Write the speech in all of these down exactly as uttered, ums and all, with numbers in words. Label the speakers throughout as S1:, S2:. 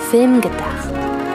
S1: Film gedacht.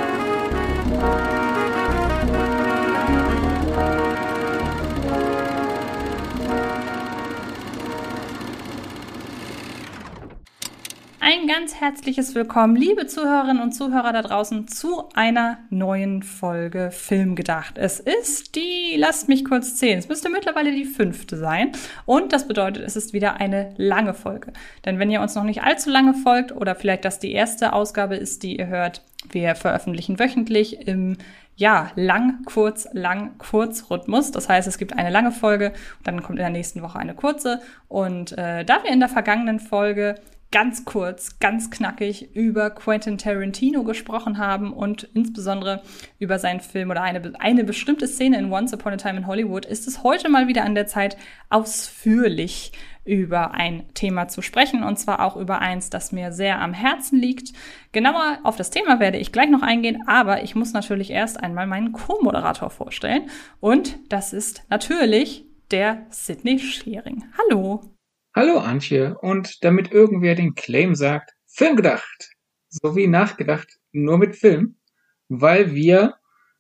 S2: Ein ganz herzliches Willkommen, liebe Zuhörerinnen und Zuhörer da draußen, zu einer neuen Folge Film gedacht. Es ist die, lasst mich kurz zählen, es müsste mittlerweile die fünfte sein. Und das bedeutet, es ist wieder eine lange Folge. Denn wenn ihr uns noch nicht allzu lange folgt oder vielleicht das die erste Ausgabe ist, die ihr hört, wir veröffentlichen wöchentlich im ja, lang, kurz, lang, kurz Rhythmus. Das heißt, es gibt eine lange Folge, dann kommt in der nächsten Woche eine kurze. Und äh, da wir in der vergangenen Folge ganz kurz, ganz knackig über Quentin Tarantino gesprochen haben und insbesondere über seinen Film oder eine, eine bestimmte Szene in Once Upon a Time in Hollywood, ist es heute mal wieder an der Zeit, ausführlich über ein Thema zu sprechen, und zwar auch über eins, das mir sehr am Herzen liegt. Genauer auf das Thema werde ich gleich noch eingehen, aber ich muss natürlich erst einmal meinen Co-Moderator vorstellen, und das ist natürlich der Sidney Schering. Hallo!
S3: Hallo Antje, und damit irgendwer den Claim sagt, Film gedacht, sowie nachgedacht, nur mit Film, weil wir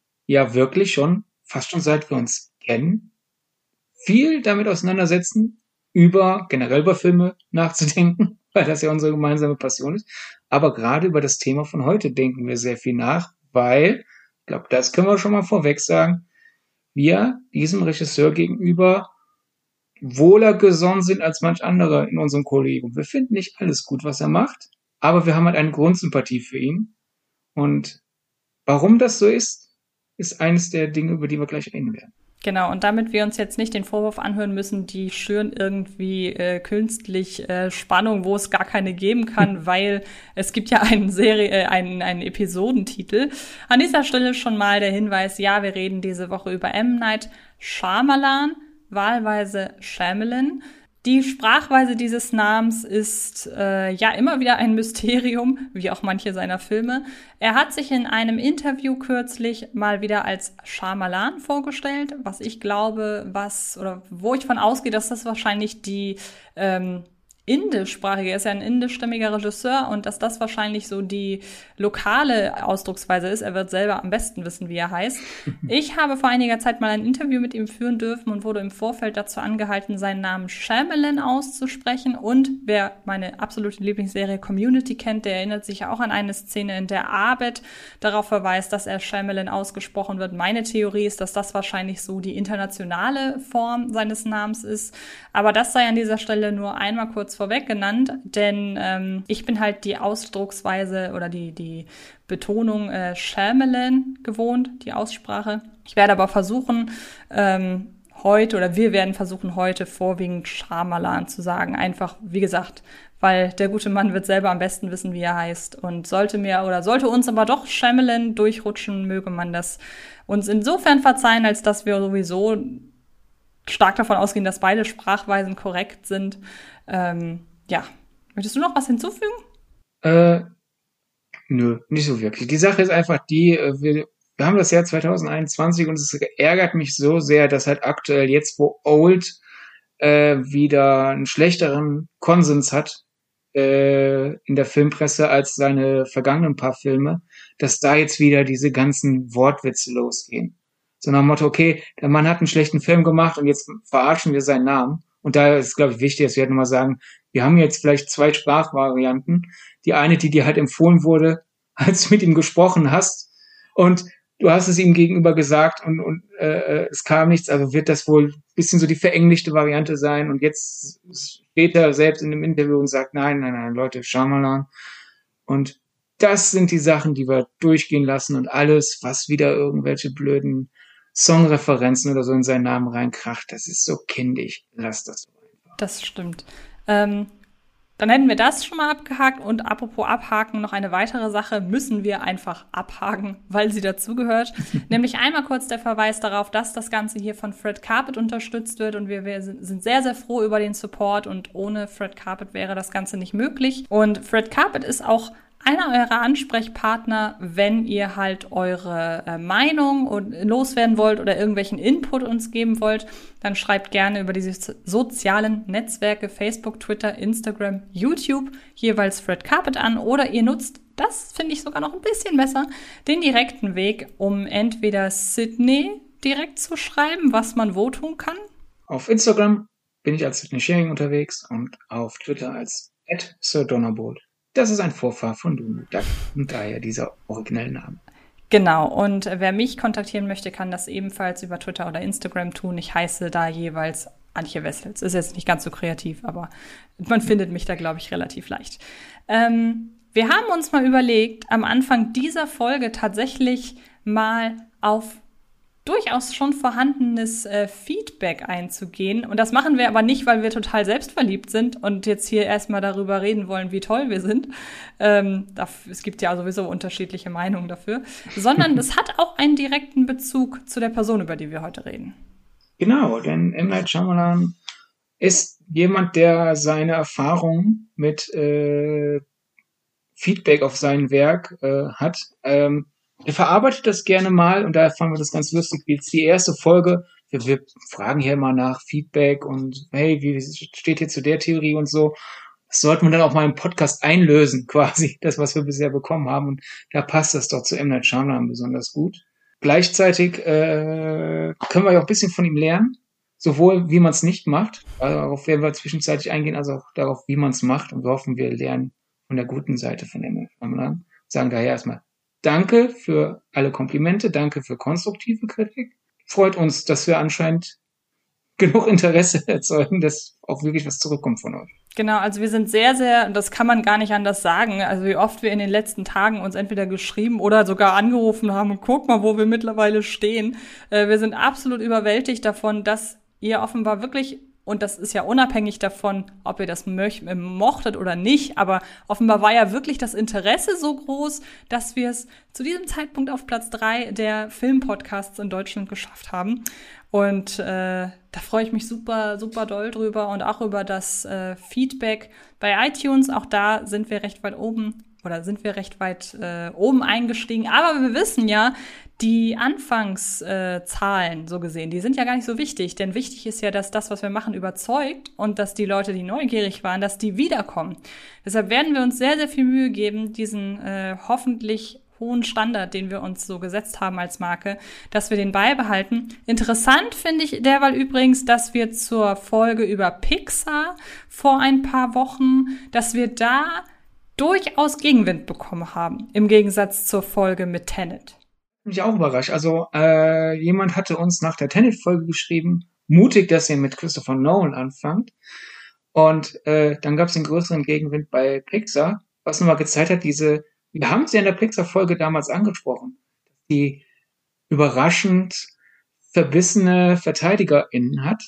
S3: ja wirklich schon, fast schon seit wir uns kennen, viel damit auseinandersetzen, über, generell über Filme nachzudenken, weil das ja unsere gemeinsame Passion ist, aber gerade über das Thema von heute denken wir sehr viel nach, weil, ich glaube, das können wir schon mal vorweg sagen, wir diesem Regisseur gegenüber wohler gesonnen sind als manch anderer in unserem Kollegium. Wir finden nicht alles gut, was er macht, aber wir haben halt eine Grundsympathie für ihn. Und warum das so ist, ist eines der Dinge, über die wir gleich reden werden.
S2: Genau, und damit wir uns jetzt nicht den Vorwurf anhören müssen, die schüren irgendwie äh, künstlich äh, Spannung, wo es gar keine geben kann, weil es gibt ja einen Serie, äh, einen, einen Episodentitel. An dieser Stelle schon mal der Hinweis, ja, wir reden diese Woche über M. Night Shyamalan, wahlweise Shyamalan. Die Sprachweise dieses Namens ist äh, ja immer wieder ein Mysterium, wie auch manche seiner Filme. Er hat sich in einem Interview kürzlich mal wieder als Shyamalan vorgestellt, was ich glaube, was oder wo ich von ausgehe, dass das wahrscheinlich die ähm, indischsprachige, er ist ja ein indischstämmiger Regisseur, und dass das wahrscheinlich so die lokale Ausdrucksweise ist. Er wird selber am besten wissen, wie er heißt. Ich habe vor einiger Zeit mal ein Interview mit ihm führen dürfen und wurde im Vorfeld dazu angehalten, seinen Namen Shyamalan auszusprechen. Und wer meine absolute Lieblingsserie Community kennt, der erinnert sich ja auch an eine Szene, in der Abed darauf verweist, dass er Shyamalan ausgesprochen wird. Meine Theorie ist, dass das wahrscheinlich so die internationale Form seines Namens ist. Aber das sei an dieser Stelle nur einmal kurz vorweg genannt, denn ähm, ich bin halt die Ausdrucksweise oder die die Betonung äh, Shyamalan gewohnt, die Aussprache. Ich werde aber versuchen, ähm, heute oder wir werden versuchen, heute vorwiegend Shyamalan zu sagen. Einfach, wie gesagt, weil der gute Mann wird selber am besten wissen, wie er heißt. Und sollte mir oder sollte uns aber doch Shyamalan durchrutschen, möge man das uns insofern verzeihen, als dass wir sowieso stark davon ausgehen, dass beide Sprachweisen korrekt sind. Ähm, ja, möchtest du noch was hinzufügen?
S3: Äh, nö, nicht so wirklich. Die Sache ist einfach die, wir, wir haben das Jahr zwanzig einundzwanzig und es ärgert mich so sehr, dass halt aktuell jetzt, wo Old äh, wieder einen schlechteren Konsens hat äh, in der Filmpresse als seine vergangenen paar Filme, dass da jetzt wieder diese ganzen Wortwitze losgehen. So nach dem Motto, okay, der Mann hat einen schlechten Film gemacht und jetzt verarschen wir seinen Namen. Und da ist, glaube ich, wichtig, dass wir halt nochmal sagen, wir haben jetzt vielleicht zwei Sprachvarianten. Die eine, die dir halt empfohlen wurde, als du mit ihm gesprochen hast. Und du hast es ihm gegenüber gesagt und, und äh, es kam nichts. Also wird das wohl ein bisschen so die verenglichte Variante sein. Und jetzt steht er selbst in einem Interview und sagt, nein, nein, nein, Leute, Shyamalan. Und das sind die Sachen, die wir durchgehen lassen. Und alles, was wieder irgendwelche blöden Songreferenzen oder so in seinen Namen reinkracht, das ist so kindisch. Lass das so einfach.
S2: Das stimmt. Ähm, dann hätten wir das schon mal abgehakt. Und apropos abhaken, noch eine weitere Sache müssen wir einfach abhaken, weil sie dazugehört. Nämlich einmal kurz der Verweis darauf, dass das Ganze hier von Fred Carpet unterstützt wird. Und wir, wir sind sehr, sehr froh über den Support. Und ohne Fred Carpet wäre das Ganze nicht möglich. Und Fred Carpet ist auch einer eurer Ansprechpartner, wenn ihr halt eure äh, Meinung und loswerden wollt oder irgendwelchen Input uns geben wollt, dann schreibt gerne über diese sozialen Netzwerke Facebook, Twitter, Instagram, YouTube jeweils Fred Carpet an oder ihr nutzt das finde ich sogar noch ein bisschen besser, den direkten Weg, um entweder Sydney direkt zu schreiben, was man wo tun kann.
S3: Auf Instagram bin ich als Sydney Sharing unterwegs und auf Twitter als at Sir Donnerbolt. Das ist ein Vorfahr von Donald Duck und daher dieser originelle Name.
S2: Genau, und wer mich kontaktieren möchte, kann das ebenfalls über Twitter oder Instagram tun. Ich heiße da jeweils Antje Wessels. Ist jetzt nicht ganz so kreativ, aber man findet mich da, glaube ich, relativ leicht. Ähm, wir haben uns mal überlegt, am Anfang dieser Folge tatsächlich mal auf durchaus schon vorhandenes äh, Feedback einzugehen. Und das machen wir aber nicht, weil wir total selbstverliebt sind und jetzt hier erstmal darüber reden wollen, wie toll wir sind. Ähm, dafür, es gibt ja sowieso unterschiedliche Meinungen dafür. Sondern es hat auch einen direkten Bezug zu der Person, über die wir heute reden.
S3: Genau, denn M. Night Shyamalan ist jemand, der seine Erfahrungen mit äh, Feedback auf sein Werk äh, hat. Ähm, Er verarbeitet das gerne mal und daher fanden wir das ganz lustig, wie jetzt die erste Folge. Wir, wir fragen hier mal nach Feedback und hey, wie steht hier zu der Theorie und so. Das sollten wir dann auch mal im Podcast einlösen, quasi, das, was wir bisher bekommen haben. Und da passt das doch zu M. Night Shyamalan besonders gut. Gleichzeitig äh, können wir ja auch ein bisschen von ihm lernen, sowohl wie man es nicht macht, also darauf werden wir zwischenzeitlich eingehen, als auch darauf, wie man es macht. Und wir hoffen, wir lernen von der guten Seite von M. Night Shyamalan. Sagen daher erstmal danke für alle Komplimente, danke für konstruktive Kritik. Freut uns, dass wir anscheinend genug Interesse erzeugen, dass auch wirklich was zurückkommt von euch.
S2: Genau, also wir sind sehr, sehr, das kann man gar nicht anders sagen, also wie oft wir in den letzten Tagen uns entweder geschrieben oder sogar angerufen haben und guck mal, wo wir mittlerweile stehen. Äh, wir sind absolut überwältigt davon, dass ihr offenbar wirklich, und das ist ja unabhängig davon, ob ihr das möch- mochtet oder nicht, aber offenbar war ja wirklich das Interesse so groß, dass wir es zu diesem Zeitpunkt auf Platz drei der Filmpodcasts in Deutschland geschafft haben. Und äh, da freue ich mich super, super doll drüber und auch über das äh, Feedback bei iTunes. Auch da sind wir recht weit oben oder sind wir recht weit äh, oben eingestiegen. Aber wir wissen ja, die Anfangszahlen, äh, so gesehen, die sind ja gar nicht so wichtig. Denn wichtig ist ja, dass das, was wir machen, überzeugt und dass die Leute, die neugierig waren, dass die wiederkommen. Deshalb werden wir uns sehr, sehr viel Mühe geben, diesen äh, hoffentlich hohen Standard, den wir uns so gesetzt haben als Marke, dass wir den beibehalten. Interessant finde ich derweil übrigens, dass wir zur Folge über Pixar vor ein paar Wochen, dass wir da durchaus Gegenwind bekommen haben, im Gegensatz zur Folge mit Tenet.
S3: Mich auch überrascht. Also äh, jemand hatte uns nach der Tenet-Folge geschrieben, mutig, dass ihr mit Christopher Nolan anfangt. Und äh, dann gab es den größeren Gegenwind bei Pixar, was nochmal gezeigt hat, diese wir haben es ja in der Pixar-Folge damals angesprochen, die überraschend verbissene VerteidigerInnen hat.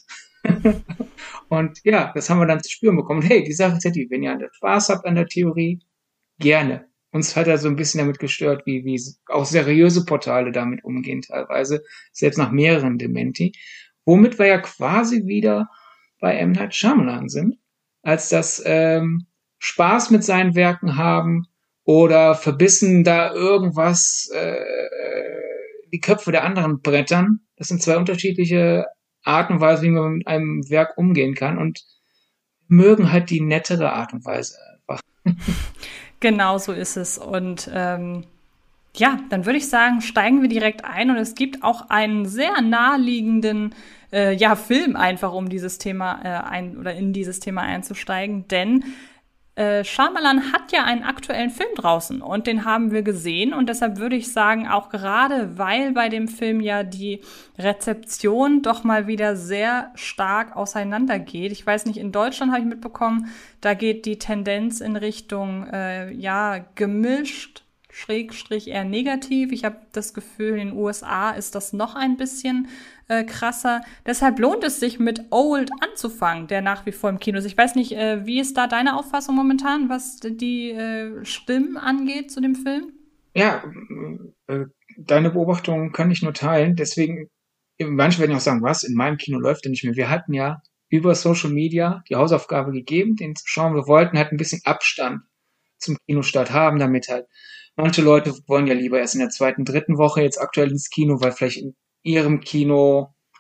S3: Und ja, das haben wir dann zu spüren bekommen. Hey, die Sache ist ja die, wenn ihr Spaß habt an der Theorie, gerne. Uns hat er so ein bisschen damit gestört, wie, wie auch seriöse Portale damit umgehen teilweise, selbst nach mehreren Dementi. Womit wir ja quasi wieder bei M. Night Shyamalan sind, als das ähm, Spaß mit seinen Werken haben, oder verbissen da irgendwas äh, die Köpfe der anderen brettern. Das sind zwei unterschiedliche Arten und Weisen, wie man mit einem Werk umgehen kann und mögen halt die nettere Art und Weise einfach.
S2: Genau so ist es. Und ähm, ja, dann würde ich sagen, steigen wir direkt ein. Und es gibt auch einen sehr naheliegenden äh, ja, Film einfach, um dieses Thema äh, ein oder in dieses Thema einzusteigen. Denn Äh, Shyamalan hat ja einen aktuellen Film draußen und den haben wir gesehen und deshalb würde ich sagen, auch gerade weil bei dem Film ja die Rezeption doch mal wieder sehr stark auseinandergeht. Ich weiß nicht, in Deutschland habe ich mitbekommen, da geht die Tendenz in Richtung, äh, ja, gemischt, Schrägstrich eher negativ. Ich habe das Gefühl, in den U S A ist das noch ein bisschen äh, krasser. Deshalb lohnt es sich, mit Old anzufangen, der nach wie vor im Kino ist. Ich weiß nicht, äh, wie ist da deine Auffassung momentan, was die äh, Stimmen angeht zu dem Film?
S3: Ja, äh, deine Beobachtung kann ich nur teilen. Deswegen, manche werden ja auch sagen, was, in meinem Kino läuft der nicht mehr. Wir hatten ja über Social Media die Hausaufgabe gegeben, den zu schauen. Wir wollten halt ein bisschen Abstand zum Kinostart haben, damit halt manche Leute wollen ja lieber erst in der zweiten, dritten Woche jetzt aktuell ins Kino, weil vielleicht in ihrem Kino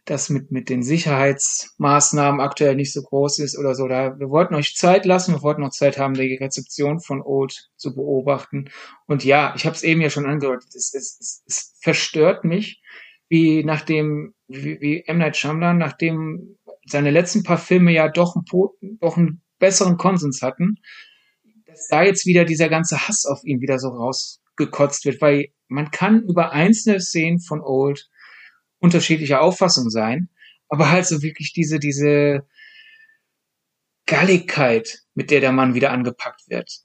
S3: das mit, mit den Sicherheitsmaßnahmen aktuell nicht so groß ist oder so. Da, wir wollten euch Zeit lassen, wir wollten noch Zeit haben, die Rezeption von Old zu beobachten. Und ja, ich habe es eben ja schon angedeutet, es, es, es, es verstört mich, wie nachdem, wie, wie M. Night Shyamalan, nachdem seine letzten paar Filme ja doch, ein, doch einen besseren Konsens hatten, dass da jetzt wieder dieser ganze Hass auf ihn wieder so rausgekotzt wird, weil man kann über einzelne Szenen von Old unterschiedlicher Auffassung sein, aber halt so wirklich diese, diese Galligkeit, mit der der Mann wieder angepackt wird.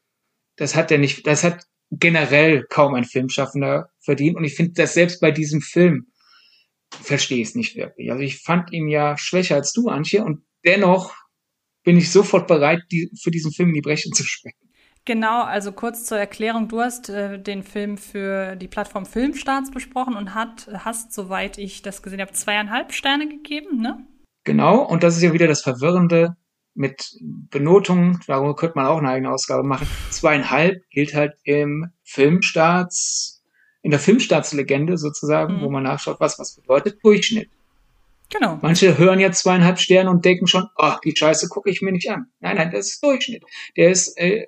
S3: Das hat er nicht, das hat generell kaum ein Filmschaffender verdient und ich finde, dass selbst bei diesem Film verstehe ich es nicht wirklich. Also ich fand ihn ja schwächer als du, Antje, und dennoch bin ich sofort bereit, die, für diesen Film in die Bresche zu springen.
S2: Genau, also kurz zur Erklärung, du hast äh, den Film für die Plattform Filmstarts besprochen und hat, hast, soweit ich das gesehen habe, zweieinhalb Sterne gegeben, ne?
S3: Genau, und das ist ja wieder das Verwirrende mit Benotungen, darüber könnte man auch eine eigene Ausgabe machen. Zweieinhalb gilt halt im Filmstarts, in der Filmstartslegende sozusagen, mhm. wo man nachschaut, was was bedeutet Durchschnitt.
S2: Genau.
S3: Manche hören jetzt zweieinhalb Sterne und denken schon, ach, die Scheiße gucke ich mir nicht an. Nein, nein, das ist Durchschnitt. Der ist äh,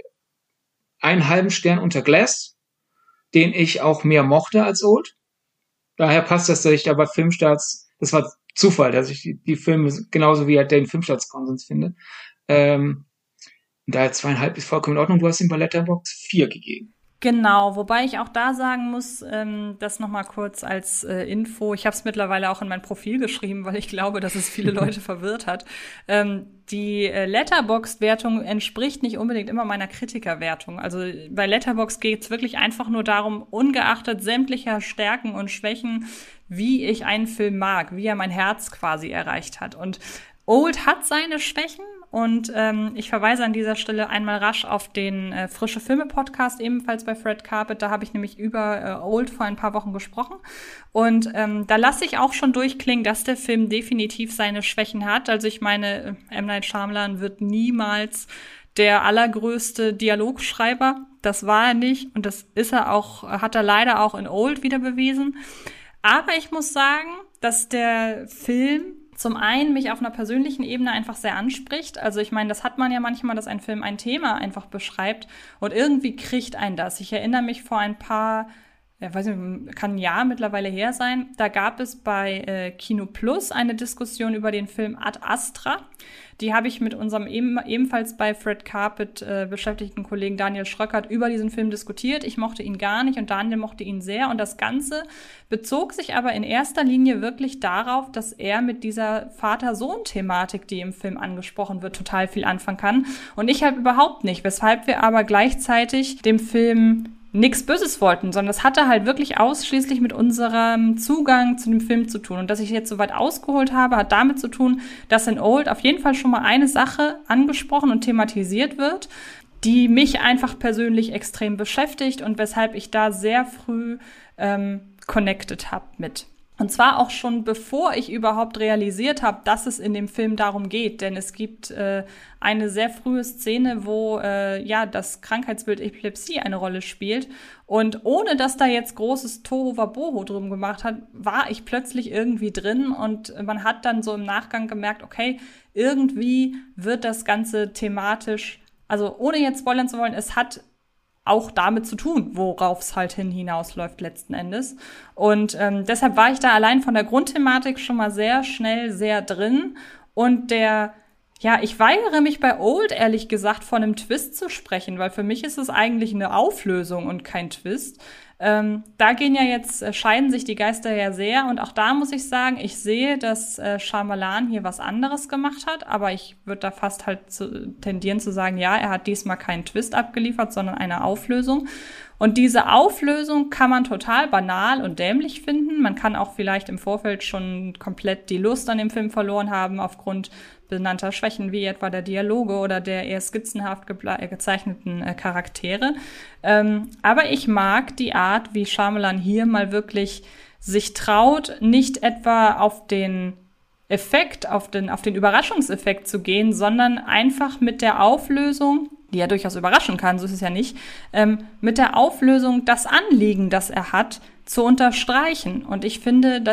S3: einen halben Stern unter Glass, den ich auch mehr mochte als Old. Daher passt das, dass ich da bei Filmstarts, das war Zufall, dass ich die, die Filme genauso wie halt den Filmstarts-Konsens finde. Ähm, daher zweieinhalb ist vollkommen in Ordnung. Du hast ihm bei Letterboxd vier gegeben.
S2: Genau, wobei ich auch da sagen muss, ähm, das nochmal kurz als äh, Info, ich habe es mittlerweile auch in mein Profil geschrieben, weil ich glaube, dass es viele Leute verwirrt hat. Ähm, die äh, Letterboxd-Wertung entspricht nicht unbedingt immer meiner Kritikerwertung. Also bei Letterboxd geht es wirklich einfach nur darum, ungeachtet sämtlicher Stärken und Schwächen, wie ich einen Film mag, wie er mein Herz quasi erreicht hat. Und Old hat seine Schwächen. Und ähm, ich verweise an dieser Stelle einmal rasch auf den äh, Frische Filme-Podcast, ebenfalls bei Fred Carpet. Da habe ich nämlich über äh, Old vor ein paar Wochen gesprochen. Und ähm, da lasse ich auch schon durchklingen, dass der Film definitiv seine Schwächen hat. Also ich meine, M. Night Shyamalan wird niemals der allergrößte Dialogschreiber. Das war er nicht. Und das ist er auch, hat er leider auch in Old wieder bewiesen. Aber ich muss sagen, dass der Film zum einen mich auf einer persönlichen Ebene einfach sehr anspricht. Also ich meine, das hat man ja manchmal, dass ein Film ein Thema einfach beschreibt und irgendwie kriegt einen das. Ich erinnere mich vor ein paar, ja, weiß nicht, kann ein Jahr mittlerweile her sein, da gab es bei äh, Kino Plus eine Diskussion über den Film Ad Astra. Die habe ich mit unserem eben, ebenfalls bei Fred Carpet äh, beschäftigten Kollegen Daniel Schröckert über diesen Film diskutiert. Ich mochte ihn gar nicht und Daniel mochte ihn sehr. Und das Ganze bezog sich aber in erster Linie wirklich darauf, dass er mit dieser Vater-Sohn-Thematik, die im Film angesprochen wird, total viel anfangen kann. Und ich halt überhaupt nicht, weshalb wir aber gleichzeitig dem Film nichts Böses wollten, sondern das hatte halt wirklich ausschließlich mit unserem Zugang zu dem Film zu tun. Und dass ich jetzt so weit ausgeholt habe, hat damit zu tun, dass in Old auf jeden Fall schon mal eine Sache angesprochen und thematisiert wird, die mich einfach persönlich extrem beschäftigt und weshalb ich da sehr früh ähm, connected habe mit. Und zwar auch schon bevor ich überhaupt realisiert habe, dass es in dem Film darum geht. Denn es gibt äh, eine sehr frühe Szene, wo äh, ja das Krankheitsbild Epilepsie eine Rolle spielt. Und ohne dass da jetzt großes Tohuwabohu drum gemacht hat, war ich plötzlich irgendwie drin. Und man hat dann so im Nachgang gemerkt, okay, irgendwie wird das Ganze thematisch, also ohne jetzt spoilern zu wollen, es hat auch damit zu tun, worauf es halt hin hinausläuft letzten Endes. Und ähm, deshalb war ich da allein von der Grundthematik schon mal sehr schnell sehr drin. Und der, ja, ich weigere mich bei Old, ehrlich gesagt, von einem Twist zu sprechen, weil für mich ist es eigentlich eine Auflösung und kein Twist. Ähm, da gehen ja jetzt, äh, scheiden sich die Geister ja sehr. Und auch da muss ich sagen, ich sehe, dass äh, Shyamalan hier was anderes gemacht hat. Aber ich würde da fast halt zu, tendieren zu sagen, ja, er hat diesmal keinen Twist abgeliefert, sondern eine Auflösung. Und diese Auflösung kann man total banal und dämlich finden. Man kann auch vielleicht im Vorfeld schon komplett die Lust an dem Film verloren haben aufgrund benannter Schwächen, wie etwa der Dialoge oder der eher skizzenhaft geble- gezeichneten äh, Charaktere. Ähm, aber ich mag die Art, wie Shyamalan hier mal wirklich sich traut, nicht etwa auf den Effekt, auf den, auf den Überraschungseffekt zu gehen, sondern einfach mit der Auflösung, die ja durchaus überraschen kann, so ist es ja nicht, ähm, mit der Auflösung das Anliegen, das er hat, zu unterstreichen. Und ich finde, dass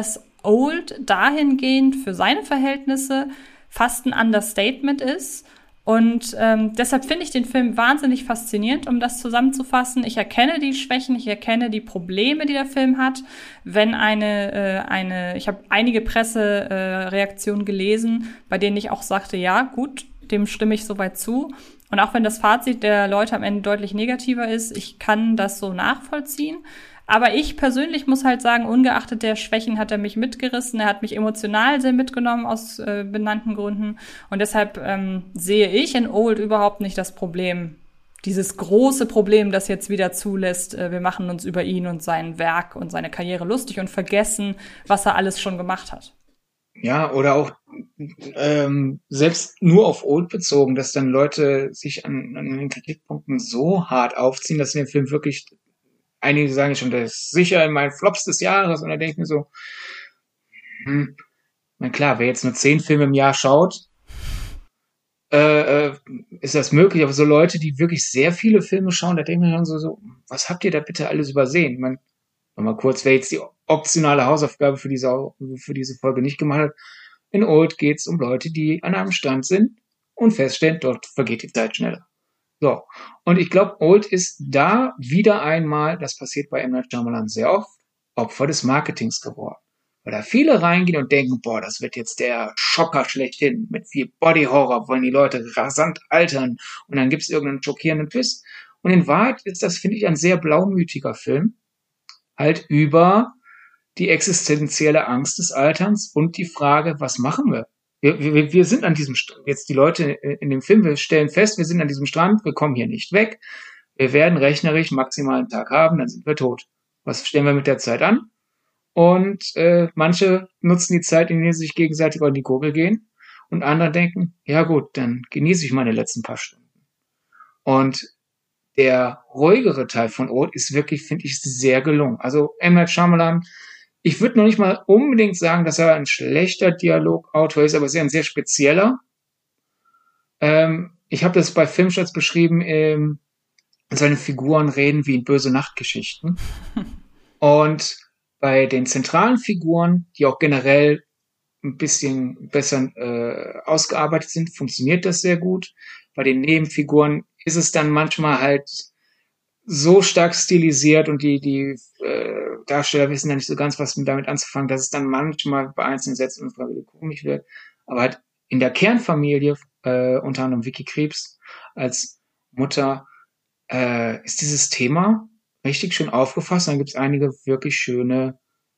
S2: Old dahingehend für seine Verhältnisse fast ein Understatement ist. Und ähm, deshalb finde ich den Film wahnsinnig faszinierend, um das zusammenzufassen. Ich erkenne die Schwächen, ich erkenne die Probleme, die der Film hat. Wenn eine, äh, eine, ich habe einige Pressereaktionen äh, gelesen, bei denen ich auch sagte, ja, gut, dem stimme ich soweit zu. Und auch wenn das Fazit der Leute am Ende deutlich negativer ist, ich kann das so nachvollziehen. Aber ich persönlich muss halt sagen, ungeachtet der Schwächen hat er mich mitgerissen. Er hat mich emotional sehr mitgenommen aus äh, benannten Gründen. Und deshalb ähm, sehe ich in Old überhaupt nicht das Problem, dieses große Problem, das jetzt wieder zulässt, äh, wir machen uns über ihn und sein Werk und seine Karriere lustig und vergessen, was er alles schon gemacht hat.
S3: Ja, oder auch ähm, selbst nur auf Old bezogen, dass dann Leute sich an, an den Kritikpunkten so hart aufziehen, dass sie den Film wirklich, einige sagen schon, das ist sicher in meinen Flops des Jahres, und da denke ich mir so, hm, na klar, wer jetzt nur zehn Filme im Jahr schaut, äh, äh, ist das möglich, aber so Leute, die wirklich sehr viele Filme schauen, da denke ich mir dann so, so, was habt ihr da bitte alles übersehen? Man, nochmal kurz, wer jetzt die optionale Hausaufgabe für diese, für diese Folge nicht gemacht hat. In Old geht's um Leute, die an einem Stand sind und feststellen, dort vergeht die Zeit schneller. So. Und ich glaube, Old ist da wieder einmal, das passiert bei M. Night Shyamalan sehr oft, Opfer des Marketings geworden. Weil da viele reingehen und denken, boah, das wird jetzt der Schocker schlechthin. Mit viel Body Horror wollen die Leute rasant altern. Und dann gibt's irgendeinen schockierenden Twist. Und in Wahrheit ist das, finde ich, ein sehr blaumütiger Film. Halt über die existenzielle Angst des Alterns und die Frage, was machen wir? Wir, wir, wir sind an diesem Strand, jetzt die Leute in dem Film, wir stellen fest, wir sind an diesem Strand, wir kommen hier nicht weg, wir werden rechnerisch maximal einen Tag haben, dann sind wir tot. Was stellen wir mit der Zeit an? Und äh, manche nutzen die Zeit, indem sie sich gegenseitig an die Gurgel gehen, und andere denken, ja gut, dann genieße ich meine letzten paar Stunden. Und der ruhigere Teil von Old ist wirklich, finde ich, sehr gelungen. Also M. Night Shyamalan, ich würde noch nicht mal unbedingt sagen, dass er ein schlechter Dialogautor ist, aber sehr ein sehr spezieller. Ähm, ich habe das bei Filmstarts beschrieben, ähm, seine Figuren reden wie in böse Nachtgeschichten. Und bei den zentralen Figuren, die auch generell ein bisschen besser äh, ausgearbeitet sind, funktioniert das sehr gut. Bei den Nebenfiguren ist es dann manchmal halt so stark stilisiert und die die äh, Darsteller wissen dann nicht so ganz, was damit anzufangen, dass es dann manchmal bei einzelnen Sätzen unfreiwillig komisch wird. Aber halt in der Kernfamilie, äh, unter anderem Vicky Krieps als Mutter, äh, ist dieses Thema richtig schön aufgefasst. Dann gibt es einige wirklich schöne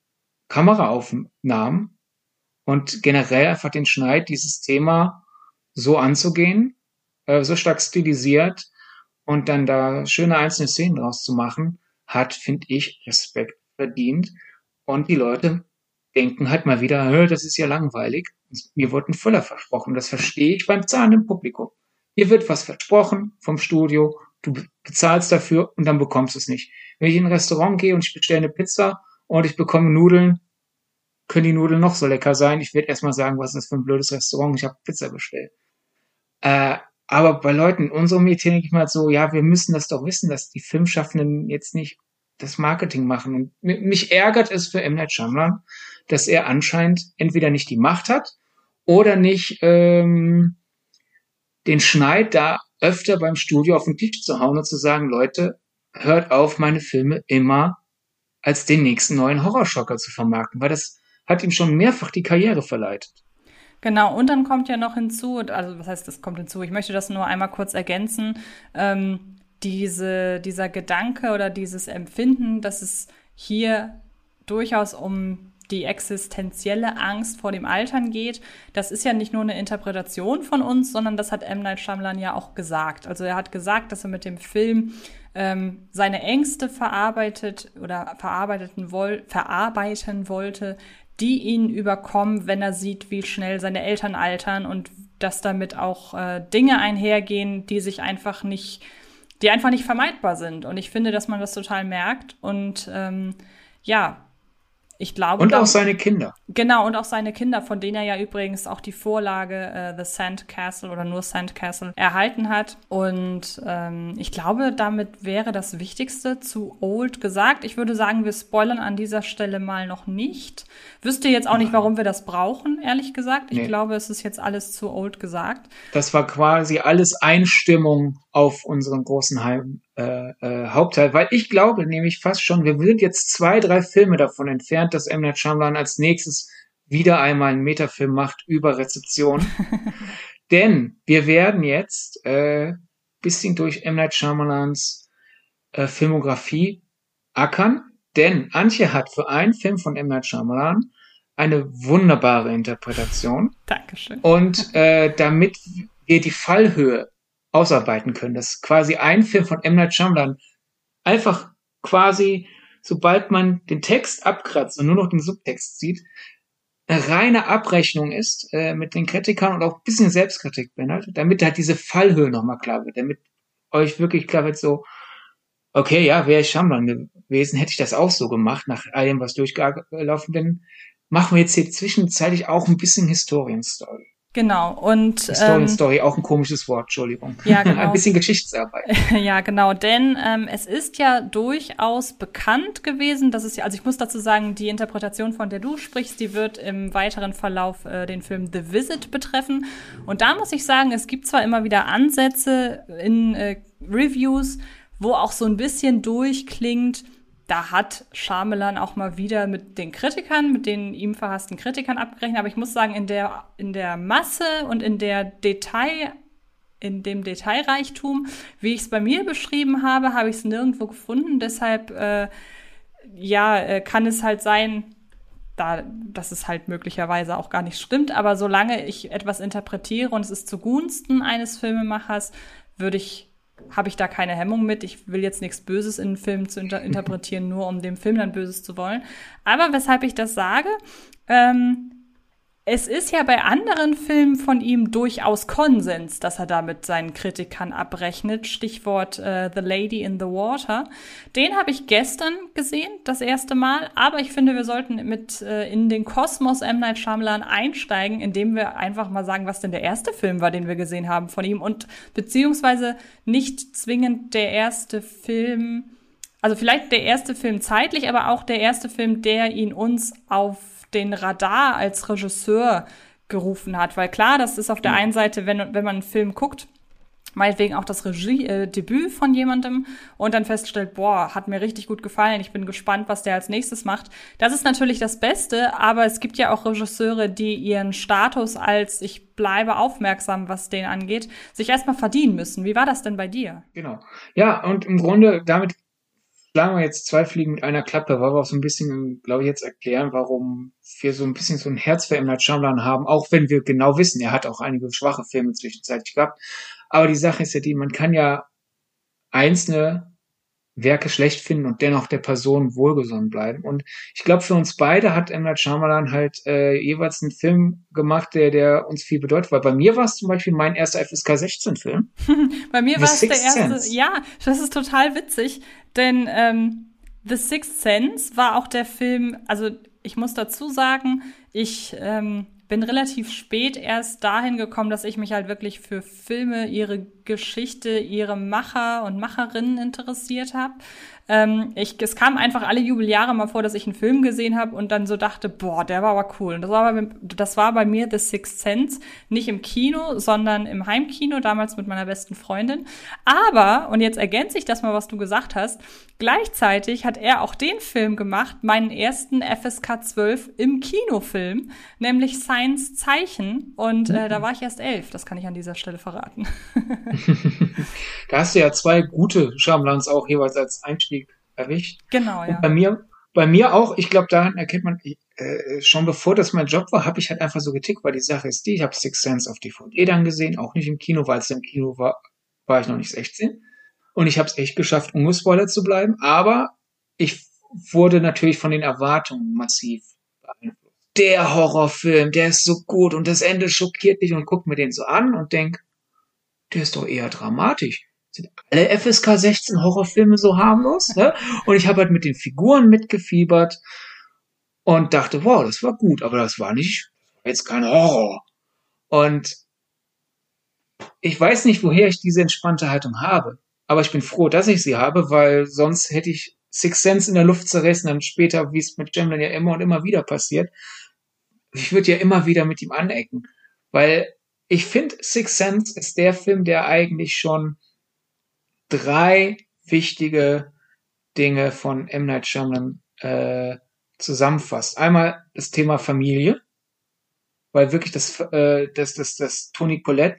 S3: Kameraaufnahmen und generell einfach den Schneid, dieses Thema so anzugehen, äh, so stark stilisiert und dann da schöne einzelne Szenen draus zu machen, hat, finde ich, Respekt verdient. Und die Leute denken halt mal wieder, hör, das ist ja langweilig. Mir wurde ein Füller versprochen. Das verstehe ich beim zahlenden Publikum. Hier wird was versprochen vom Studio, du bezahlst dafür und dann bekommst du es nicht. Wenn ich in ein Restaurant gehe und ich bestelle eine Pizza und ich bekomme Nudeln, können die Nudeln noch so lecker sein. Ich werde erstmal sagen, was ist das für ein blödes Restaurant, ich habe Pizza bestellt. Äh, aber bei Leuten in unserem Metier denke ich mal so, ja, wir müssen das doch wissen, dass die Filmschaffenden jetzt nicht das Marketing machen. Und mich ärgert es für M. Night Shyamalan, dass er anscheinend entweder nicht die Macht hat oder nicht ähm, den Schneid da öfter beim Studio auf den Tisch zu hauen und zu sagen, Leute, hört auf, meine Filme immer als den nächsten neuen Horrorschocker zu vermarkten, weil das hat ihm schon mehrfach die Karriere verleitet.
S2: Genau, und dann kommt ja noch hinzu, also was heißt, das kommt hinzu, ich möchte das nur einmal kurz ergänzen, ähm, diese, dieser Gedanke oder dieses Empfinden, dass es hier durchaus um die existenzielle Angst vor dem Altern geht, das ist ja nicht nur eine Interpretation von uns, sondern das hat M. Night Shyamalan ja auch gesagt. Also er hat gesagt, dass er mit dem Film ähm, seine Ängste verarbeitet oder verarbeiten, woll- verarbeiten wollte, die ihn überkommen, wenn er sieht, wie schnell seine Eltern altern und dass damit auch äh, Dinge einhergehen, die sich einfach nicht, die einfach nicht vermeidbar sind. Und ich finde, dass man das total merkt. Und ähm, ja, ich glaube...
S3: Und
S2: da,
S3: auch seine Kinder.
S2: Genau, und auch seine Kinder, von denen er ja übrigens auch die Vorlage äh, The Sandcastle oder nur Sandcastle erhalten hat. Und ähm, ich glaube, damit wäre das Wichtigste zu Old gesagt. Ich würde sagen, wir spoilern an dieser Stelle mal noch nicht. Wüsste jetzt auch nicht, warum wir das brauchen, ehrlich gesagt. Ich nee. glaube, es ist jetzt alles zu Old gesagt.
S3: Das war quasi alles Einstimmung auf unseren großen Heim, äh, äh, Hauptteil, weil ich glaube nämlich fast schon, wir sind jetzt zwei, drei Filme davon entfernt, dass M. Night Shyamalan als nächstes wieder einmal einen Metafilm macht über Rezeption. Denn wir werden jetzt äh, bisschen durch M. Night Shyamalans äh, Filmografie ackern, denn Antje hat für einen Film von M. Night Shyamalan eine wunderbare Interpretation.
S2: Dankeschön.
S3: Und äh, damit wir die Fallhöhe ausarbeiten können, dass quasi ein Film von M. Night Shyamalan einfach quasi, sobald man den Text abkratzt und nur noch den Subtext sieht, eine reine Abrechnung ist äh, mit den Kritikern und auch ein bisschen Selbstkritik beinhaltet, damit halt diese Fallhöhe nochmal klar wird, damit euch wirklich klar wird so, okay, ja, wäre ich Shyamalan gewesen, hätte ich das auch so gemacht, nach all dem, was durchgelaufen bin, machen wir jetzt hier zwischenzeitlich auch ein bisschen Historienstory.
S2: Genau, und
S3: Historienstory, ähm, auch ein komisches Wort, Entschuldigung.
S2: Ja, genau.
S3: Ein bisschen Geschichtsarbeit.
S2: Ja, genau, denn ähm, es ist ja durchaus bekannt gewesen, dass es ja, also ich muss dazu sagen, die Interpretation, von der du sprichst, die wird im weiteren Verlauf äh, den Film The Visit betreffen. Und da muss ich sagen, es gibt zwar immer wieder Ansätze in äh, Reviews, wo auch so ein bisschen durchklingt, da hat Shyamalan auch mal wieder mit den Kritikern, mit den ihm verhassten Kritikern abgerechnet. Aber ich muss sagen, in der, in der Masse und in der Detail, in dem Detailreichtum, wie ich es bei mir beschrieben habe, habe ich es nirgendwo gefunden. Deshalb, äh, ja, äh, kann es halt sein, da, dass es halt möglicherweise auch gar nicht stimmt. Aber solange ich etwas interpretiere und es ist zugunsten eines Filmemachers, würde ich habe ich da keine Hemmung mit. Ich will jetzt nichts Böses in einen Film zu inter- interpretieren, nur um dem Film dann Böses zu wollen. Aber weshalb ich das sage, ähm, es ist ja bei anderen Filmen von ihm durchaus Konsens, dass er da mit seinen Kritikern abrechnet. Stichwort äh, The Lady in the Water. Den habe ich gestern gesehen, das erste Mal. Aber ich finde, wir sollten mit äh, in den Kosmos M. Night Shyamalan einsteigen, indem wir einfach mal sagen, was denn der erste Film war, den wir gesehen haben von ihm. Und beziehungsweise nicht zwingend der erste Film, also vielleicht der erste Film zeitlich, aber auch der erste Film, der ihn uns auf den Radar als Regisseur gerufen hat. Weil klar, das ist auf der einen Seite, wenn, wenn man einen Film guckt, meinetwegen auch das Regiedebüt äh, von jemandem und dann feststellt, boah, hat mir richtig gut gefallen, ich bin gespannt, was der als nächstes macht. Das ist natürlich das Beste, aber es gibt ja auch Regisseure, die ihren Status als ich bleibe aufmerksam, was den angeht, sich erstmal verdienen müssen. Wie war das denn bei dir?
S3: Genau. Ja, und im Grunde damit schlagen wir jetzt zwei Fliegen mit einer Klappe, weil wir auch so ein bisschen, glaube ich, jetzt erklären, warum wir so ein bisschen so ein Herz für M. Night Shyamalan haben, auch wenn wir genau wissen, er hat auch einige schwache Filme zwischenzeitlich gehabt. Aber die Sache ist ja die, man kann ja einzelne Werke schlecht finden und dennoch der Person wohlgesonnen bleiben. Und ich glaube, für uns beide hat M. Night Shyamalan halt äh, jeweils einen Film gemacht, der der uns viel bedeutet. Weil bei mir war es zum Beispiel mein erster F S K sechzehn Film.
S2: Bei mir war es der erste. Sense. Ja, das ist total witzig, denn ähm, The Sixth Sense war auch der Film, also ich muss dazu sagen, ich ähm, bin relativ spät erst dahin gekommen, dass ich mich halt wirklich für Filme, ihre Geschichte, ihre Macher und Macherinnen interessiert habe. Ähm, ich, es kam einfach alle Jubeljahre mal vor, dass ich einen Film gesehen habe und dann so dachte, boah, der war aber cool. Und das war bei, das war bei mir The Sixth Sense, nicht im Kino, sondern im Heimkino, damals mit meiner besten Freundin. Aber, und jetzt ergänze ich das mal, was du gesagt hast, gleichzeitig hat er auch den Film gemacht, meinen ersten F S K zwölf im Kinofilm, nämlich Science Zeichen. Und äh, da war ich erst elf, das kann ich an dieser Stelle verraten.
S3: Da hast du ja zwei gute Shyamalans auch jeweils als Einstieg erwischt.
S2: Genau, ja.
S3: Und bei mir, bei mir auch, ich glaube, daran erkennt man, äh, schon bevor das mein Job war, habe ich halt einfach so getickt, weil die Sache ist die, ich habe Sixth Sense auf D V D dann gesehen, auch nicht im Kino, weil es im Kino war, war ich noch nicht sechzehn. Und ich habe es echt geschafft, ungespoilert zu bleiben, aber ich wurde natürlich von den Erwartungen massiv beeinflusst. Der Horrorfilm, der ist so gut und das Ende schockiert dich und guck mir den so an und denk, der ist doch eher dramatisch. Sind alle F S K sechzehn Horrorfilme so harmlos? Ne? Und ich habe halt mit den Figuren mitgefiebert und dachte, wow, das war gut, aber das war nicht, jetzt kein Horror. Und ich weiß nicht, woher ich diese entspannte Haltung habe, aber ich bin froh, dass ich sie habe, weil sonst hätte ich Sixth Sense in der Luft zerrissen, dann später, wie es mit Shyamalan ja immer und immer wieder passiert. Ich würde ja immer wieder mit ihm anecken, weil ich finde, Sixth Sense ist der Film, der eigentlich schon drei wichtige Dinge von M. Night Shyamalan äh, zusammenfasst. Einmal das Thema Familie, weil wirklich das, äh, das, das, das Toni Collette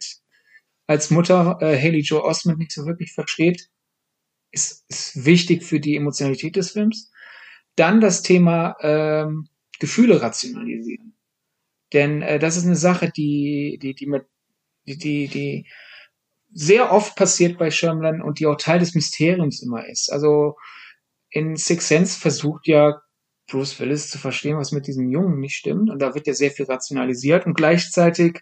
S3: als Mutter äh, Haley Joel Osment nicht so wirklich versteht, ist, ist wichtig für die Emotionalität des Films. Dann das Thema ähm, Gefühle rationalisieren. Denn äh, das ist eine Sache, die, die, die mit, die, die, die sehr oft passiert bei Shyamalan und die auch Teil des Mysteriums immer ist. Also in Sixth Sense versucht ja Bruce Willis zu verstehen, was mit diesem Jungen nicht stimmt. Und da wird ja sehr viel rationalisiert. Und gleichzeitig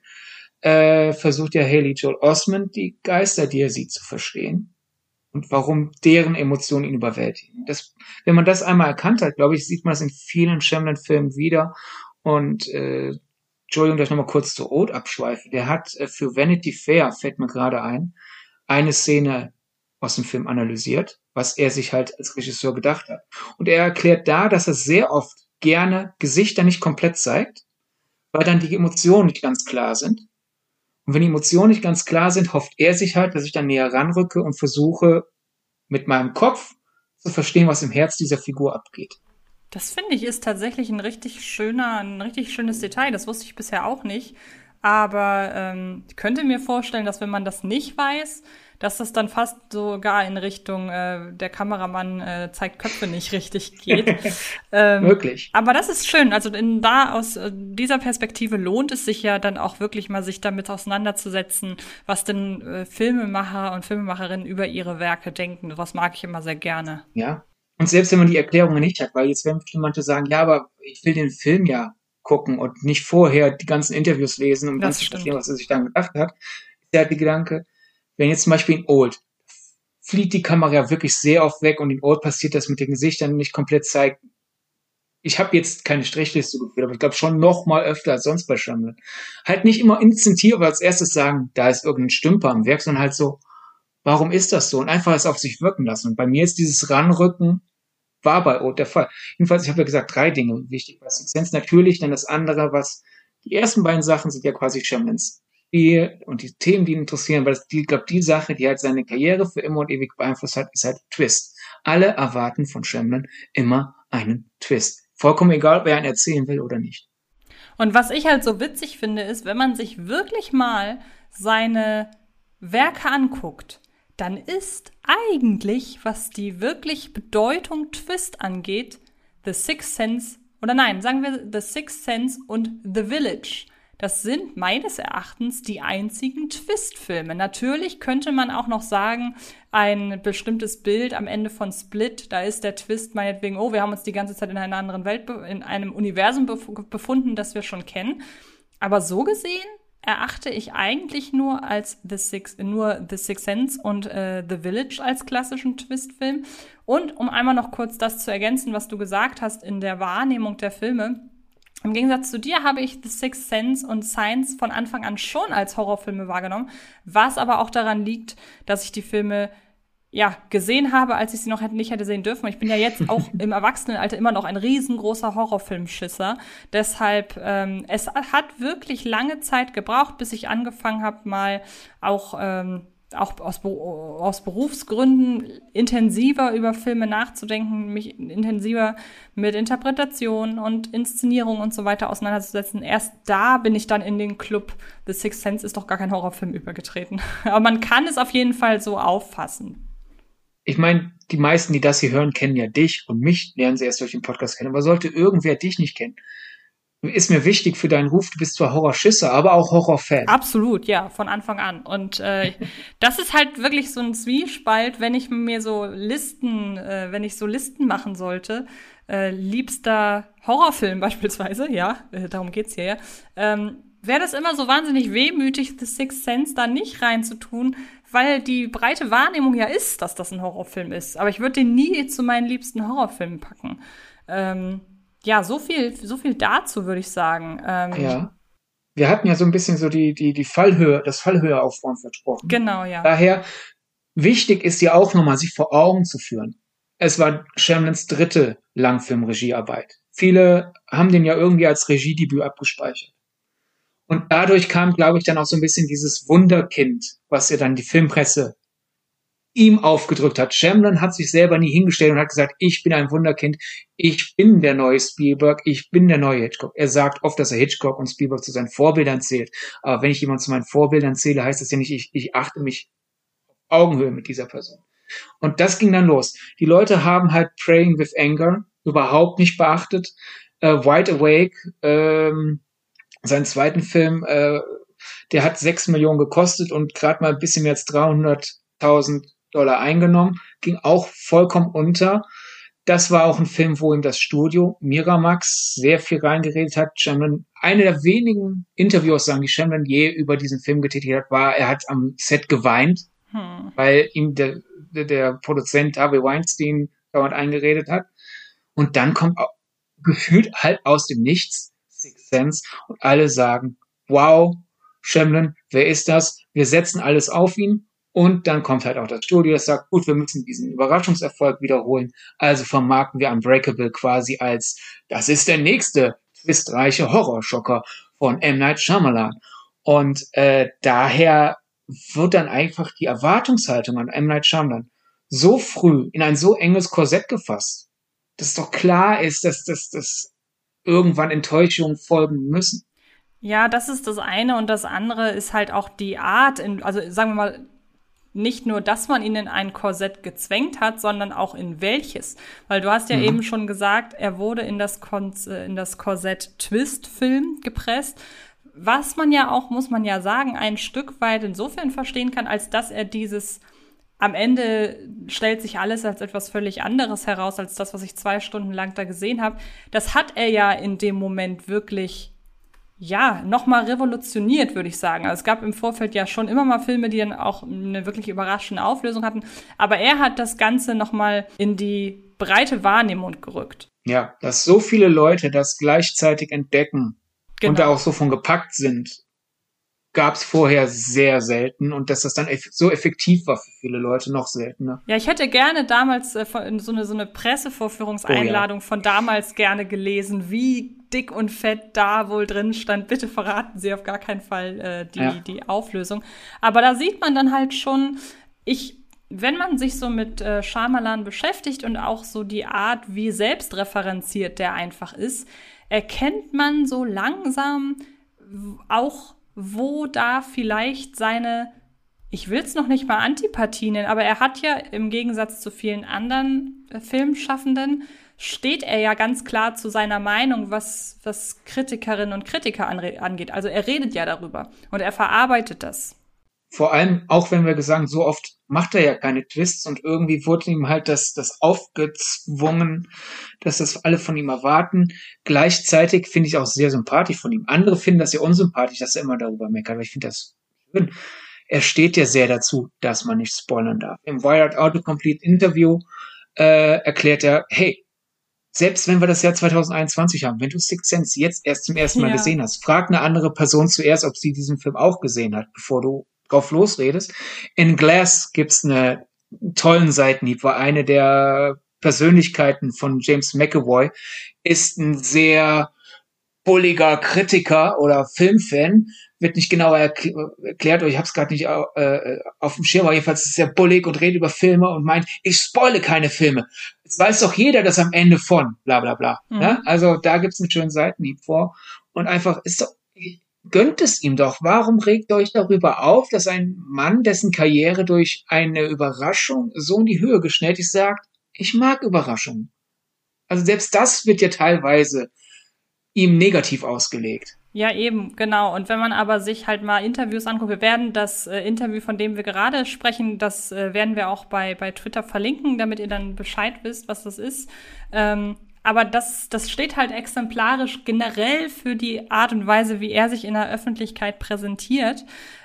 S3: äh, versucht ja Haley Joel Osment, die Geister, die er sieht, zu verstehen. Und warum deren Emotionen ihn überwältigen. Das, wenn man das einmal erkannt hat, glaube ich, sieht man das in vielen Shyamalan-Filmen wieder. Und äh, Entschuldigung, dass ich nochmal kurz zu Oud abschweife. Der hat äh, für Vanity Fair, fällt mir gerade ein, eine Szene aus dem Film analysiert, was er sich halt als Regisseur gedacht hat. Und er erklärt da, dass er sehr oft gerne Gesichter nicht komplett zeigt, weil dann die Emotionen nicht ganz klar sind. Und wenn die Emotionen nicht ganz klar sind, hofft er sich halt, dass ich dann näher ranrücke und versuche, mit meinem Kopf zu verstehen, was im Herz dieser Figur abgeht.
S2: Das finde ich ist tatsächlich ein richtig schöner, ein richtig schönes Detail. Das wusste ich bisher auch nicht. Aber ähm, ich könnte mir vorstellen, dass wenn man das nicht weiß, dass das dann fast sogar in Richtung äh, der Kameramann äh, zeigt Köpfe nicht richtig geht. ähm,
S3: Wirklich.
S2: Aber das ist schön. Also in, da aus äh, dieser Perspektive lohnt es sich ja dann auch wirklich mal, sich damit auseinanderzusetzen, was denn äh, Filmemacher und Filmemacherinnen über ihre Werke denken. Das mag ich immer sehr gerne.
S3: Ja. Und selbst wenn man die Erklärungen nicht hat, weil jetzt werden bestimmt manche sagen, ja, aber ich will den Film ja gucken und nicht vorher die ganzen Interviews lesen, um dann
S2: Das
S3: zu
S2: stimmt.
S3: verstehen, was er sich dann gedacht hat. Ist ja der Gedanke, wenn jetzt zum Beispiel in Old flieht die Kamera wirklich sehr oft weg und in Old passiert das mit den Gesichtern nicht komplett zeigt. Ich habe jetzt keine Strichliste geführt, aber ich glaube schon noch mal öfter als sonst bei Shyamalan. Halt nicht immer instinktiv, aber als erstes sagen, da ist irgendein Stümper am Werk, sondern halt so, warum ist das so? Und einfach es auf sich wirken lassen. Und bei mir ist dieses Ranrücken, war bei Old der Fall. Jedenfalls, ich habe ja gesagt, drei Dinge wichtig bei Sixth Sense. Natürlich, dann das andere, was, die ersten beiden Sachen sind ja quasi Shyamalans Spiel und die Themen, die ihn interessieren, weil es, die, ich glaube, die Sache, die halt seine Karriere für immer und ewig beeinflusst hat, ist halt Twist. Alle erwarten von Shyamalan immer einen Twist. Vollkommen egal, ob er einen erzählen will oder nicht.
S2: Und was ich halt so witzig finde, ist, wenn man sich wirklich mal seine Werke anguckt, dann ist eigentlich, was die wirklich Bedeutung Twist angeht, The Sixth Sense, oder nein, sagen wir The Sixth Sense und The Village. Das sind meines Erachtens die einzigen Twist-Filme. Natürlich könnte man auch noch sagen, ein bestimmtes Bild am Ende von Split, da ist der Twist meinetwegen, oh, wir haben uns die ganze Zeit in einer anderen Welt, in einem Universum befunden, das wir schon kennen. Aber so gesehen erachte ich eigentlich nur als The Six, nur The Sixth Sense und äh, The Village als klassischen Twist-Film. Und um einmal noch kurz das zu ergänzen, was du gesagt hast in der Wahrnehmung der Filme. Im Gegensatz zu dir habe ich The Sixth Sense und Signs von Anfang an schon als Horrorfilme wahrgenommen, was aber auch daran liegt, dass ich die Filme ja gesehen habe, als ich sie noch nicht hätte sehen dürfen. Ich bin ja jetzt auch im Erwachsenenalter immer noch ein riesengroßer Horrorfilmschisser. Deshalb, ähm, es hat wirklich lange Zeit gebraucht, bis ich angefangen habe, mal auch ähm, auch aus, aus Berufsgründen intensiver über Filme nachzudenken, mich intensiver mit Interpretation und Inszenierung und so weiter auseinanderzusetzen. Erst da bin ich dann in den Club The Sixth Sense ist doch gar kein Horrorfilm übergetreten. Aber man kann es auf jeden Fall so auffassen.
S3: Ich meine, die meisten, die das hier hören, kennen ja dich und mich, lernen sie erst durch den Podcast kennen. Aber sollte irgendwer dich nicht kennen, ist mir wichtig für deinen Ruf, du bist zwar Horrorschisser, aber auch Horrorfan.
S2: Absolut, ja, von Anfang an. Und äh, das ist halt wirklich so ein Zwiespalt, wenn ich mir so Listen, äh, wenn ich so Listen machen sollte, äh, liebster Horrorfilm beispielsweise, ja, äh, darum geht's hier ja, ähm, wäre das immer so wahnsinnig wehmütig, The Sixth Sense da nicht reinzutun, weil die breite Wahrnehmung ja ist, dass das ein Horrorfilm ist. Aber ich würde den nie zu meinen liebsten Horrorfilmen packen. Ähm, Ja, so viel, so viel dazu, würde ich sagen. Ähm,
S3: Ja. Wir hatten ja so ein bisschen so die, die, die Fallhöhe, das Fallhöhe aufbauen versprochen.
S2: genau, ja.
S3: Daher, wichtig ist ja auch nochmal, sich vor Augen zu führen. Es war Shyamalans dritte Langfilm-Regiearbeit. Viele haben den ja irgendwie als Regiedebüt abgespeichert. Und dadurch kam, glaube ich, dann auch so ein bisschen dieses Wunderkind, was ja dann die Filmpresse ihm aufgedrückt hat. Shyamalan hat sich selber nie hingestellt und hat gesagt, ich bin ein Wunderkind, ich bin der neue Spielberg, ich bin der neue Hitchcock. Er sagt oft, dass er Hitchcock und Spielberg zu seinen Vorbildern zählt. Aber wenn ich jemand zu meinen Vorbildern zähle, heißt das ja nicht, ich, ich achte mich auf Augenhöhe mit dieser Person. Und das ging dann los. Die Leute haben halt Praying with Anger überhaupt nicht beachtet. Äh, Wide Awake, ähm, seinen zweiten Film, äh, der hat sechs Millionen gekostet und gerade mal ein bisschen mehr als dreihunderttausend Dollar eingenommen, ging auch vollkommen unter. Das war auch ein Film, wo ihm das Studio Miramax sehr viel reingeredet hat. Shyamalan, eine der wenigen Interviews, die Shyamalan je über diesen Film getätigt hat, war, er hat am Set geweint, hm. weil ihm der, der, der Produzent Harvey Weinstein dauernd eingeredet hat. Und dann kommt auch, gefühlt halt aus dem Nichts Sixth Sense und alle sagen, wow, Shyamalan, wer ist das? Wir setzen alles auf ihn. Und dann kommt halt auch das Studio, das sagt, gut, wir müssen diesen Überraschungserfolg wiederholen. Also vermarkten wir Unbreakable quasi als, das ist der nächste twistreiche Horrorschocker von M. Night Shyamalan. Und äh, daher wird dann einfach die Erwartungshaltung an M. Night Shyamalan so früh in ein so enges Korsett gefasst, dass doch klar ist, dass das dass irgendwann Enttäuschungen folgen müssen.
S2: Ja, das ist das eine. Und das andere ist halt auch die Art, in, also sagen wir mal, nicht nur, dass man ihn in ein Korsett gezwängt hat, sondern auch in welches. Weil du hast ja mhm. eben schon gesagt, er wurde in das, Kon- in das Korsett Twist-Film gepresst, was man ja auch, muss man ja sagen, ein Stück weit insofern verstehen kann, als dass er dieses, am Ende stellt sich alles als etwas völlig anderes heraus, als das, was ich zwei Stunden lang da gesehen habe. Das hat er ja in dem Moment wirklich ja, nochmal revolutioniert, würde ich sagen. Also es gab im Vorfeld ja schon immer mal Filme, die dann auch eine wirklich überraschende Auflösung hatten. Aber er hat das Ganze nochmal in die breite Wahrnehmung gerückt.
S3: Ja, dass so viele Leute das gleichzeitig entdecken genau. und da auch so von gepackt sind, gab es vorher sehr selten. Und dass das dann eff- so effektiv war für viele Leute, noch seltener.
S2: Ja, ich hätte gerne damals äh, von, so eine, so eine Pressevorführungseinladung oh, ja. von damals gerne gelesen, wie dick und fett da wohl drin stand. Bitte verraten Sie auf gar keinen Fall äh, die, ja. die Auflösung. Aber da sieht man dann halt schon, ich, wenn man sich so mit äh, Shyamalan beschäftigt und auch so die Art, wie selbstreferenziert der einfach ist, erkennt man so langsam auch, wo da vielleicht seine, ich will es noch nicht mal Antipathie nennen, aber er hat ja im Gegensatz zu vielen anderen äh, Filmschaffenden, steht er ja ganz klar zu seiner Meinung, was, was Kritikerinnen und Kritiker anre- angeht. Also er redet ja darüber und er verarbeitet das.
S3: Vor allem, auch wenn wir gesagt, so oft macht er ja keine Twists und irgendwie wurde ihm halt das, das aufgezwungen, dass das alle von ihm erwarten. Gleichzeitig finde ich auch sehr sympathisch von ihm. Andere finden das ja unsympathisch, dass er immer darüber meckert, aber ich finde das schön. Er steht ja sehr dazu, dass man nicht spoilern darf. Im Wired Autocomplete Interview äh, erklärt er, hey, selbst wenn wir das Jahr zwanzig einundzwanzig haben, wenn du Sixth Sense jetzt erst zum ersten Mal ja. gesehen hast, frag eine andere Person zuerst, ob sie diesen Film auch gesehen hat, bevor du drauf losredest. In Glass gibt's eine tollen Seitenhieb, weil eine der Persönlichkeiten von James McAvoy ist ein sehr bulliger Kritiker oder Filmfan, wird nicht genauer erkl- erklärt, oder ich habe es gerade nicht äh, auf dem Schirm, aber jedenfalls ist er bullig und redet über Filme und meint, ich spoile keine Filme. Es weiß doch jeder, dass am Ende von bla bla bla. Mhm. Ne? Also da gibt's einen schönen Seitenhieb vor und einfach ist doch, gönnt es ihm doch. Warum regt ihr euch darüber auf, dass ein Mann, dessen Karriere durch eine Überraschung so in die Höhe geschnellt ist, sagt, ich mag Überraschungen. Also selbst das wird ja teilweise ihm negativ ausgelegt.
S2: Ja, eben, genau. Und wenn man aber sich halt mal Interviews anguckt, wir werden das äh, Interview, von dem wir gerade sprechen, das äh, werden wir auch bei bei Twitter verlinken, damit ihr dann Bescheid wisst, was das ist. Ähm, aber das das steht halt exemplarisch generell für die Art und Weise, wie er sich in der Öffentlichkeit präsentiert.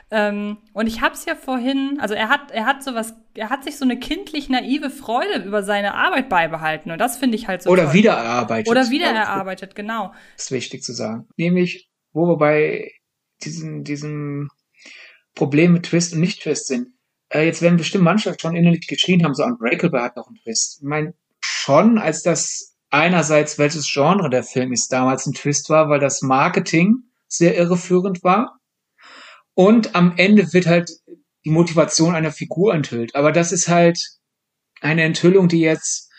S2: Ähm, und ich hab's ja vorhin, also er hat, er hat sowas, er hat sich so eine kindlich naive Freude über seine Arbeit beibehalten. Und das finde ich halt so
S3: Oder
S2: toll.
S3: wiedererarbeitet.
S2: Oder wiedererarbeitet, genau.
S3: Das ist wichtig zu sagen. Nämlich, wo wir bei diesen, diesem Problem mit Twist und Nicht-Twist sind. Äh, jetzt werden bestimmt manche schon innerlich geschrien haben, so Unbreakable hat noch einen Twist. Ich meine, schon, als das einerseits, welches Genre der Film ist, damals ein Twist war, weil das Marketing sehr irreführend war. Und am Ende wird halt die Motivation einer Figur enthüllt. Aber das ist halt eine Enthüllung, die jetzt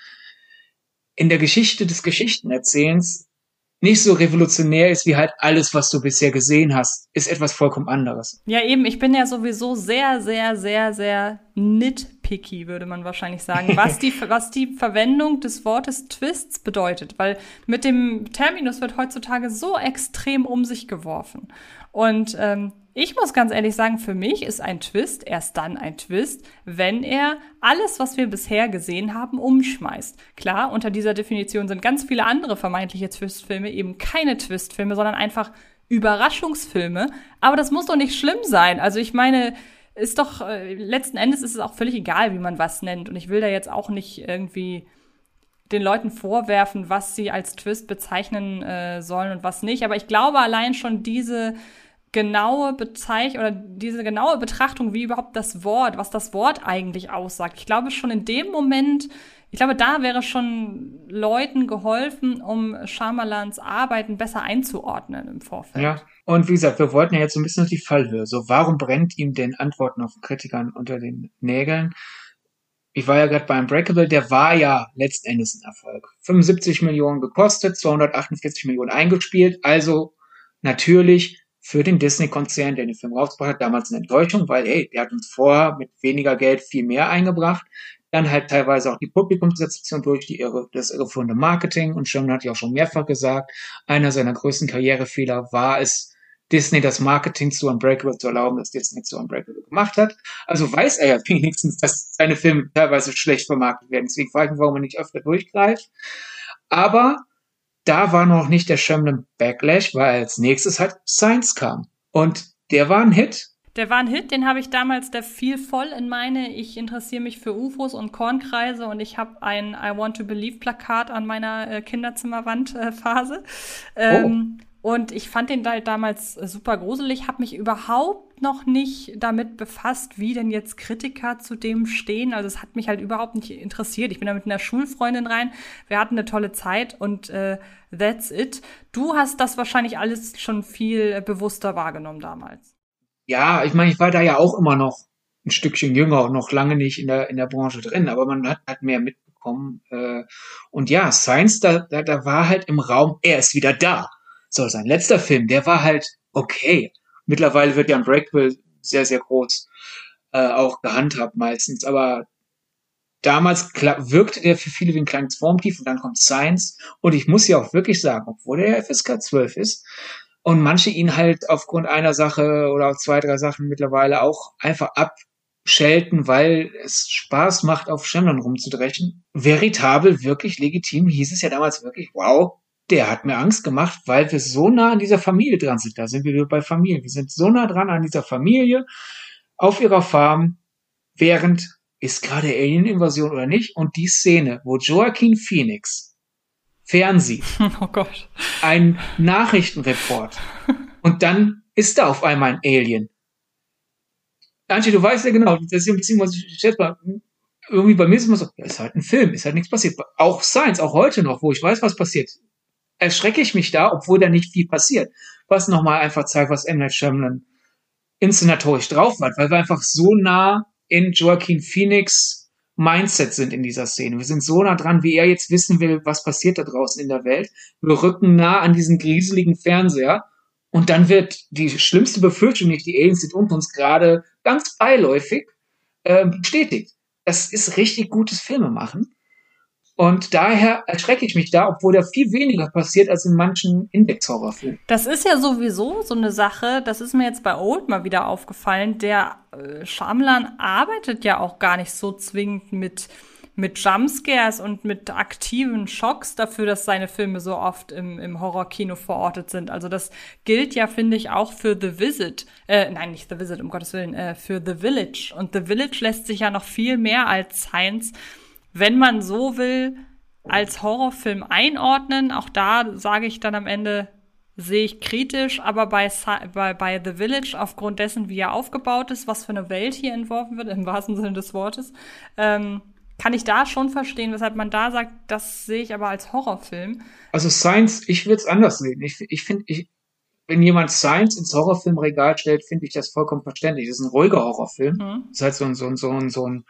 S3: in der Geschichte des Geschichtenerzählens nicht so revolutionär ist wie halt alles, was du bisher gesehen hast, ist etwas vollkommen anderes.
S2: Ja, eben, ich bin ja sowieso sehr, sehr, sehr, sehr nitpicky, würde man wahrscheinlich sagen, was die, was die Verwendung des Wortes Twists bedeutet. Weil mit dem Terminus wird heutzutage so extrem um sich geworfen. Und ähm, ich muss ganz ehrlich sagen, für mich ist ein Twist erst dann ein Twist, wenn er alles, was wir bisher gesehen haben, umschmeißt. Klar, unter dieser Definition sind ganz viele andere vermeintliche Twistfilme eben keine Twistfilme, sondern einfach Überraschungsfilme. Aber das muss doch nicht schlimm sein. Also ich meine, ist doch, äh, letzten Endes ist es auch völlig egal, wie man was nennt. Und ich will da jetzt auch nicht irgendwie den Leuten vorwerfen, was sie als Twist bezeichnen äh, sollen und was nicht. Aber ich glaube, allein schon diese genaue Bezeichnung oder diese genaue Betrachtung, wie überhaupt das Wort, was das Wort eigentlich aussagt. Ich glaube schon in dem Moment, ich glaube, da wäre schon Leuten geholfen, um Shyamalans Arbeiten besser einzuordnen im Vorfeld.
S3: Ja, und wie gesagt, wir wollten ja jetzt so ein bisschen auf die Fallhöhe. So, warum brennt ihm denn Antworten auf Kritikern unter den Nägeln? Ich war ja gerade bei Unbreakable, der war ja letzten Endes ein Erfolg. fünfundsiebzig Millionen gekostet, zweihundertachtundvierzig Millionen eingespielt, also natürlich für den Disney-Konzern, der den Film rausgebracht hat, damals eine Enttäuschung, weil, hey, der hat uns vorher mit weniger Geld viel mehr eingebracht. Dann halt teilweise auch die Publikumsrezeption durch die irre, das irreführende Marketing. Und Sherman hat ja auch schon mehrfach gesagt, einer seiner größten Karrierefehler war es, Disney das Marketing zu Unbreakable zu erlauben, das Disney zu Unbreakable gemacht hat. Also weiß er ja wenigstens, dass seine Filme teilweise schlecht vermarktet werden. Deswegen frage ich mich, warum er nicht öfter durchgreift. Aber da war noch nicht der Shyamalan Backlash, weil als nächstes halt Science kam. Und der war ein Hit.
S2: Der war ein Hit, den habe ich damals, der fiel voll in meine, ich interessiere mich für U F Os und Kornkreise und ich habe ein I Want to Believe Plakat an meiner äh, Kinderzimmerwand-Phase. Äh, ähm, oh. Und ich fand den halt damals super gruselig, habe mich überhaupt noch nicht damit befasst, wie denn jetzt Kritiker zu dem stehen. Also es hat mich halt überhaupt nicht interessiert. Ich bin da mit einer Schulfreundin rein, wir hatten eine tolle Zeit und äh, that's it. Du hast das wahrscheinlich alles schon viel bewusster wahrgenommen damals.
S3: Ja, ich meine, ich war da ja auch immer noch ein Stückchen jünger und noch lange nicht in der in der Branche drin, aber man hat, hat mehr mitbekommen. Äh, und ja, Science, da, da, da war halt im Raum, er ist wieder da. So, sein letzter Film, der war halt okay. Mittlerweile wird ja Unbreakable sehr, sehr groß äh, auch gehandhabt meistens, aber damals klar, wirkte der für viele wie ein kleines Formtief und dann kommt Science und ich muss ja auch wirklich sagen, obwohl der ja F S K zwölf ist und manche ihn halt aufgrund einer Sache oder zwei, drei Sachen mittlerweile auch einfach abschelten, weil es Spaß macht, auf Shyamalan rumzudreschen. Veritabel, wirklich legitim, hieß es ja damals wirklich, wow, der hat mir Angst gemacht, weil wir so nah an dieser Familie dran sind. Da sind wir wieder bei Familie. Wir sind so nah dran an dieser Familie auf ihrer Farm, während ist gerade Alien-Invasion oder nicht. Und die Szene, wo Joaquin Phoenix fernsieht,
S2: oh Gott,
S3: ein Nachrichtenreport und dann ist da auf einmal ein Alien. Antje, du weißt ja genau, das ist ein bisschen, was ich schätze mal, irgendwie bei mir ist immer so, ja, ist halt ein Film, ist halt nichts passiert. Auch Science, auch heute noch, wo ich weiß, was passiert, erschrecke ich mich da, obwohl da nicht viel passiert. Was nochmal einfach zeigt, was M. Night Shyamalan inszenatorisch drauf hat, weil wir einfach so nah in Joaquin Phoenix Mindset sind in dieser Szene. Wir sind so nah dran, wie er jetzt wissen will, was passiert da draußen in der Welt. Wir rücken nah an diesen grieseligen Fernseher und dann wird die schlimmste Befürchtung, nicht die Aliens sind unter uns, gerade ganz beiläufig äh, bestätigt. Das ist richtig gutes Filmemachen. Und daher erschrecke ich mich da, obwohl da viel weniger passiert als in manchen Index-Horrorfilmen.
S2: Das ist ja sowieso so eine Sache, das ist mir jetzt bei Old mal wieder aufgefallen, der äh, Shyamalan arbeitet ja auch gar nicht so zwingend mit mit Jumpscares und mit aktiven Schocks dafür, dass seine Filme so oft im, im Horrorkino verortet sind. Also das gilt ja, finde ich, auch für The Visit. Äh, nein, nicht The Visit, um Gottes Willen, äh, für The Village. Und The Village lässt sich ja noch viel mehr als Science, wenn man so will, als Horrorfilm einordnen. Auch da sage ich dann am Ende, sehe ich kritisch, aber bei, bei, bei The Village, aufgrund dessen, wie er aufgebaut ist, was für eine Welt hier entworfen wird, im wahrsten Sinne des Wortes, ähm, kann ich da schon verstehen, weshalb man da sagt, das sehe ich aber als Horrorfilm.
S3: Also Science, ich würde es anders sehen. Ich, ich finde, ich, wenn jemand Science ins Horrorfilmregal stellt, finde ich das vollkommen verständlich. Das ist ein ruhiger Horrorfilm. Mhm. Das ist halt so ein, so ein, so ein, so ein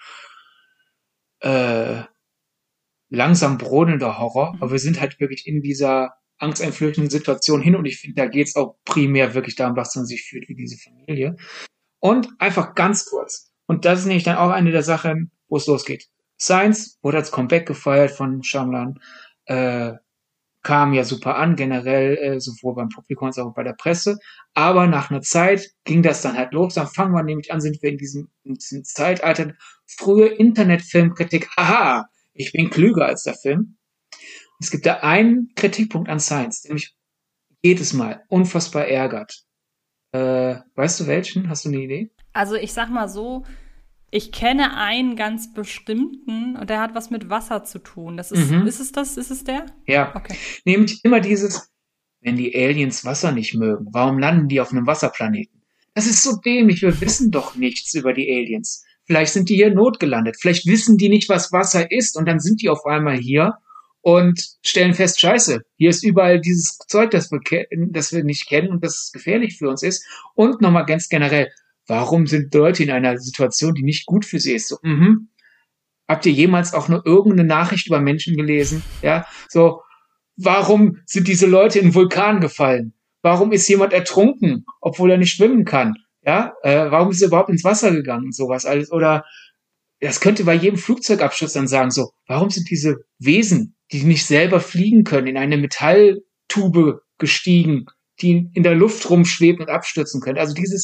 S3: äh, langsam brodelnder Horror. Mhm. Aber wir sind halt wirklich in dieser angsteinflößenden Situation hin und ich finde, da geht's auch primär wirklich darum, was man sich fühlt wie diese Familie. Und einfach ganz kurz. Und das ist nämlich dann auch eine der Sachen, wo es losgeht. Science wurde als Comeback gefeiert von Shyamalan, äh, kam ja super an, generell, äh, sowohl beim Publikum als auch bei der Presse. Aber nach einer Zeit ging das dann halt los. Dann fangen wir nämlich an, sind wir in diesem, in diesem Zeitalter. Frühe Internetfilmkritik. Aha, ich bin klüger als der Film. Es gibt da einen Kritikpunkt an Science, der mich jedes Mal unfassbar ärgert. Äh, weißt du welchen? Hast du eine Idee?
S2: Also ich sag mal so, ich kenne einen ganz bestimmten und der hat was mit Wasser zu tun. Das ist, mhm. ist es das? Ist es der?
S3: Ja. Okay. Nämlich immer dieses, wenn die Aliens Wasser nicht mögen, warum landen die auf einem Wasserplaneten? Das ist so dämlich, wir wissen doch nichts über die Aliens. Vielleicht sind die hier notgelandet, vielleicht wissen die nicht, was Wasser ist und dann sind die auf einmal hier und stellen fest, scheiße, hier ist überall dieses Zeug, das wir, das wir nicht kennen und das gefährlich für uns ist. Und nochmal ganz generell, warum sind Leute in einer Situation, die nicht gut für sie ist? So, mhm. Habt ihr jemals auch nur irgendeine Nachricht über Menschen gelesen? Ja, so, warum sind diese Leute in einen Vulkan gefallen? Warum ist jemand ertrunken, obwohl er nicht schwimmen kann? Ja, äh, warum ist er überhaupt ins Wasser gegangen? Sowas alles. Oder das könnte bei jedem Flugzeugabsturz dann sagen, so, warum sind diese Wesen, die nicht selber fliegen können, in eine Metalltube gestiegen, die in der Luft rumschweben und abstürzen können? Also dieses,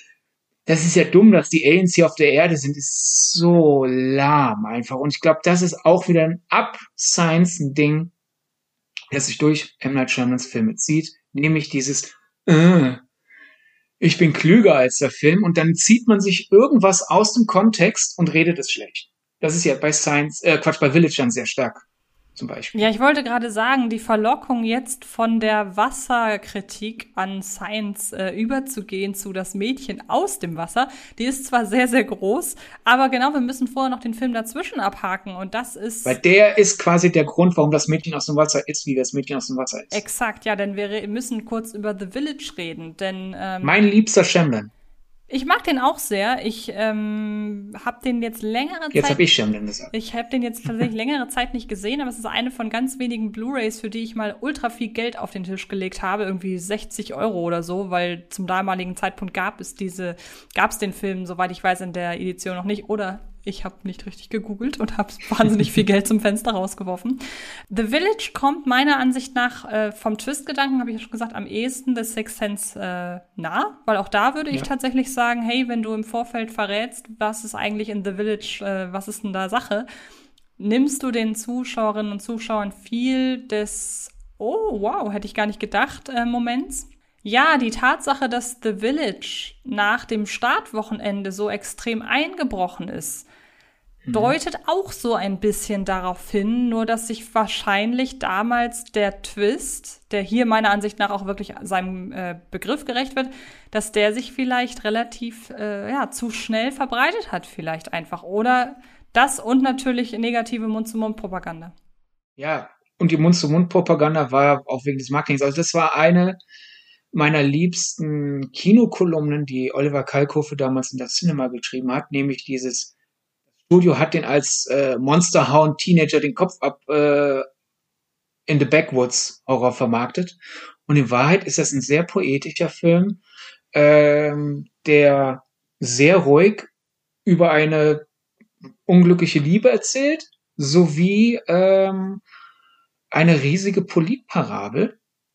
S3: das ist ja dumm, dass die Aliens hier auf der Erde sind, ist so lahm einfach. Und ich glaube, das ist auch wieder ein Up-Science-Ding, das sich durch M. Night Shyamalans Filme zieht, nämlich dieses, äh, ich bin klüger als der Film und dann zieht man sich irgendwas aus dem Kontext und redet es schlecht. Das ist ja bei Science, äh, Quatsch, bei Village dann sehr stark. Zum Beispiel.
S2: Ja, ich wollte gerade sagen, die Verlockung jetzt von der Wasserkritik an Science äh, überzugehen zu das Mädchen aus dem Wasser, die ist zwar sehr, sehr groß, aber genau, wir müssen vorher noch den Film dazwischen abhaken und das ist...
S3: Weil der ist quasi der Grund, warum das Mädchen aus dem Wasser ist, wie das Mädchen aus dem Wasser ist.
S2: Exakt, ja, denn wir müssen kurz über The Village reden, denn... Ähm,
S3: mein liebster Shyamalan.
S2: Ich mag den auch sehr. Ich ähm, habe den jetzt längere Zeit...
S3: Jetzt habe ich Shyamalan gesagt.
S2: Ich habe den jetzt tatsächlich längere Zeit nicht gesehen, aber es ist eine von ganz wenigen Blu-Rays, für die ich mal ultra viel Geld auf den Tisch gelegt habe, irgendwie sechzig Euro oder so, weil zum damaligen Zeitpunkt gab es diese, gab es den Film, soweit ich weiß, in der Edition noch nicht. Oder ich habe nicht richtig gegoogelt und habe wahnsinnig viel Geld zum Fenster rausgeworfen. The Village kommt meiner Ansicht nach äh, vom Twist-Gedanken, habe ich ja schon gesagt, am ehesten des Sixth Sense äh, nah, weil auch da würde ich ja. tatsächlich sagen, hey, wenn du im Vorfeld verrätst, was ist eigentlich in The Village, äh, was ist denn da Sache, nimmst du den Zuschauerinnen und Zuschauern viel des, oh wow, hätte ich gar nicht gedacht, äh, Moments. Ja, die Tatsache, dass The Village nach dem Startwochenende so extrem eingebrochen ist, mhm. deutet auch so ein bisschen darauf hin, nur dass sich wahrscheinlich damals der Twist, der hier meiner Ansicht nach auch wirklich seinem äh, Begriff gerecht wird, dass der sich vielleicht relativ äh, ja, zu schnell verbreitet hat vielleicht einfach. Oder das und natürlich negative Mund-zu-Mund-Propaganda.
S3: Ja, und die Mund-zu-Mund-Propaganda war auch wegen des Marketings. Also das war eine meiner liebsten Kinokolumnen, die Oliver Kalkofe damals in das Cinema geschrieben hat, nämlich dieses Studio hat den als äh, Monsterhound Teenager den Kopf ab äh, in the Backwoods Horror vermarktet. Und in Wahrheit ist das ein sehr poetischer Film, ähm, der sehr ruhig über eine unglückliche Liebe erzählt, sowie ähm, eine riesige Politparabel.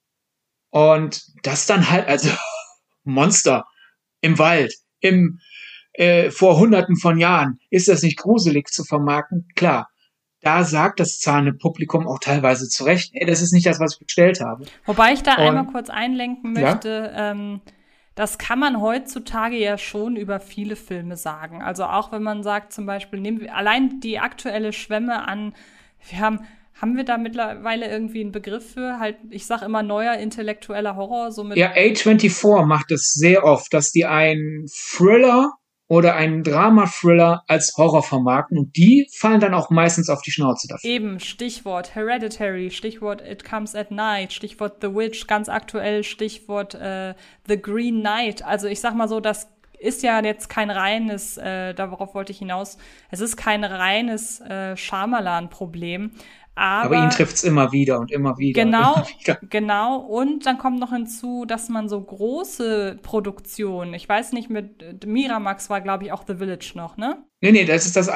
S3: Und das dann halt, also Monster im Wald, im äh, vor hunderten von Jahren, ist das nicht gruselig zu vermarkten? Klar. da sagt das zahlende Publikum auch teilweise zu Recht, ey, das ist nicht das, was ich bestellt habe.
S2: Wobei ich da
S3: Und,
S2: einmal kurz einlenken möchte,
S3: ja?
S2: ähm, das kann man heutzutage ja schon über viele Filme sagen. Also auch wenn man sagt, zum Beispiel, nehmen wir allein die aktuelle Schwemme an, wir haben, haben wir da mittlerweile irgendwie einen Begriff für? Halt, ich sag immer neuer intellektueller Horror, so mit.
S3: Ja, A vierundzwanzig macht es sehr oft, dass die einen Thriller oder einen Drama-Thriller als Horror vermarkten und die fallen dann auch meistens auf die Schnauze dafür.
S2: Eben, Stichwort Hereditary, Stichwort It Comes at Night, Stichwort The Witch, ganz aktuell Stichwort äh, The Green Knight. Also ich sag mal so, das ist ja jetzt kein reines, äh, darauf wollte ich hinaus, es ist kein reines äh, Shyamalan-Problem. Aber,
S3: aber ihn trifft's immer wieder und immer wieder.
S2: Genau,
S3: und immer wieder.
S2: genau. Und dann kommt noch hinzu, dass man so große Produktionen, ich weiß nicht, mit Miramax war, glaube ich, auch The Village noch, ne?
S3: Nee, nee, das ist das,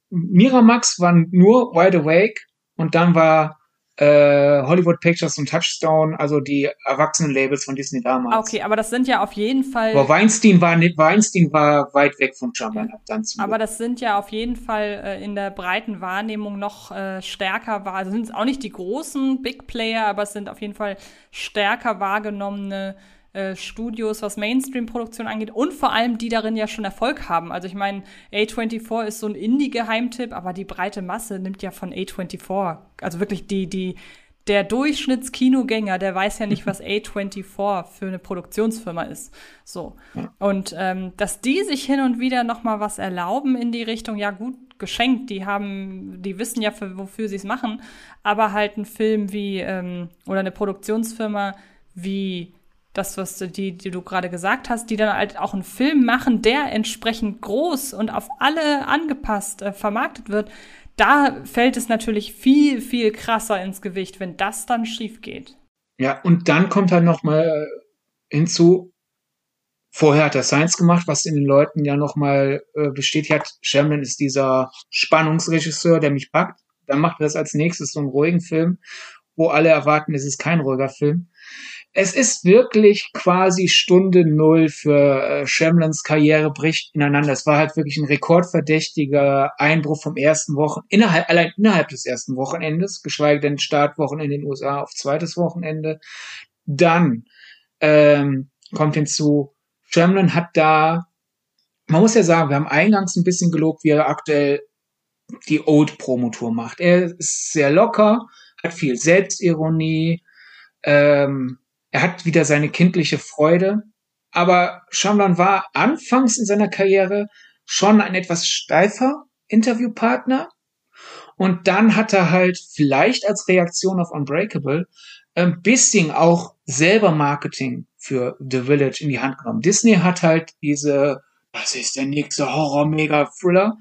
S3: Miramax war nur Wide Awake und dann war äh, Hollywood Pictures und Touchstone, also die Erwachsenen-Labels von Disney damals.
S2: Okay, aber das sind ja auf jeden Fall.
S3: Aber Weinstein war nicht, Weinstein war weit weg von Shyamalan.
S2: Ja.
S3: Dann zum
S2: aber das sind ja auf jeden Fall äh, in der breiten Wahrnehmung noch äh, stärker wahr. Also sind es auch nicht die großen Big Player, aber es sind auf jeden Fall stärker wahrgenommene äh, Studios, was Mainstream-Produktion angeht und vor allem die darin ja schon Erfolg haben. Also ich meine, A vierundzwanzig ist so ein Indie-Geheimtipp, aber die breite Masse nimmt ja von A vierundzwanzig. Also wirklich die, die, der Durchschnittskinogänger, der weiß ja nicht, was A vierundzwanzig für eine Produktionsfirma ist. So. Und ähm, dass die sich hin und wieder noch mal was erlauben in die Richtung, ja gut, geschenkt, die haben, die wissen ja, für, wofür sie es machen, aber halt ein Film wie, ähm, oder eine Produktionsfirma wie das, was du, die, die du gerade gesagt hast, die dann halt auch einen Film machen, der entsprechend groß und auf alle angepasst äh, vermarktet wird, da fällt es natürlich viel, viel krasser ins Gewicht, wenn das dann schief geht.
S3: Ja, und dann kommt halt noch mal hinzu, vorher hat er Science gemacht, was in den Leuten ja noch mal äh, bestätigt hat, Shyamalan ist dieser Spannungsregisseur, der mich packt. Dann macht er das als nächstes so einen ruhigen Film, wo alle erwarten, es ist kein ruhiger Film. Es ist wirklich quasi Stunde Null für äh, Shyamalans Karriere bricht ineinander. Es war halt wirklich ein rekordverdächtiger Einbruch vom ersten Wochen, innerhalb, allein innerhalb des ersten Wochenendes, geschweige denn Startwochenende in den U S A auf zweites Wochenende. Dann ähm, kommt hinzu, Shyamalan hat da, man muss ja sagen, wir haben eingangs ein bisschen gelobt, wie er aktuell die Old-Promotour macht. Er ist sehr locker, hat viel Selbstironie, ähm, er hat wieder seine kindliche Freude, aber Shyamalan war anfangs in seiner Karriere schon ein etwas steifer Interviewpartner und dann hat er halt vielleicht als Reaktion auf Unbreakable ein bisschen auch selber Marketing für The Village in die Hand genommen. Disney hat halt diese, das ist der nächste Horror-Mega-Thriller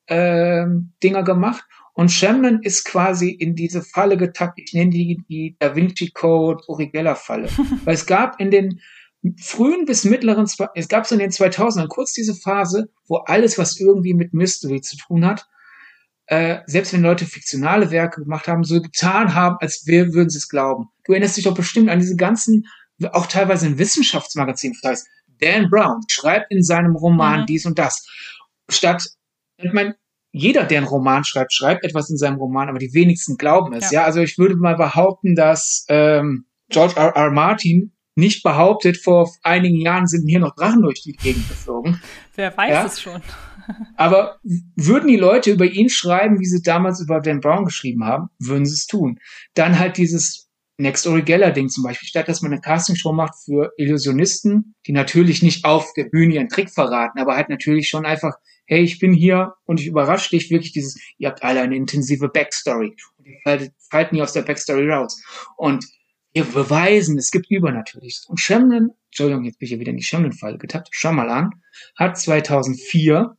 S3: ähm, Dinger gemacht. Und Shyamalan ist quasi in diese Falle getappt. Ich nenne die die Da Vinci Code Uri Geller Falle. Weil es gab in den frühen bis mittleren, es gab so in den zweitausendern kurz diese Phase, wo alles, was irgendwie mit Mystery zu tun hat, äh, selbst wenn Leute fiktionale Werke gemacht haben, so getan haben, als wir würden sie es glauben. Du erinnerst dich doch bestimmt an diese ganzen, auch teilweise in Wissenschaftsmagazinen, das heißt, Dan Brown schreibt in seinem Roman mhm. dies und das. Statt, ich meine, jeder, der einen Roman schreibt, schreibt etwas in seinem Roman, aber die wenigsten glauben es. Ja, ja? Also ich würde mal behaupten, dass ähm, George R. R. Martin nicht behauptet, vor einigen Jahren sind hier noch Drachen durch die Gegend geflogen.
S2: Wer weiß ja? es schon.
S3: Aber würden die Leute über ihn schreiben, wie sie damals über Dan Brown geschrieben haben, würden sie es tun. Dann halt dieses Next Uri Geller Ding zum Beispiel, statt dass man eine Castingshow macht für Illusionisten, die natürlich nicht auf der Bühne ihren Trick verraten, aber halt natürlich schon einfach, hey, ich bin hier und ich überrasche dich, wirklich dieses, ihr habt alle eine intensive Backstory und ihr fallt, fallt nie aus der Backstory raus. Und wir beweisen, es gibt Übernatürliches. Und Shyamalan, Entschuldigung, jetzt bin ich ja wieder in die Shyamalan-Falle getappt, Shyamalan hat zweitausendvier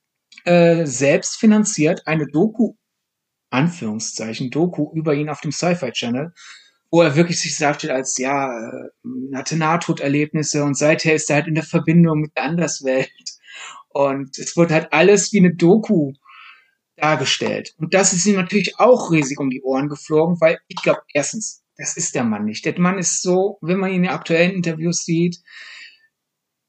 S3: äh, selbst finanziert eine Doku, Anführungszeichen, Doku über ihn auf dem Sci-Fi Channel, wo er wirklich sich darstellt als, ja, äh, hatte Nahtoderlebnisse und seither ist er halt in der Verbindung mit der Anderswelt. Und es wird halt alles wie eine Doku dargestellt. Und das ist ihm natürlich auch riesig um die Ohren geflogen, weil ich glaube, erstens, das ist der Mann nicht. Der Mann ist so, wenn man ihn in aktuellen Interviews sieht,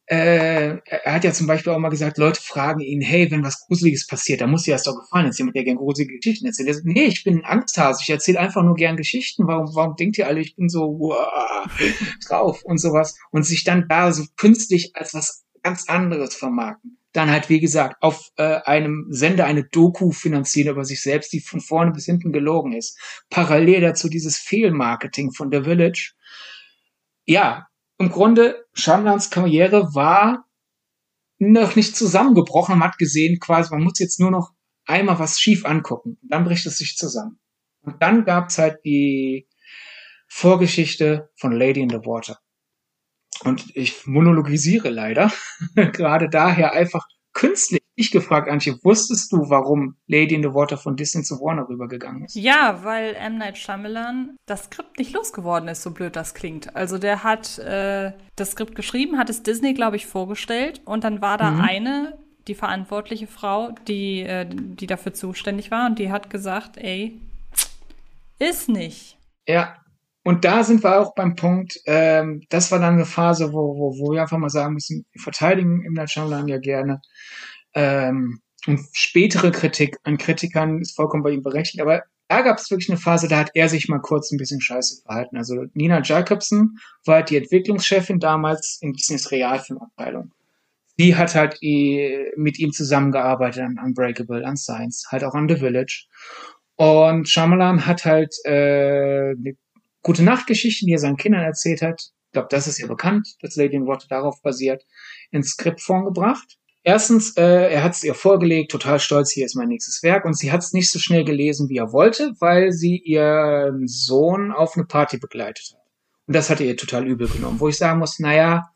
S3: äh, er hat ja zum Beispiel auch mal gesagt, Leute fragen ihn, hey, wenn was Gruseliges passiert, dann muss dir das doch gefallen. Jetzt jemand, der gerne gruselige Geschichten erzählt. Er sagt, nee, ich bin ein Angsthase, ich erzähle einfach nur gern Geschichten. Warum, warum denkt ihr alle, ich bin so wow, drauf und sowas? Und sich dann da so künstlich als was ganz anderes vermarkten. Dann halt, wie gesagt, auf äh, einem Sender eine Doku finanzieren über sich selbst, die von vorne bis hinten gelogen ist. Parallel dazu dieses Fehlmarketing von The Village. Ja, im Grunde, Shyamalans Karriere war noch nicht zusammengebrochen. Man hat gesehen, quasi, man muss jetzt nur noch einmal was schief angucken. Dann bricht es sich zusammen. Und dann gab's halt die Vorgeschichte von Lady in the Water. Und ich monologisiere leider, gerade daher einfach künstlich. Ich gefragt, Antje, wusstest du, warum Lady in the Water von Disney zu Warner rübergegangen ist?
S2: Ja, weil M. Night Shyamalan das Skript nicht losgeworden ist, so blöd das klingt. Also der hat äh, das Skript geschrieben, hat es Disney, glaube ich, vorgestellt und dann war da mhm. eine, die verantwortliche Frau, die, äh, die dafür zuständig war und die hat gesagt, ey, ist nicht.
S3: Ja. Und da sind wir auch beim Punkt, ähm, das war dann eine Phase, wo, wo, wo wir einfach mal sagen müssen, wir verteidigen M. Night Shyamalan ja gerne. Ähm, und spätere Kritik an Kritikern ist vollkommen bei ihm berechtigt. Aber da gab es wirklich eine Phase, da hat er sich mal kurz ein bisschen scheiße verhalten. Also Nina Jacobson war halt die Entwicklungschefin damals in Disneys Realfilmabteilung. Sie hat halt mit ihm zusammengearbeitet an Unbreakable, an Science, halt auch an The Village. Und Shyamalan hat halt äh, eine gute Nachtgeschichte, die er seinen Kindern erzählt hat. Ich glaube, das ist ja bekannt, dass Lady in the Water darauf basiert, ins Skriptform gebracht. Erstens, äh, er hat es ihr vorgelegt, total stolz, hier ist mein nächstes Werk. Und sie hat es nicht so schnell gelesen, wie er wollte, weil sie ihren Sohn auf eine Party begleitet hat. Und das hat er ihr total übel genommen. Wo ich sagen muss, naja,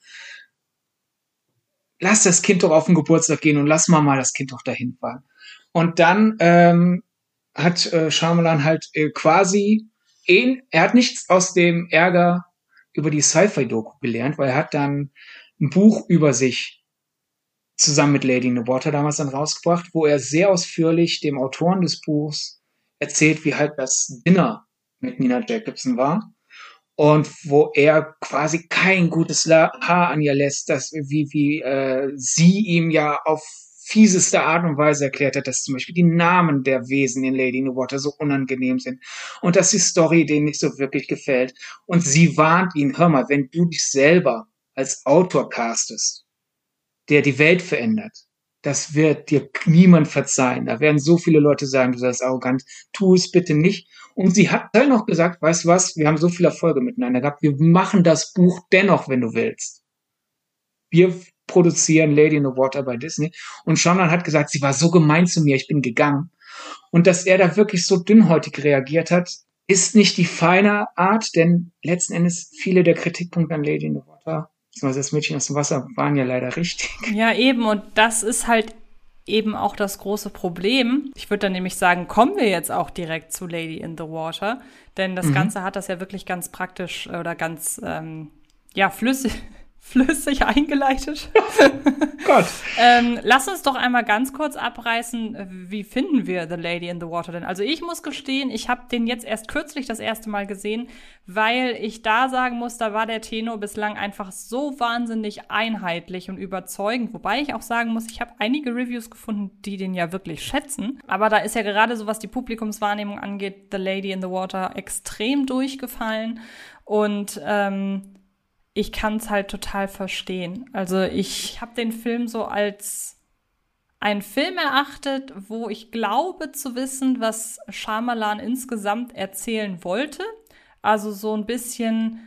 S3: lass das Kind doch auf den Geburtstag gehen und lass mal mal das Kind doch dahin fahren. Und dann ähm, hat äh, Shyamalan halt äh, quasi, ihn, er hat nichts aus dem Ärger über die Sci-Fi-Doku gelernt, weil er hat dann ein Buch über sich zusammen mit Lady in the Water damals dann rausgebracht, wo er sehr ausführlich dem Autoren des Buchs erzählt, wie halt das Dinner mit Nina Jacobson war und wo er quasi kein gutes Haar an ihr lässt, dass wie wie äh, sie ihm ja auf fieseste Art und Weise erklärt hat, dass zum Beispiel die Namen der Wesen in Lady in the Water so unangenehm sind und dass die Story denen nicht so wirklich gefällt. Und sie warnt ihn, hör mal, wenn du dich selber als Autor castest, der die Welt verändert, das wird dir niemand verzeihen. Da werden so viele Leute sagen, du seist arrogant, tu es bitte nicht. Und sie hat dann noch gesagt, weißt du was, wir haben so viele Erfolge miteinander gehabt, wir machen das Buch dennoch, wenn du willst. Wir produzieren Lady in the Water bei Disney. Und Shyamalan hat gesagt, sie war so gemein zu mir, ich bin gegangen. Und dass er da wirklich so dünnhäutig reagiert hat, ist nicht die feine Art, denn letzten Endes viele der Kritikpunkte an Lady in the Water, beziehungsweise das Mädchen aus dem Wasser, waren ja leider richtig.
S2: Ja, eben. Und das ist halt eben auch das große Problem. Ich würde dann nämlich sagen, kommen wir jetzt auch direkt zu Lady in the Water, denn das mhm. Ganze hat das ja wirklich ganz praktisch oder ganz, ähm, ja, flüssig flüssig eingeleitet.
S3: Gott.
S2: ähm, lass uns doch einmal ganz kurz abreißen, wie finden wir The Lady in the Water denn? Also ich muss gestehen, ich habe den jetzt erst kürzlich das erste Mal gesehen, weil ich da sagen muss, da war der Tenor bislang einfach so wahnsinnig einheitlich und überzeugend. Wobei ich auch sagen muss, ich habe einige Reviews gefunden, die den ja wirklich schätzen. Aber da ist ja gerade so, was die Publikumswahrnehmung angeht, The Lady in the Water extrem durchgefallen. Und ähm, ich kann es halt total verstehen. Also ich habe den Film so als einen Film erachtet, wo ich glaube zu wissen, was Shyamalan insgesamt erzählen wollte. Also so ein bisschen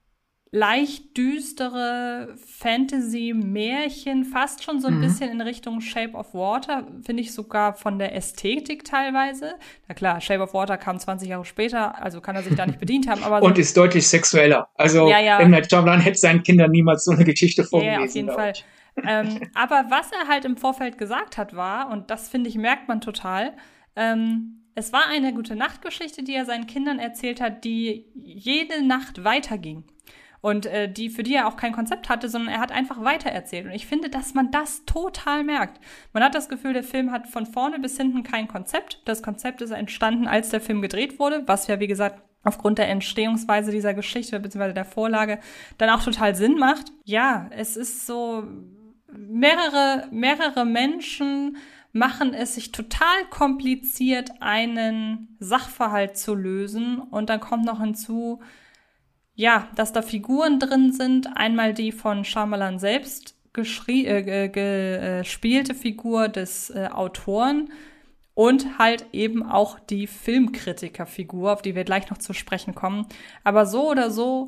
S2: leicht düstere Fantasy-Märchen, fast schon so ein mhm. bisschen in Richtung Shape of Water, finde ich sogar von der Ästhetik teilweise. Na klar, Shape of Water kam zwanzig Jahre später, also kann er sich da nicht bedient haben. Aber so
S3: und ist deutlich sexueller. Also
S2: ja, ja.
S3: M. Night Shyamalan hätte seinen Kindern niemals so eine Geschichte vorgelesen.
S2: Ja, auf jeden Fall. ähm, aber was er halt im Vorfeld gesagt hat war, und das finde ich, merkt man total, ähm, es war eine gute Nachtgeschichte, die er seinen Kindern erzählt hat, die jede Nacht weiterging. Und äh, die, für die er auch kein Konzept hatte, sondern er hat einfach weitererzählt. Und ich finde, dass man das total merkt. Man hat das Gefühl, der Film hat von vorne bis hinten kein Konzept. Das Konzept ist entstanden, als der Film gedreht wurde, was ja, wie gesagt, aufgrund der Entstehungsweise dieser Geschichte bzw. der Vorlage dann auch total Sinn macht. Ja, es ist so, mehrere, mehrere Menschen machen es sich total kompliziert, einen Sachverhalt zu lösen. Und dann kommt noch hinzu, ja, dass da Figuren drin sind. Einmal die von Shyamalan selbst geschrie- äh, gespielte Figur des äh, Autoren und halt eben auch die Filmkritikerfigur, auf die wir gleich noch zu sprechen kommen. Aber so oder so,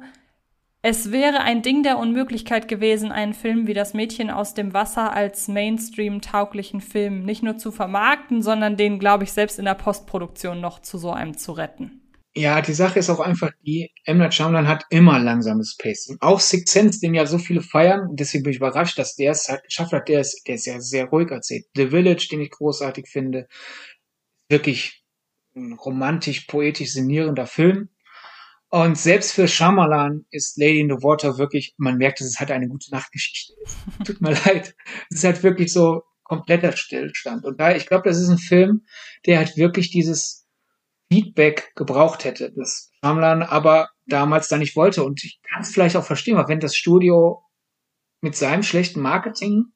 S2: es wäre ein Ding der Unmöglichkeit gewesen, einen Film wie Das Mädchen aus dem Wasser als Mainstream-tauglichen Film nicht nur zu vermarkten, sondern den, glaube ich, selbst in der Postproduktion noch zu so einem zu retten.
S3: Ja, die Sache ist auch einfach die, M. Night Shyamalan hat immer langsames Pacing. Auch Sixth Sense, den ja so viele feiern, deswegen bin ich überrascht, dass der es halt geschafft hat. Der ist, der ist ja sehr ruhig erzählt. The Village, den ich großartig finde, wirklich ein romantisch, poetisch sinnierender Film. Und selbst für Shyamalan ist Lady in the Water wirklich, man merkt, dass es halt eine gute Nachtgeschichte ist. Tut mir leid. Es ist halt wirklich so kompletter Stillstand. Und da, ich glaube, das ist ein Film, der halt wirklich dieses Feedback gebraucht hätte, das Shyamalan aber damals da nicht wollte. Und ich kann es vielleicht auch verstehen, weil wenn das Studio mit seinem schlechten Marketing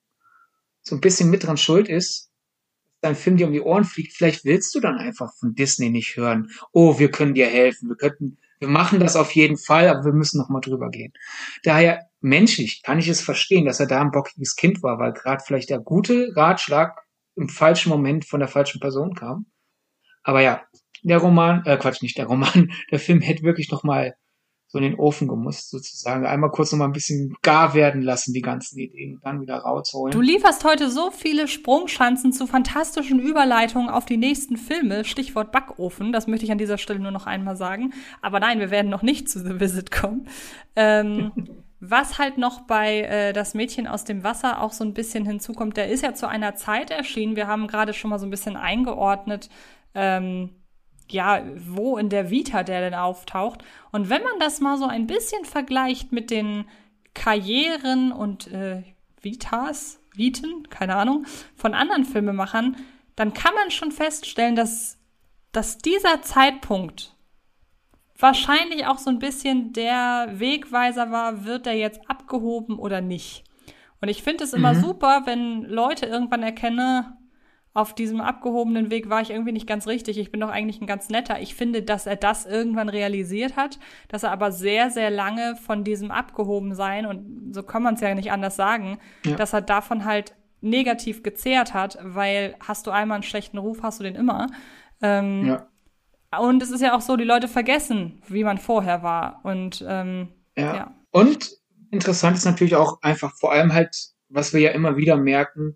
S3: so ein bisschen mit dran schuld ist, dass dein Film dir um die Ohren fliegt, vielleicht willst du dann einfach von Disney nicht hören, oh, wir können dir helfen, wir könnten, wir machen das auf jeden Fall, aber wir müssen noch mal drüber gehen. Daher menschlich kann ich es verstehen, dass er da ein bockiges Kind war, weil gerade vielleicht der gute Ratschlag im falschen Moment von der falschen Person kam. Aber ja, der Roman, äh, Quatsch, nicht der Roman, der Film hätte wirklich noch mal so in den Ofen gemusst, sozusagen. Einmal kurz noch mal ein bisschen gar werden lassen, die ganzen Ideen, und dann wieder rausholen.
S2: Du lieferst heute so viele Sprungschanzen zu fantastischen Überleitungen auf die nächsten Filme. Stichwort Backofen, das möchte ich an dieser Stelle nur noch einmal sagen. Aber nein, wir werden noch nicht zu The Visit kommen. Ähm, was halt noch bei äh, Das Mädchen aus dem Wasser auch so ein bisschen hinzukommt, der ist ja zu einer Zeit erschienen. Wir haben gerade schon mal so ein bisschen eingeordnet, ähm, ja, wo in der Vita der denn auftaucht. Und wenn man das mal so ein bisschen vergleicht mit den Karrieren und äh, Vitas, Viten, keine Ahnung, von anderen Filmemachern, dann kann man schon feststellen, dass, dass dieser Zeitpunkt wahrscheinlich auch so ein bisschen der Wegweiser war, wird er jetzt abgehoben oder nicht. Und ich finde es immer mhm. super, wenn Leute irgendwann erkennen, auf diesem abgehobenen Weg war ich irgendwie nicht ganz richtig. Ich bin doch eigentlich ein ganz netter. Ich finde, dass er das irgendwann realisiert hat, dass er aber sehr, sehr lange von diesem Abgehobensein, und so kann man es ja nicht anders sagen, ja. dass er davon halt negativ gezehrt hat, weil hast du einmal einen schlechten Ruf, hast du den immer. Ähm, ja. Und es ist ja auch so, die Leute vergessen, wie man vorher war. Und ähm,
S3: ja.
S2: ja.
S3: Und interessant ist natürlich auch einfach vor allem halt, was wir ja immer wieder merken,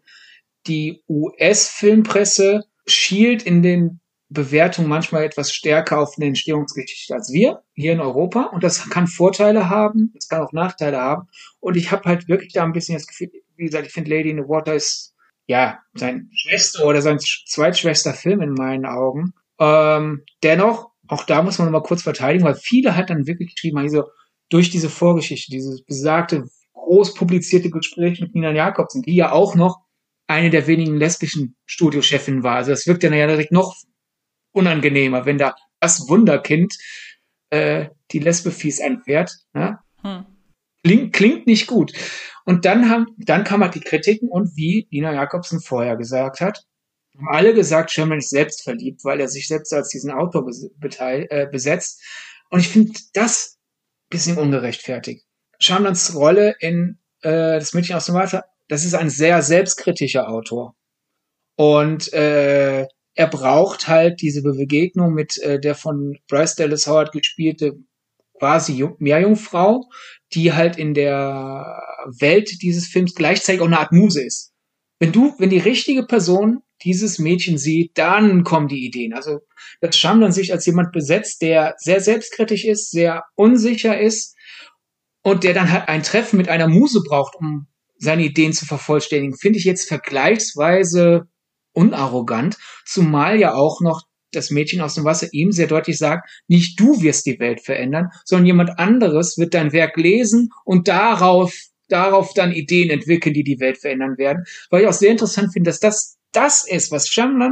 S3: die U S-Filmpresse schielt in den Bewertungen manchmal etwas stärker auf eine Entstehungsgeschichte als wir hier in Europa. Und das kann Vorteile haben, das kann auch Nachteile haben. Und ich habe halt wirklich da ein bisschen das Gefühl, wie gesagt, ich finde Lady in the Water ist ja sein Schwester oder sein zweitschwester Film in meinen Augen. Ähm, dennoch, auch da muss man noch mal kurz verteidigen, weil viele halt dann wirklich geschrieben haben, so, durch diese Vorgeschichte, dieses besagte, groß publizierte Gespräch mit Nina Jacobsen, die ja auch noch eine der wenigen lesbischen Studiochefinnen war. Also das wirkt dann ja direkt noch unangenehmer, wenn da das Wunderkind äh, die Lesbe fies anfährt. Ne? Hm. Klingt, klingt nicht gut. Und dann haben, dann kamen halt die Kritiken und wie Nina Jacobsen vorher gesagt hat, haben alle gesagt, Shyamalan ist selbst verliebt, weil er sich selbst als diesen Autor beteil, äh, besetzt. Und ich finde das ein bisschen ungerechtfertigt. Shyamalans Rolle in äh, Das Mädchen aus dem Wasser, das ist ein sehr selbstkritischer Autor. Und äh, er braucht halt diese Begegnung mit äh, der von Bryce Dallas Howard gespielte quasi Jung- Meerjungfrau, die halt in der Welt dieses Films gleichzeitig auch eine Art Muse ist. Wenn du, wenn die richtige Person dieses Mädchen sieht, dann kommen die Ideen. Also das Shyamalan sich als jemand besetzt, der sehr selbstkritisch ist, sehr unsicher ist und der dann halt ein Treffen mit einer Muse braucht, um seine Ideen zu vervollständigen, finde ich jetzt vergleichsweise unarrogant, zumal ja auch noch das Mädchen aus dem Wasser ihm sehr deutlich sagt, nicht du wirst die Welt verändern, sondern jemand anderes wird dein Werk lesen und darauf, darauf dann Ideen entwickeln, die die Welt verändern werden. Weil ich auch sehr interessant finde, dass das das ist, was Shyamalan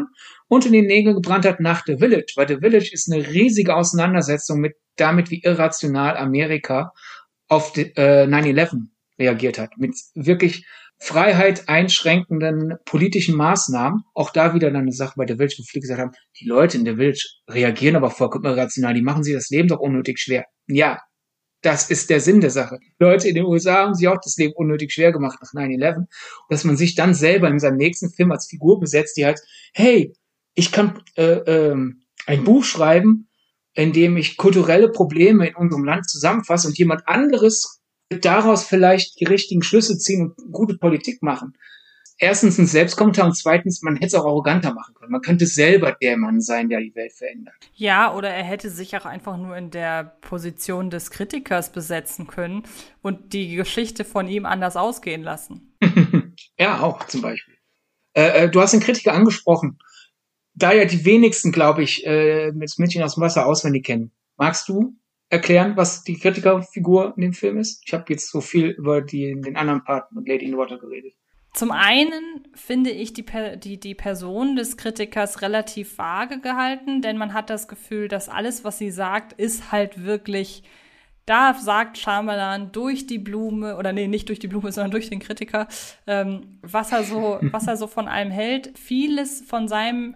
S3: und in den Nägeln gebrannt hat nach The Village, weil The Village ist eine riesige Auseinandersetzung mit damit, wie irrational Amerika auf die, äh, nine eleven reagiert hat, mit wirklich Freiheit einschränkenden politischen Maßnahmen. Auch da wieder dann eine Sache bei The Village, wo viele gesagt haben, die Leute in The Village reagieren aber vollkommen irrational, die machen sich das Leben doch unnötig schwer. Ja, das ist der Sinn der Sache. Die Leute in den U S A haben sich auch das Leben unnötig schwer gemacht nach nine eleven. Dass man sich dann selber in seinem nächsten Film als Figur besetzt, die halt, hey, ich kann äh, ähm, ein Buch schreiben, in dem ich kulturelle Probleme in unserem Land zusammenfasse und jemand anderes wird daraus vielleicht die richtigen Schlüsse ziehen und gute Politik machen. Erstens ein Selbstkommentar und zweitens, man hätte es auch arroganter machen können. Man könnte selber der Mann sein, der die Welt verändert.
S2: Ja, oder er hätte sich auch einfach nur in der Position des Kritikers besetzen können und die Geschichte von ihm anders ausgehen lassen.
S3: Ja, auch zum Beispiel. Äh, du hast den Kritiker angesprochen. Da ja die wenigsten, glaube ich, äh, mit Mädchen aus dem Wasser auswendig kennen. Magst du erklären, was die Kritikerfigur in dem Film ist? Ich habe jetzt so viel über die, den anderen Part mit Lady in the Water geredet.
S2: Zum einen finde ich die, die, die Person des Kritikers relativ vage gehalten, denn man hat das Gefühl, dass alles, was sie sagt, ist halt wirklich, da sagt Shyamalan durch die Blume, oder nee, nicht durch die Blume, sondern durch den Kritiker, ähm, was er so, was er so von allem hält. Vieles von seinem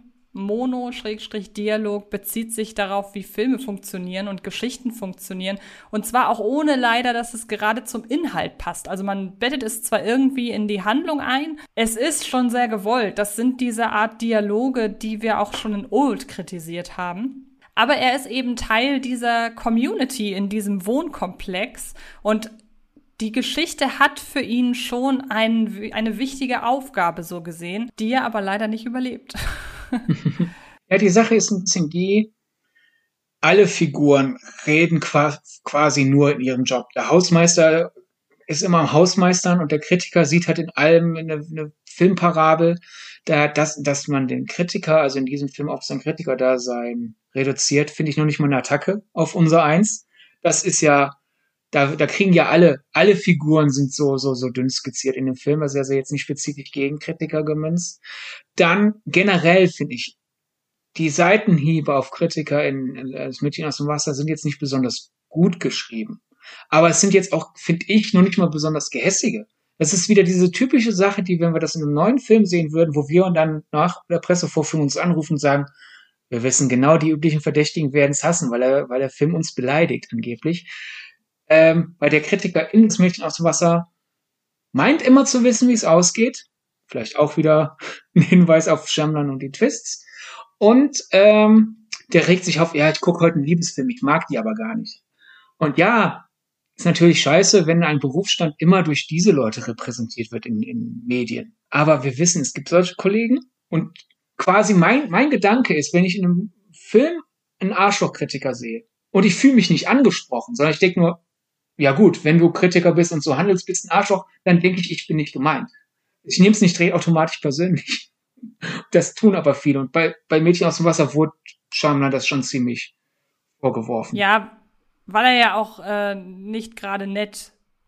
S2: Mono-Dialog bezieht sich darauf, wie Filme funktionieren und Geschichten funktionieren. Und zwar auch ohne leider, dass es gerade zum Inhalt passt. Also man bettet es zwar irgendwie in die Handlung ein, es ist schon sehr gewollt. Das sind diese Art Dialoge, die wir auch schon in Old kritisiert haben. Aber er ist eben Teil dieser Community in diesem Wohnkomplex und die Geschichte hat für ihn schon ein, eine wichtige Aufgabe so gesehen, die er aber leider nicht überlebt.
S3: Ja, die Sache ist ein bisschen die, alle Figuren reden quasi nur in ihrem Job. Der Hausmeister ist immer am Hausmeistern und der Kritiker sieht halt in allem eine, eine Filmparabel, da, dass, dass man den Kritiker, also in diesem Film auf sein Kritikerdasein reduziert, finde ich noch nicht mal eine Attacke auf unser Eins. Das ist ja, da, da kriegen ja alle, alle Figuren sind so, so, so dünn skizziert in dem Film, also er ist jetzt nicht spezifisch gegen Kritiker gemünzt. Dann generell finde ich, die Seitenhiebe auf Kritiker in, in Das Mädchen aus dem Wasser sind jetzt nicht besonders gut geschrieben. Aber es sind jetzt auch, finde ich, noch nicht mal besonders gehässige. Das ist wieder diese typische Sache, die, wenn wir das in einem neuen Film sehen würden, wo wir dann nach der Pressevorführung uns anrufen und sagen, wir wissen genau, die üblichen Verdächtigen werden es hassen, weil er, weil der Film uns beleidigt, angeblich. Ähm, weil der Kritiker in Das Mädchen aus dem Wasser meint immer zu wissen, wie es ausgeht. Vielleicht auch wieder ein Hinweis auf Shyamalan und die Twists. Und ähm, der regt sich auf, ja, ich gucke heute einen Liebesfilm, ich mag die aber gar nicht. Und ja, ist natürlich scheiße, wenn ein Berufsstand immer durch diese Leute repräsentiert wird in, in Medien. Aber wir wissen, es gibt solche Kollegen. Und quasi mein, mein Gedanke ist, wenn ich in einem Film einen Arschlochkritiker sehe und ich fühle mich nicht angesprochen, sondern ich denke nur, ja gut, wenn du Kritiker bist und so handelst, bist ein Arschloch, dann denke ich, ich bin nicht gemeint. Ich nehme es nicht automatisch persönlich. Das tun aber viele. Und bei, bei Mädchen aus dem Wasser wurde Shyamalan das schon ziemlich vorgeworfen.
S2: Ja, weil er ja auch äh, nicht gerade nett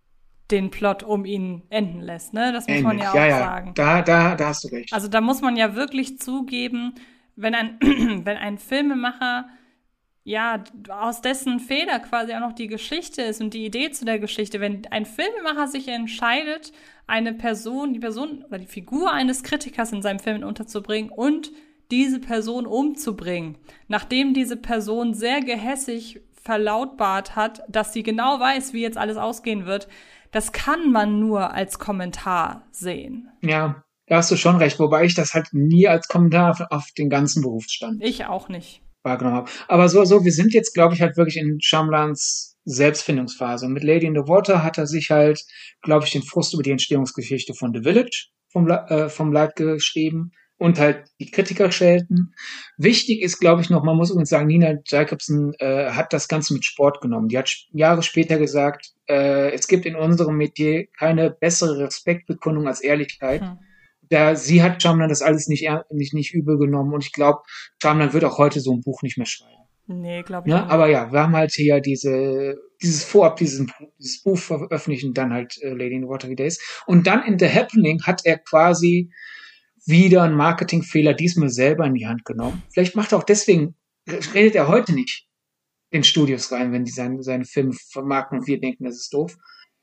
S2: den Plot um ihn enden lässt, ne? Das muss Ähnlich. man ja auch ja, ja. sagen.
S3: Da, da, da hast du recht.
S2: Also da muss man ja wirklich zugeben, wenn ein, wenn ein Filmemacher ja, aus dessen Feder quasi auch noch die Geschichte ist und die Idee zu der Geschichte. Wenn ein Filmemacher sich entscheidet, eine Person, die Person oder die Figur eines Kritikers in seinem Film unterzubringen und diese Person umzubringen, nachdem diese Person sehr gehässig verlautbart hat, dass sie genau weiß, wie jetzt alles ausgehen wird, das kann man nur als Kommentar sehen.
S3: Ja, da hast du schon recht, wobei ich das halt nie als Kommentar auf, auf den ganzen Berufsstand
S2: Ich auch nicht.
S3: wahrgenommen habe. Aber so, so, wir sind jetzt, glaube ich, halt wirklich in Shyamalans Selbstfindungsphase. Und mit Lady in the Water hat er sich halt, glaube ich, den Frust über die Entstehungsgeschichte von The Village vom, äh, vom Leib geschrieben und halt die Kritiker schelten. Wichtig ist, glaube ich, noch, man muss übrigens sagen, Nina Jacobson äh, hat das Ganze mit Sport genommen. Die hat Jahre später gesagt, äh, es gibt in unserem Metier keine bessere Respektbekundung als Ehrlichkeit. Hm. Da, sie hat Shyamalan das alles nicht, nicht, nicht übel genommen und ich glaube, Shyamalan wird auch heute so ein Buch nicht mehr schreiben.
S2: Nee, glaube ich
S3: ja,
S2: nicht.
S3: Aber ja, wir haben halt hier diese, dieses Vorab, diesen, dieses Buch veröffentlichen, dann halt äh, Lady in the Watery Days. Und dann in The Happening hat er quasi wieder ein Marketingfehler, diesmal selber in die Hand genommen. Vielleicht macht er auch deswegen, redet er heute nicht in Studios rein, wenn die seine, seine Filme vermarkten und wir denken, das ist doof.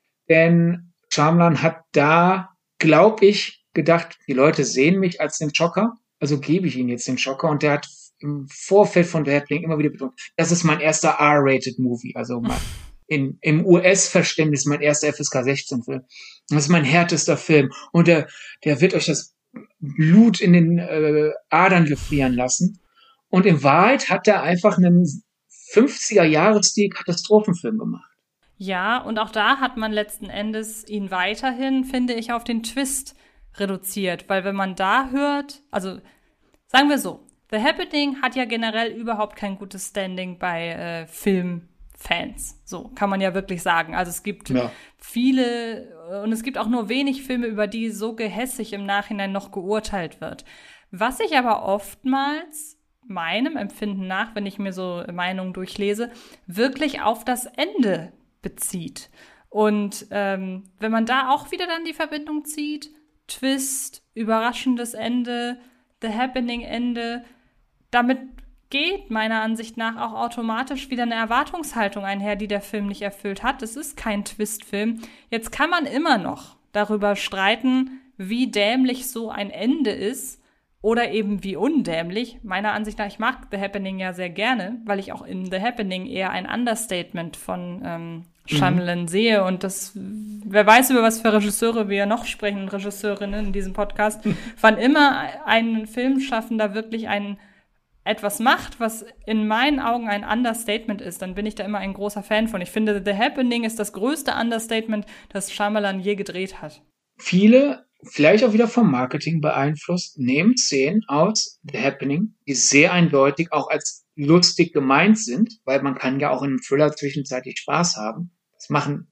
S3: Denn Shyamalan hat da, glaube ich, gedacht, die Leute sehen mich als den Schocker, also gebe ich ihnen jetzt den Schocker. Und der hat im Vorfeld von The Happening immer wieder betont, das ist mein erster R-rated Movie, also mein, in, im U S-Verständnis mein erster F S K sechzehn Film. Das ist mein härtester Film. Und der, der wird euch das Blut in den äh, Adern gefrieren lassen. Und in Wahrheit hat er einfach einen fünfziger-Jahres-Stil Katastrophenfilm gemacht.
S2: Ja, und auch da hat man letzten Endes ihn weiterhin, finde ich, auf den Twist reduziert. Weil wenn man da hört, also sagen wir so, The Happening hat ja generell überhaupt kein gutes Standing bei äh, Filmfans. So kann man ja wirklich sagen. Also es gibt ja viele, und es gibt auch nur wenig Filme, über die so gehässig im Nachhinein noch geurteilt wird. Was ich aber oftmals meinem Empfinden nach, wenn ich mir so Meinungen durchlese, wirklich auf das Ende bezieht. Und ähm, wenn man da auch wieder dann die Verbindung zieht, Twist, überraschendes Ende, The Happening Ende, damit geht meiner Ansicht nach auch automatisch wieder eine Erwartungshaltung einher, die der Film nicht erfüllt hat. Es ist kein Twist-Film. Jetzt kann man immer noch darüber streiten, wie dämlich so ein Ende ist oder eben wie undämlich. Meiner Ansicht nach, ich mag The Happening ja sehr gerne, weil ich auch in The Happening eher ein Understatement von ähm, Shyamalan mhm. sehe. Und das, wer weiß, über was für Regisseure wir noch sprechen, Regisseurinnen in diesem Podcast. Mhm. Wann immer ein Filmschaffender wirklich ein etwas macht, was in meinen Augen ein Understatement ist, dann bin ich da immer ein großer Fan von. Ich finde, The Happening ist das größte Understatement, das Shyamalan je gedreht hat.
S3: Viele, vielleicht auch wieder vom Marketing beeinflusst, nehmen Szenen aus The Happening, die sehr eindeutig auch als lustig gemeint sind, weil man kann ja auch in einem Thriller zwischenzeitlich Spaß haben. Das machen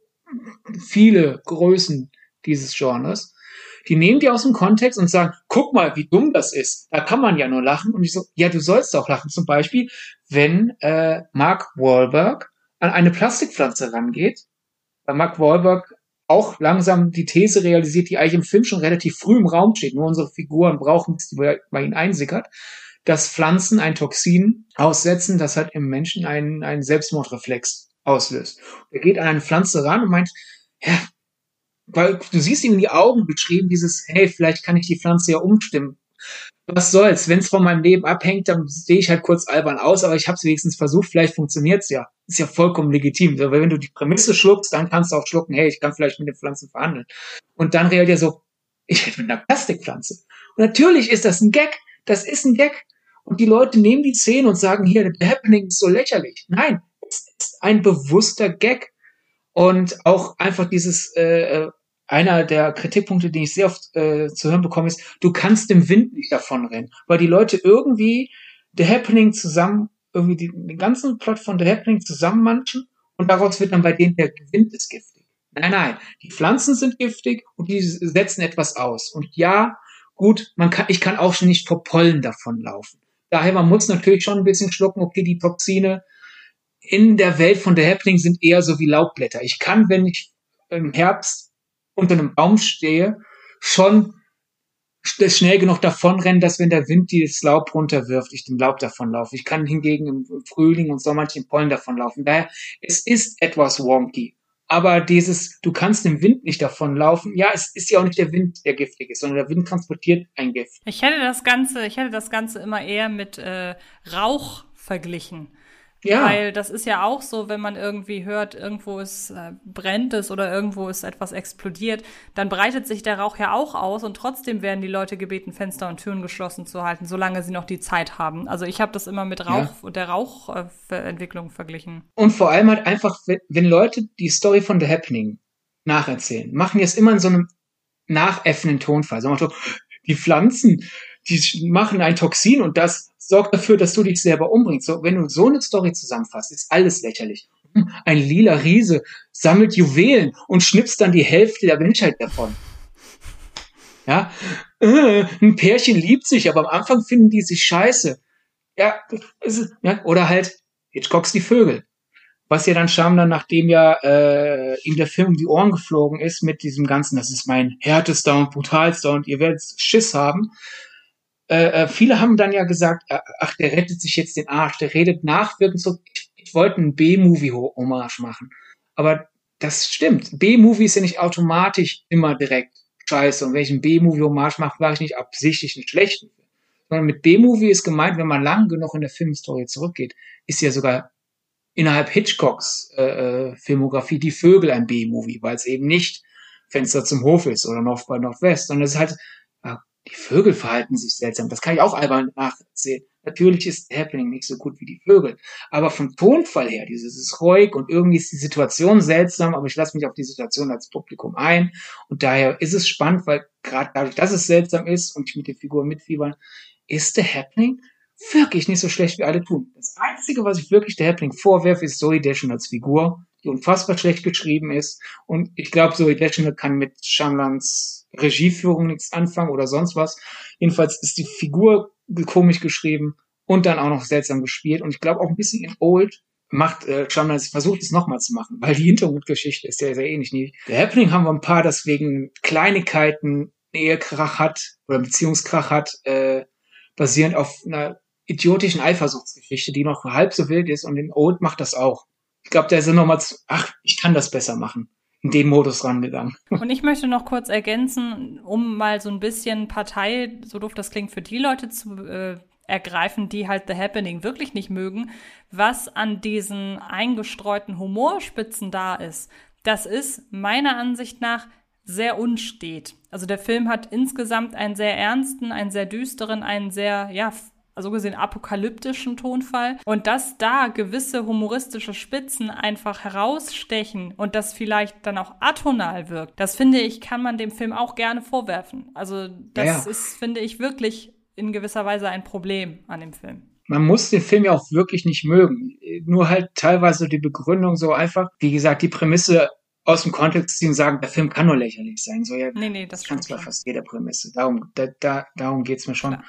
S3: viele Größen dieses Genres. Die nehmen die aus dem Kontext und sagen, guck mal, wie dumm das ist. Da kann man ja nur lachen. Und ich so, ja, du sollst auch lachen. Zum Beispiel, wenn äh, Mark Wahlberg an eine Plastikpflanze rangeht, weil Mark Wahlberg auch langsam die These realisiert, die eigentlich im Film schon relativ früh im Raum steht. Nur unsere Figuren brauchen es, die bei ihnen einsickert, dass Pflanzen ein Toxin aussetzen, das halt im Menschen einen, einen Selbstmordreflex auslöst. Er geht an eine Pflanze ran und meint, ja, weil du siehst ihm in die Augen beschrieben, dieses, hey, vielleicht kann ich die Pflanze ja umstimmen. Was soll's? Wenn es von meinem Leben abhängt, dann sehe ich halt kurz albern aus, aber ich habe es wenigstens versucht, vielleicht funktioniert's ja. Ist ja vollkommen legitim. Aber wenn du die Prämisse schluckst, dann kannst du auch schlucken, hey, ich kann vielleicht mit den Pflanzen verhandeln. Und dann reagiert er so, ich hätte mit einer Plastikpflanze. Und natürlich ist das ein Gag. Das ist ein Gag. Und die Leute nehmen die Szene und sagen, hier, The Happening ist so lächerlich. Nein, es ist ein bewusster Gag. Und auch einfach dieses, äh, einer der Kritikpunkte, den ich sehr oft äh, zu hören bekomme, ist, du kannst dem Wind nicht davonrennen. Weil die Leute irgendwie The Happening zusammen, irgendwie die, den ganzen Plot von The Happening zusammenmanschen und daraus wird dann bei denen der Wind ist giftig. Nein, nein, die Pflanzen sind giftig und die setzen etwas aus. Und ja, gut, man kann, ich kann auch schon nicht vor Pollen davonlaufen. Daher, man muss natürlich schon ein bisschen schlucken, okay, die Toxine in der Welt von The Happening sind eher so wie Laubblätter. Ich kann, wenn ich im Herbst unter einem Baum stehe, schon schnell genug davonrennen, dass wenn der Wind dieses Laub runterwirft, ich dem Laub davonlaufe. Ich kann hingegen im Frühling und Sommer den Pollen davonlaufen. Daher, es ist etwas wonky. Aber dieses, du kannst dem Wind nicht davonlaufen, ja, es ist ja auch nicht der Wind, der giftig ist, sondern der Wind transportiert ein Gift.
S2: Ich hätte das Ganze, ich hätte das Ganze immer eher mit äh, Rauch verglichen. Ja. Weil das ist ja auch so, wenn man irgendwie hört, irgendwo ist äh, brennt es oder irgendwo ist etwas explodiert, dann breitet sich der Rauch ja auch aus und trotzdem werden die Leute gebeten, Fenster und Türen geschlossen zu halten, solange sie noch die Zeit haben. Also ich habe das immer mit Rauch und ja. der Rauchentwicklung äh, verglichen.
S3: Und vor allem halt einfach, wenn, wenn Leute die Story von The Happening nacherzählen, machen die es immer in so einem nachäffenden Tonfall. So, die Pflanzen, die machen ein Toxin und das sorgt dafür, dass du dich selber umbringst. So, wenn du so eine Story zusammenfasst, ist alles lächerlich. Ein lila Riese sammelt Juwelen und schnippst dann die Hälfte der Menschheit davon. Ja, äh, ein Pärchen liebt sich, aber am Anfang finden die sich scheiße. Ja, ist, ja oder halt Hitchcocks Die Vögel. Was ja dann Shyamalan, nachdem ja äh, ihm der Film um die Ohren geflogen ist mit diesem ganzen, das ist mein härtester und brutalster und ihr werdet Schiss haben. Äh, äh, viele haben dann ja gesagt, äh, ach, der rettet sich jetzt den Arsch, der redet nachwirkend so, ich, ich wollte einen B-Movie-Hommage machen. Aber das stimmt. B-Movie ist ja nicht automatisch immer direkt scheiße. Und wenn ich einen B-Movie-Hommage mache, mache ich nicht absichtlich einen schlechten Film. Sondern mit B-Movie ist gemeint, wenn man lang genug in der Filmhistorie zurückgeht, ist ja sogar innerhalb Hitchcocks äh, äh, Filmografie Die Vögel ein B-Movie, weil es eben nicht Fenster zum Hof ist oder North by Northwest, sondern es ist halt, äh, die Vögel verhalten sich seltsam. Das kann ich auch albern nacherzählen. Natürlich ist The Happening nicht so gut wie die Vögel, aber vom Tonfall her, dieses ist ruhig und irgendwie ist die Situation seltsam, aber ich lasse mich auf die Situation als Publikum ein und daher ist es spannend, weil gerade dadurch, dass es seltsam ist und ich mit den Figuren mitfiebern, ist The Happening wirklich nicht so schlecht, wie alle tun. Das Einzige, was ich wirklich The Happening vorwerfe, ist Zooey Deschanel als Figur, die unfassbar schlecht geschrieben ist. Und ich glaube, Zooey Deschanel kann mit Shyamalans Regieführung nichts anfangen oder sonst was. Jedenfalls ist die Figur komisch geschrieben und dann auch noch seltsam gespielt. Und ich glaube auch ein bisschen in Old macht äh, Shyamalan versucht es nochmal zu machen, weil die Hintergrundgeschichte ist ja sehr ähnlich. The Happening haben wir ein paar, das wegen Kleinigkeiten Ehekrach hat oder Beziehungskrach hat, äh, basierend auf einer idiotischen Eifersuchtsgeschichte, die noch halb so wild ist und in Old macht das auch. Ich glaube, der ist nochmal zu, ach, ich kann das besser machen, in dem Modus rangegangen.
S2: Und ich möchte noch kurz ergänzen, um mal so ein bisschen Partei, so doof das klingt, für die Leute zu äh, ergreifen, die halt The Happening wirklich nicht mögen, was an diesen eingestreuten Humorspitzen da ist. Das ist meiner Ansicht nach sehr unstet. Also der Film hat insgesamt einen sehr ernsten, einen sehr düsteren, einen sehr, ja, so gesehen apokalyptischen Tonfall. Und dass da gewisse humoristische Spitzen einfach herausstechen und das vielleicht dann auch atonal wirkt, das finde ich, kann man dem Film auch gerne vorwerfen. Also das ja, ja. ist, finde ich, wirklich in gewisser Weise ein Problem an dem Film.
S3: Man muss den Film ja auch wirklich nicht mögen. Nur halt teilweise die Begründung so einfach, wie gesagt, die Prämisse aus dem Kontext ziehen und sagen, der Film kann nur lächerlich sein. So, ja,
S2: nee, nee, das,
S3: das kann zwar fast jeder Prämisse. Darum, da, da, darum geht's mir schon.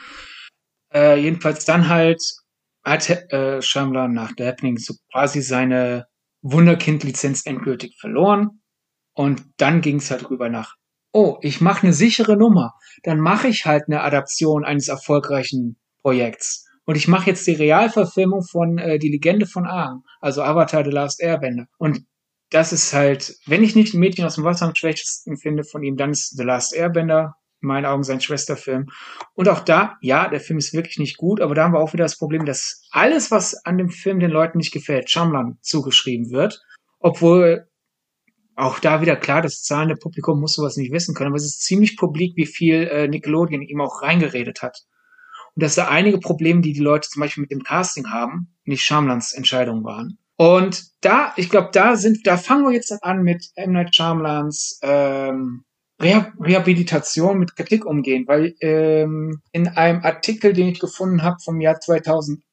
S3: Äh, jedenfalls dann halt hat äh, Shyamalan nach The Happening so quasi seine Wunderkind-Lizenz endgültig verloren. Und dann ging's halt rüber nach, oh, ich mache eine sichere Nummer. Dann mache ich halt eine Adaption eines erfolgreichen Projekts. Und ich mache jetzt die Realverfilmung von äh, Die Legende von Aang, also Avatar The Last Airbender. Und das ist halt, wenn ich nicht ein Mädchen aus dem Wasser am schwächsten finde von ihm, dann ist The Last Airbender in meinen Augen sein Schwesterfilm. Und auch da, ja, der Film ist wirklich nicht gut, aber da haben wir auch wieder das Problem, dass alles, was an dem Film den Leuten nicht gefällt, Shyamalan zugeschrieben wird. Obwohl auch da wieder klar, das zahlende Publikum muss sowas nicht wissen können, aber es ist ziemlich publik, wie viel äh, Nickelodeon ihm auch reingeredet hat. Und dass da einige Probleme, die die Leute zum Beispiel mit dem Casting haben, nicht Shyamalans Entscheidungen waren. Und da, ich glaube, da sind, da fangen wir jetzt an mit M. Night Shyamalans ähm, Reha- Rehabilitation, mit Kritik umgehen, weil ähm, in einem Artikel, den ich gefunden habe vom Jahr zweitausendacht,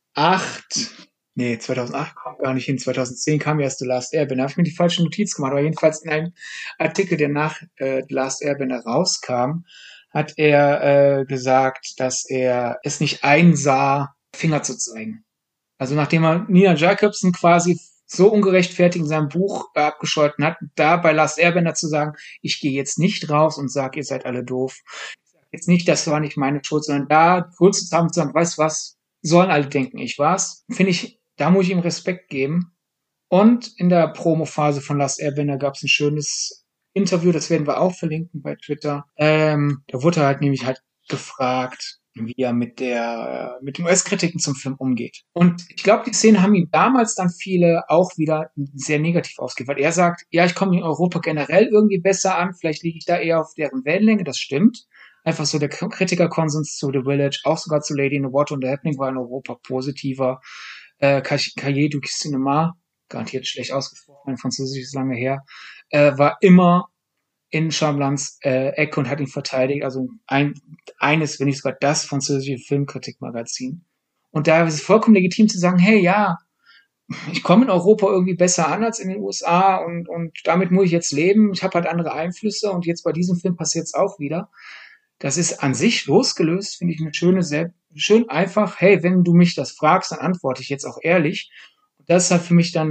S3: nee, zweitausendacht kam gar nicht hin, zweitausendzehn kam erst The Last Airbender, habe ich mir die falsche Notiz gemacht, aber jedenfalls in einem Artikel, der nach äh, The Last Airbender rauskam, hat er äh, gesagt, dass er es nicht einsah, Finger zu zeigen. Also nachdem er Nina Jacobson quasi so ungerechtfertigt in seinem Buch äh, abgescholten hat, da bei Last Airbender zu sagen, ich gehe jetzt nicht raus und sage, ihr seid alle doof. Ich sage jetzt nicht, das war nicht meine Schuld, sondern da kurz zusammen zu sagen, weißt was, sollen alle denken, ich war's. Finde ich, da muss ich ihm Respekt geben. Und in der Promophase von Last Airbender gab es ein schönes Interview, das werden wir auch verlinken bei Twitter. Ähm, da wurde er halt nämlich halt gefragt, wie er mit der mit den U S-Kritiken zum Film umgeht. Und ich glaube, die Szenen haben ihm damals dann viele auch wieder sehr negativ ausgewählt, weil er sagt, ja, ich komme in Europa generell irgendwie besser an, vielleicht liege ich da eher auf deren Wellenlänge, das stimmt. Einfach so der Kritikerkonsens zu The Village, auch sogar zu Lady in the Water und The Happening war in Europa positiver. Äh, Cahiers du Cinéma, garantiert schlecht ausgesprochen, mein Französisch ist lange her, äh, war immer in Shyamalans äh, Ecke und hat ihn verteidigt. Also ein, eines, wenn nicht sogar das französische Filmkritikmagazin. Und da ist es vollkommen legitim zu sagen, hey, ja, ich komme in Europa irgendwie besser an als in den U S A und, und damit muss ich jetzt leben. Ich habe halt andere Einflüsse und jetzt bei diesem Film passiert es auch wieder. Das ist an sich losgelöst, finde ich eine schöne, sehr, schön einfach, hey, wenn du mich das fragst, dann antworte ich jetzt auch ehrlich. Und das ist halt für mich dann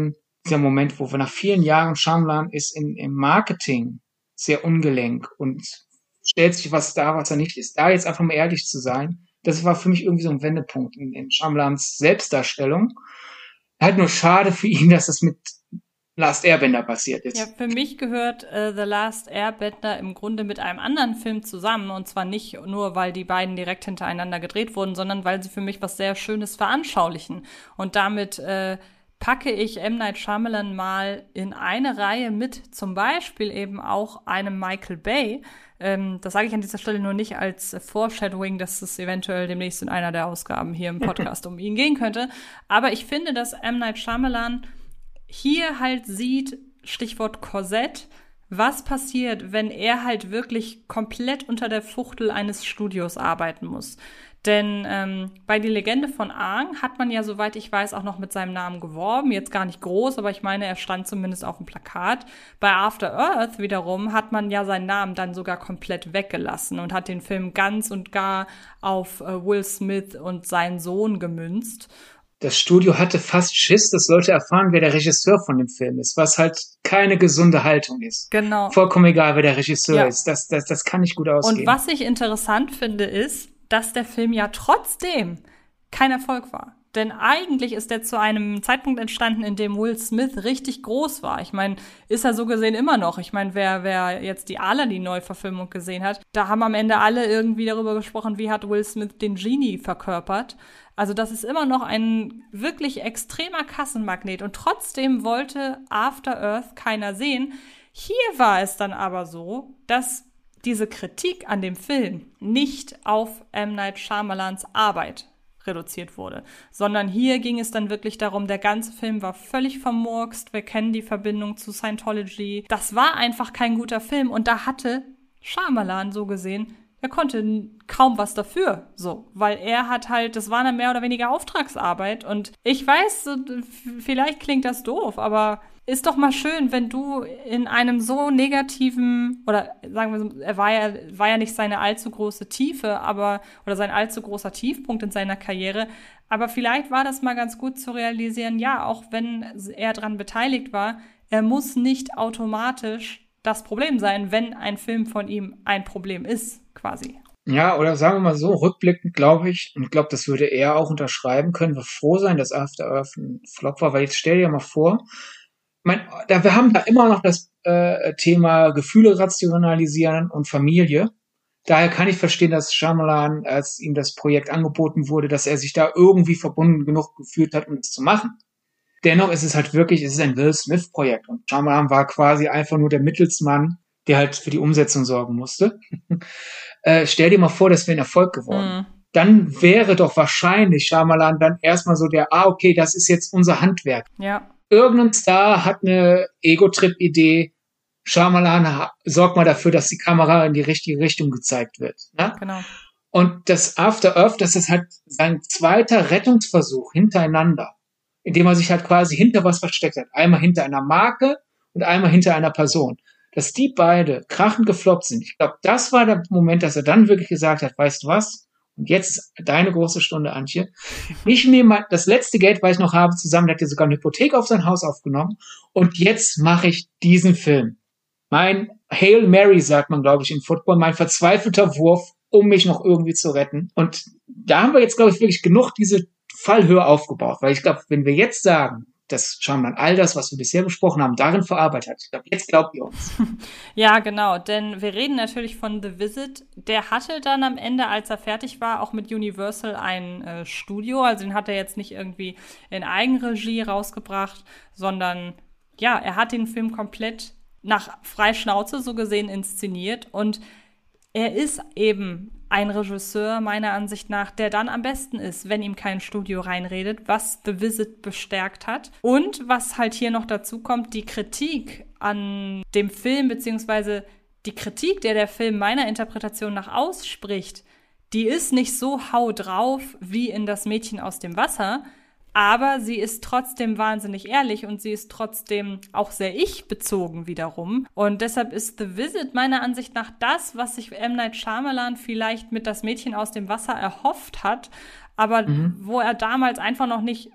S3: dieser Moment, wo wir nach vielen Jahren, Shyamalan ist in, im Marketing sehr ungelenk und stellt sich was dar, was er nicht ist. Da jetzt einfach mal ehrlich zu sein, das war für mich irgendwie so ein Wendepunkt in, in Shyamalans Selbstdarstellung. Halt nur schade für ihn, dass das mit Last Airbender passiert ist.
S2: Ja, für mich gehört äh, The Last Airbender im Grunde mit einem anderen Film zusammen. Und zwar nicht nur, weil die beiden direkt hintereinander gedreht wurden, sondern weil sie für mich was sehr Schönes veranschaulichen. Und damit äh, packe ich M. Night Shyamalan mal in eine Reihe mit, zum Beispiel eben auch einem Michael Bay. Ähm, das sage ich an dieser Stelle nur nicht als Foreshadowing, dass es eventuell demnächst in einer der Ausgaben hier im Podcast um ihn gehen könnte. Aber ich finde, dass M. Night Shyamalan hier halt sieht, Stichwort Korsett, was passiert, wenn er halt wirklich komplett unter der Fuchtel eines Studios arbeiten muss. Denn ähm, bei Die Legende von Aang hat man ja, soweit ich weiß, auch noch mit seinem Namen geworben. Jetzt gar nicht groß, aber ich meine, er stand zumindest auf dem Plakat. Bei After Earth wiederum hat man ja seinen Namen dann sogar komplett weggelassen und hat den Film ganz und gar auf äh, Will Smith und seinen Sohn gemünzt.
S3: Das Studio hatte fast Schiss, das sollte erfahren, wer der Regisseur von dem Film ist, was halt keine gesunde Haltung ist.
S2: Genau.
S3: Vollkommen egal, wer der Regisseur
S2: ja.
S3: ist. Das, das, das kann nicht gut ausgehen.
S2: Und was ich interessant finde, ist, dass der Film ja trotzdem kein Erfolg war. Denn eigentlich ist er zu einem Zeitpunkt entstanden, in dem Will Smith richtig groß war. Ich meine, ist er so gesehen immer noch. Ich meine, wer, wer jetzt die Aladdin-Neuverfilmung gesehen hat, da haben am Ende alle irgendwie darüber gesprochen, wie hat Will Smith den Genie verkörpert. Also das ist immer noch ein wirklich extremer Kassenmagnet. Und trotzdem wollte After Earth keiner sehen. Hier war es dann aber so, dass diese Kritik an dem Film nicht auf M. Night Shyamalans Arbeit reduziert wurde, sondern hier ging es dann wirklich darum, der ganze Film war völlig vermurkst, wir kennen die Verbindung zu Scientology. Das war einfach kein guter Film und da hatte Shyamalan so gesehen, er konnte kaum was dafür, so, weil er hat halt, das war eine mehr oder weniger Auftragsarbeit und ich weiß, vielleicht klingt das doof, aber ist doch mal schön, wenn du in einem so negativen, oder sagen wir so, er war ja, war ja nicht seine allzu große Tiefe, aber, oder sein allzu großer Tiefpunkt in seiner Karriere, aber vielleicht war das mal ganz gut zu realisieren, ja, auch wenn er dran beteiligt war, er muss nicht automatisch das Problem sein, wenn ein Film von ihm ein Problem ist, quasi.
S3: Ja, oder sagen wir mal so, rückblickend glaube ich, und ich glaube, das würde er auch unterschreiben, können wir froh sein, dass After Earth ein Flop war, weil jetzt stell dir mal vor, mein, da, wir haben da immer noch das äh, Thema Gefühle rationalisieren und Familie. Daher kann ich verstehen, dass Shyamalan, als ihm das Projekt angeboten wurde, dass er sich da irgendwie verbunden genug gefühlt hat, um es zu machen. Dennoch ist es halt wirklich, es ist ein Will Smith-Projekt und Shyamalan war quasi einfach nur der Mittelsmann, der halt für die Umsetzung sorgen musste. äh, stell dir mal vor, das wäre ein Erfolg geworden. Mhm. Dann wäre doch wahrscheinlich Shyamalan dann erstmal so der, ah, okay, das ist jetzt unser Handwerk.
S2: Ja.
S3: Irgendein Star hat eine Ego-Trip-Idee. Shyamalan sorgt mal dafür, dass die Kamera in die richtige Richtung gezeigt wird. Ne?
S2: Genau.
S3: Und das After Earth, das ist halt sein zweiter Rettungsversuch hintereinander, indem er sich halt quasi hinter was versteckt hat. Einmal hinter einer Marke und einmal hinter einer Person. Dass die beide krachend gefloppt sind. Ich glaube, das war der Moment, dass er dann wirklich gesagt hat, weißt du was? Und jetzt deine große Stunde, Antje. Ich nehme das letzte Geld, was ich noch habe, zusammen, der hat ja sogar eine Hypothek auf sein Haus aufgenommen. Und jetzt mache ich diesen Film. Mein Hail Mary, sagt man, glaube ich, im Football, mein verzweifelter Wurf, um mich noch irgendwie zu retten. Und da haben wir jetzt, glaube ich, wirklich genug diese Fallhöhe aufgebaut. Weil ich glaube, wenn wir jetzt sagen, dass Shyamalan all das, was wir bisher besprochen haben, darin verarbeitet hat. Ich glaube, jetzt glaubt ihr uns.
S2: Ja, genau, denn wir reden natürlich von The Visit. Der hatte dann am Ende, als er fertig war, auch mit Universal ein äh, Studio. Also den hat er jetzt nicht irgendwie in Eigenregie rausgebracht, sondern ja, er hat den Film komplett nach Freischnauze so gesehen inszeniert und er ist eben ein Regisseur, meiner Ansicht nach, der dann am besten ist, wenn ihm kein Studio reinredet, was The Visit bestärkt hat. Und was halt hier noch dazu kommt, die Kritik an dem Film, beziehungsweise die Kritik, der der Film meiner Interpretation nach ausspricht, die ist nicht so hau drauf wie in Das Mädchen aus dem Wasser, aber sie ist trotzdem wahnsinnig ehrlich und sie ist trotzdem auch sehr ich-bezogen wiederum. Und deshalb ist The Visit meiner Ansicht nach das, was sich M. Night Shyamalan vielleicht mit Das Mädchen aus dem Wasser erhofft hat, aber mhm. wo er damals einfach noch nicht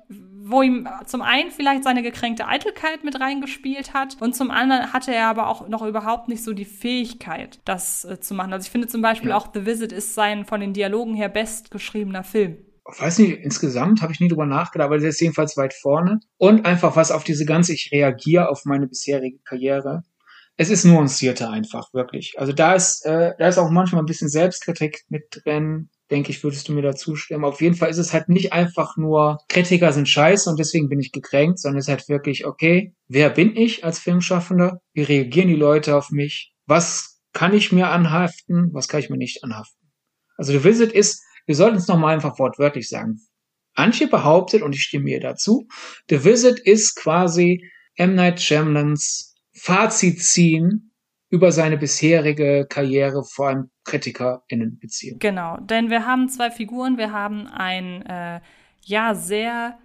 S2: wo ihm zum einen vielleicht seine gekränkte Eitelkeit mit reingespielt hat und zum anderen hatte er aber auch noch überhaupt nicht so die Fähigkeit, das äh, zu machen. Also ich finde zum Beispiel ja. auch The Visit ist sein von den Dialogen her bestgeschriebener Film.
S3: Ich weiß nicht, insgesamt habe ich nie drüber nachgedacht, aber der ist jedenfalls weit vorne. Und einfach was auf diese ganze, ich reagiere auf meine bisherige Karriere. Es ist nuancierter einfach, wirklich. Also da ist, äh, da ist auch manchmal ein bisschen Selbstkritik mit drin. Denke ich, würdest du mir da zustimmen. Auf jeden Fall ist es halt nicht einfach nur, Kritiker sind scheiße und deswegen bin ich gekränkt, sondern es ist halt wirklich, okay, wer bin ich als Filmschaffender? Wie reagieren die Leute auf mich? Was kann ich mir anhaften? Was kann ich mir nicht anhaften? Also The Visit ist, wir sollten es nochmal einfach wortwörtlich sagen. Antje behauptet, und ich stimme ihr dazu, The Visit ist quasi M. Night Shyamalans Fazit ziehen über seine bisherige Karriere, vor allem KritikerInnen-Beziehung.
S2: Genau, denn wir haben zwei Figuren. Wir haben ein, äh, ja, sehr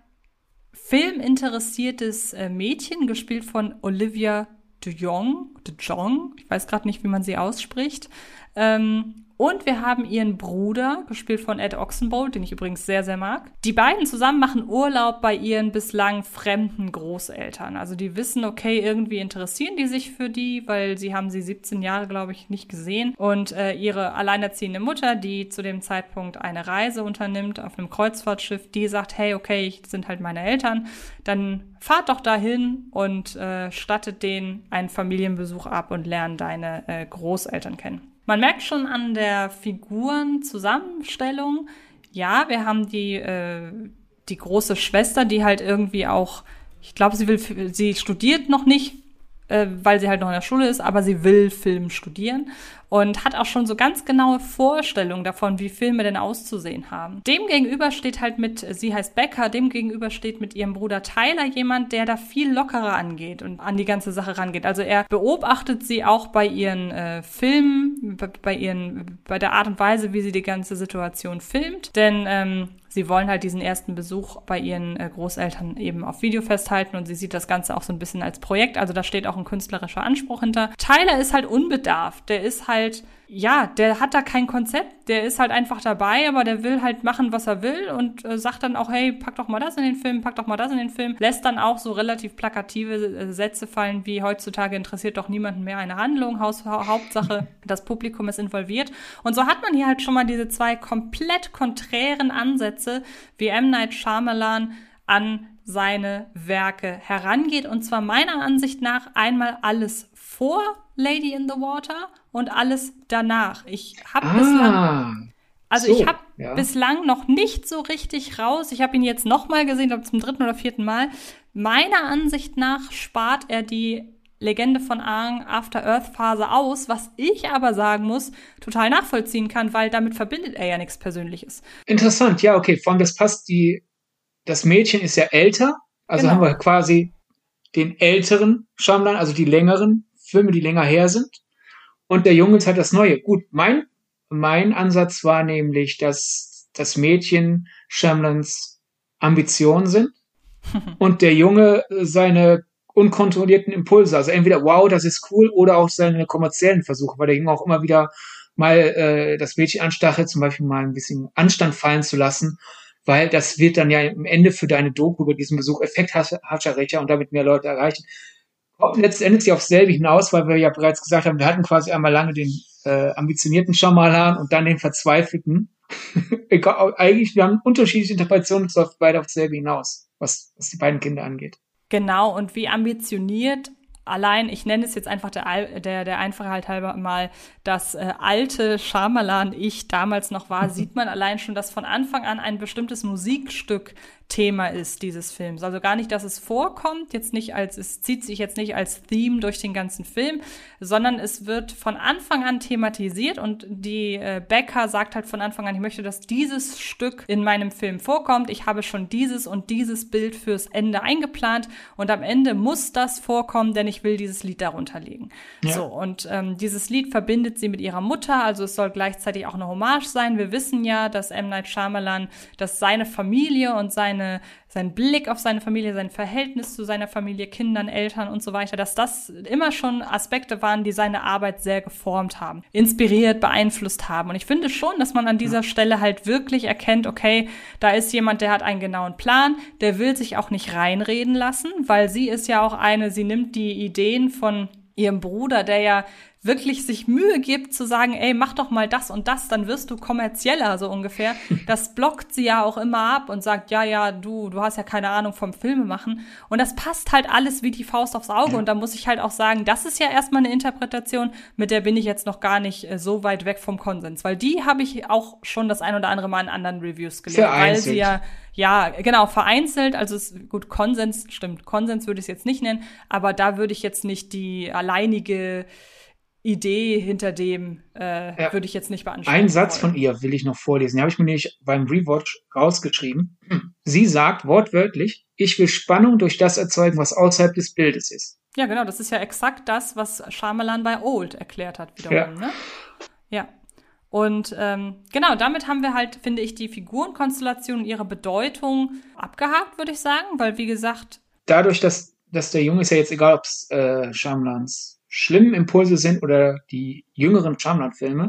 S2: filminteressiertes äh, Mädchen, gespielt von Olivia de Jong, de Jong, ich weiß gerade nicht, wie man sie ausspricht. Ähm, Und wir haben ihren Bruder, gespielt von Ed Oxenbould, den ich übrigens sehr, sehr mag. Die beiden zusammen machen Urlaub bei ihren bislang fremden Großeltern. Also die wissen, okay, irgendwie interessieren die sich für die, weil sie haben sie siebzehn Jahre, glaube ich, nicht gesehen. Und äh, ihre alleinerziehende Mutter, die zu dem Zeitpunkt eine Reise unternimmt auf einem Kreuzfahrtschiff, die sagt, hey, okay, das sind halt meine Eltern, dann fahrt doch dahin und äh, stattet denen einen Familienbesuch ab und lernt deine äh, Großeltern kennen. Man merkt schon an der Figurenzusammenstellung, ja, wir haben die, äh, die große Schwester, die halt irgendwie auch, ich glaube, sie will, sie studiert noch nicht, äh, weil sie halt noch in der Schule ist, aber sie will Film studieren und hat auch schon so ganz genaue Vorstellungen davon, wie Filme denn auszusehen haben. Dem gegenüber steht halt mit, sie heißt Becca, dem gegenüber steht mit ihrem Bruder Tyler jemand, der da viel lockerer angeht und an die ganze Sache rangeht. Also er beobachtet sie auch bei ihren äh, Filmen, bei, bei ihren, bei der Art und Weise, wie sie die ganze Situation filmt, denn ähm, sie wollen halt diesen ersten Besuch bei ihren äh, Großeltern eben auf Video festhalten und sie sieht das Ganze auch so ein bisschen als Projekt, also da steht auch ein künstlerischer Anspruch hinter. Tyler ist halt unbedarft, der ist halt ja, der hat da kein Konzept, der ist halt einfach dabei, aber der will halt machen, was er will und äh, sagt dann auch, hey, pack doch mal das in den Film, pack doch mal das in den Film, lässt dann auch so relativ plakative äh, Sätze fallen, wie heutzutage interessiert doch niemanden mehr eine Handlung, Haus, ha- Hauptsache das Publikum ist involviert. Und so hat man hier halt schon mal diese zwei komplett konträren Ansätze, wie M. Night Shyamalan an seine Werke herangeht, und zwar meiner Ansicht nach einmal alles vor Lady in the Water und alles danach. Ich habe
S3: ah,
S2: bislang, also
S3: so,
S2: ich habe
S3: ja.
S2: bislang noch nicht so richtig raus. Ich habe ihn jetzt noch mal gesehen, glaube zum dritten oder vierten Mal. Meiner Ansicht nach spart er die Legende von Aang After Earth Phase aus, was ich aber sagen muss, total nachvollziehen kann, weil damit verbindet er ja nichts Persönliches.
S3: Interessant, ja, okay. Vor allem, das passt, die, das Mädchen ist ja älter, also
S2: Genau.
S3: haben wir quasi den älteren Shyamalan, also die längeren Filme, die länger her sind. Und der Junge ist halt das Neue. Gut, mein, mein Ansatz war nämlich, dass das Mädchen Shyamalans Ambitionen sind und der Junge seine unkontrollierten Impulse. Also entweder, wow, das ist cool, oder auch seine kommerziellen Versuche, weil der Junge auch immer wieder mal äh, das Mädchen anstachelt, zum Beispiel mal ein bisschen Anstand fallen zu lassen, weil das wird dann ja am Ende für deine Doku über diesen Besuch effekthascherlicher und damit mehr Leute erreichen. Kommt letztendlich aufs selbe hinaus, weil wir ja bereits gesagt haben, wir hatten quasi einmal lange den äh, ambitionierten Shyamalan und dann den verzweifelten. Eigentlich, wir haben unterschiedliche Interpretationen, es läuft beide aufs selbe hinaus, was, was die beiden Kinder angeht.
S2: Genau, und wie ambitioniert allein, ich nenne es jetzt einfach der, der, der Einfachheit halber mal, das äh, alte Shyamalan-Ich damals noch war, sieht man allein schon, dass von Anfang an ein bestimmtes Musikstück Thema ist dieses Films. Also gar nicht, dass es vorkommt, jetzt nicht als, es zieht sich jetzt nicht als Theme durch den ganzen Film, sondern es wird von Anfang an thematisiert und die äh, Becca sagt halt von Anfang an, ich möchte, dass dieses Stück in meinem Film vorkommt. Ich habe schon dieses und dieses Bild fürs Ende eingeplant und am Ende muss das vorkommen, denn ich will dieses Lied darunter legen. Ja. So, und ähm, dieses Lied verbindet sie mit ihrer Mutter, also es soll gleichzeitig auch eine Hommage sein. Wir wissen ja, dass M. Night Shyamalan, dass seine Familie und sein seine, sein Blick auf seine Familie, sein Verhältnis zu seiner Familie, Kindern, Eltern und so weiter, dass das immer schon Aspekte waren, die seine Arbeit sehr geformt haben, inspiriert, beeinflusst haben. Und ich finde schon, dass man an dieser Stelle halt wirklich erkennt, okay, da ist jemand, der hat einen genauen Plan, der will sich auch nicht reinreden lassen, weil sie ist ja auch eine, sie nimmt die Ideen von ihrem Bruder, der ja wirklich sich Mühe gibt zu sagen, ey, mach doch mal das und das, dann wirst du kommerzieller, so ungefähr. Das blockt sie ja auch immer ab und sagt, ja, ja, du, du hast ja keine Ahnung vom Filme machen. Und das passt halt alles wie die Faust aufs Auge. Und da muss ich halt auch sagen, das ist ja erstmal eine Interpretation, mit der bin ich jetzt noch gar nicht äh, so weit weg vom Konsens. Weil die habe ich auch schon das ein oder andere Mal in anderen Reviews gelesen. Weil sie ja, ja, genau, vereinzelt, also es, gut, Konsens, stimmt, Konsens würde ich es jetzt nicht nennen, aber da würde ich jetzt nicht die alleinige Idee hinter dem äh, ja. würde ich jetzt nicht beanspruchen.
S3: Einen Satz von ihr will ich noch vorlesen. Den habe ich mir nämlich beim Rewatch rausgeschrieben. Sie sagt wortwörtlich, ich will Spannung durch das erzeugen, was außerhalb des Bildes ist.
S2: Ja, genau. Das ist ja exakt das, was Shyamalan bei Old erklärt hat wiederum. Ja. Ne? Ja. Und ähm, genau, damit haben wir halt, finde ich, die Figurenkonstellation und ihre Bedeutung abgehakt, würde ich sagen. Weil, wie gesagt...
S3: Dadurch, dass, dass der Junge ist ja jetzt egal, ob es äh, Shyamalans schlimmen Impulse sind oder die jüngeren Shyamalan-Filme,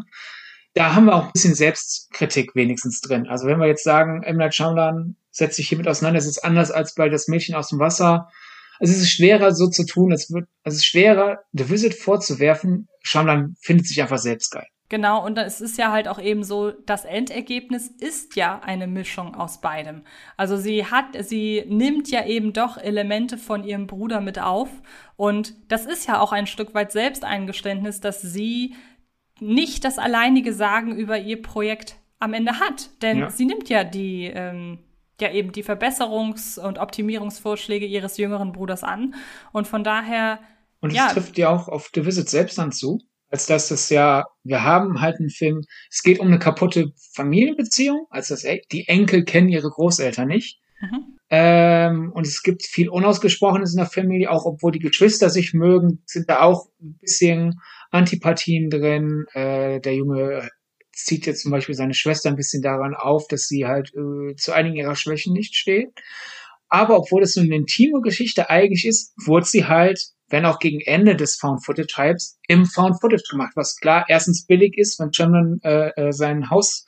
S3: da haben wir auch ein bisschen Selbstkritik wenigstens drin. Also wenn wir jetzt sagen, M. Night Shyamalan setzt sich hiermit auseinander, es ist anders als bei Das Mädchen aus dem Wasser. Also es ist schwerer so zu tun, es wird, also es ist schwerer, The Visit vorzuwerfen. Shyamalan findet sich einfach selbst geil.
S2: Genau, und es ist ja halt auch eben so, das Endergebnis ist ja eine Mischung aus beidem. Also sie hat, sie nimmt ja eben doch Elemente von ihrem Bruder mit auf und das ist ja auch ein Stück weit Selbsteingeständnis, dass sie nicht das alleinige Sagen über ihr Projekt am Ende hat. Denn ja. sie nimmt ja die, ähm, ja eben die Verbesserungs- und Optimierungsvorschläge ihres jüngeren Bruders an und von daher...
S3: Und es
S2: ja,
S3: trifft ja auch auf The Visit selbst dann zu. Als dass das ja, wir haben halt einen Film, es geht um eine kaputte Familienbeziehung, als das, die Enkel kennen ihre Großeltern nicht. Mhm. Ähm, und es gibt viel Unausgesprochenes in der Familie, auch obwohl die Geschwister sich mögen, sind da auch ein bisschen Antipathien drin. Äh, der Junge zieht jetzt zum Beispiel seine Schwester ein bisschen daran auf, dass sie halt äh, zu einigen ihrer Schwächen nicht steht. Aber obwohl das so eine intime Geschichte eigentlich ist, wurde sie halt, wenn auch gegen Ende des Found-Footage-Hypes, im Found-Footage gemacht, was klar erstens billig ist, wenn Shyamalan äh, äh, sein Haus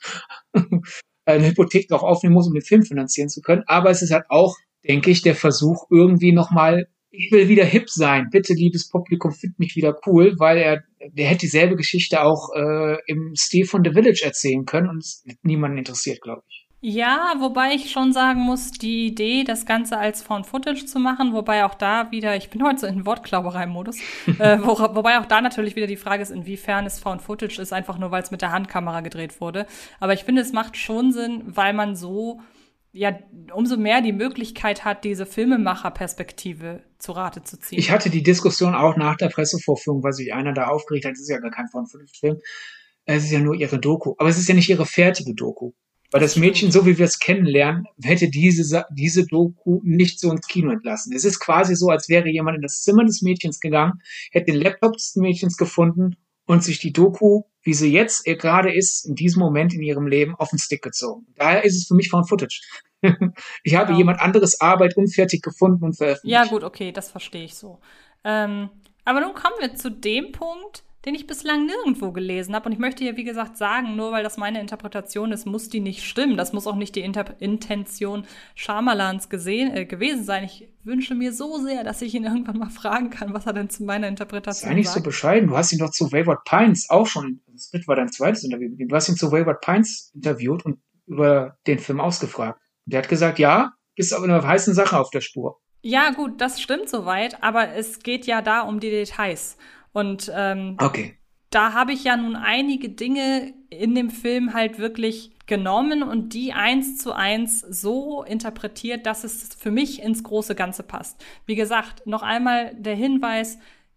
S3: eine Hypothek drauf aufnehmen muss, um den Film finanzieren zu können. Aber es ist halt auch, denke ich, der Versuch irgendwie nochmal, ich will wieder hip sein, bitte liebes Publikum, find mich wieder cool, weil er, der hätte dieselbe Geschichte auch äh, im Stil von The Village erzählen können und es hat niemanden interessiert, glaube ich.
S2: Ja, wobei ich schon sagen muss, die Idee, das Ganze als Found-Footage zu machen, wobei auch da wieder, ich bin heute so in Wortklauberei-Modus, äh, wo, wobei auch da natürlich wieder die Frage ist, inwiefern es Found-Footage ist, einfach nur, weil es mit der Handkamera gedreht wurde. Aber ich finde, es macht schon Sinn, weil man so, ja, umso mehr die Möglichkeit hat, diese Filmemacher-Perspektive zu Rate zu ziehen.
S3: Ich hatte die Diskussion auch nach der Pressevorführung, weil sich einer da aufgeregt hat, es ist ja gar kein Found-Footage-Film, es ist ja nur ihre Doku, aber es ist ja nicht ihre fertige Doku. Weil das Mädchen, so wie wir es kennenlernen, hätte diese, diese Doku nicht so ins Kino entlassen. Es ist quasi so, als wäre jemand in das Zimmer des Mädchens gegangen, hätte den Laptop des Mädchens gefunden und sich die Doku, wie sie jetzt gerade ist, in diesem Moment in ihrem Leben, auf den Stick gezogen. Daher ist es für mich Found Footage. Ich habe genau. jemand anderes Arbeit unfertig gefunden und veröffentlicht.
S2: Ja gut, okay, das verstehe ich so. Ähm, aber nun kommen wir zu dem Punkt, den ich bislang nirgendwo gelesen habe. Und ich möchte hier, wie gesagt, sagen, nur weil das meine Interpretation ist, muss die nicht stimmen. Das muss auch nicht die Inter- Intention Shyamalans gesehen, äh, gewesen sein. Ich wünsche mir so sehr, dass ich ihn irgendwann mal fragen kann, was er denn zu meiner Interpretation sagt.
S3: Sei nicht so bescheiden. Du hast ihn doch zu Wayward Pines auch schon, das war dein zweites Interview mit ihm, du hast ihn zu Wayward Pines interviewt und über den Film ausgefragt. Und der hat gesagt, ja, bist aber einer heißen Sache auf der Spur.
S2: Ja, gut, das stimmt soweit, aber es geht ja da um die Details. Und ähm,
S3: okay.
S2: da habe ich ja nun einige Dinge in dem Film halt wirklich genommen und die eins zu eins so interpretiert, dass es für mich ins große Ganze passt. Wie gesagt, noch einmal der Hinweis,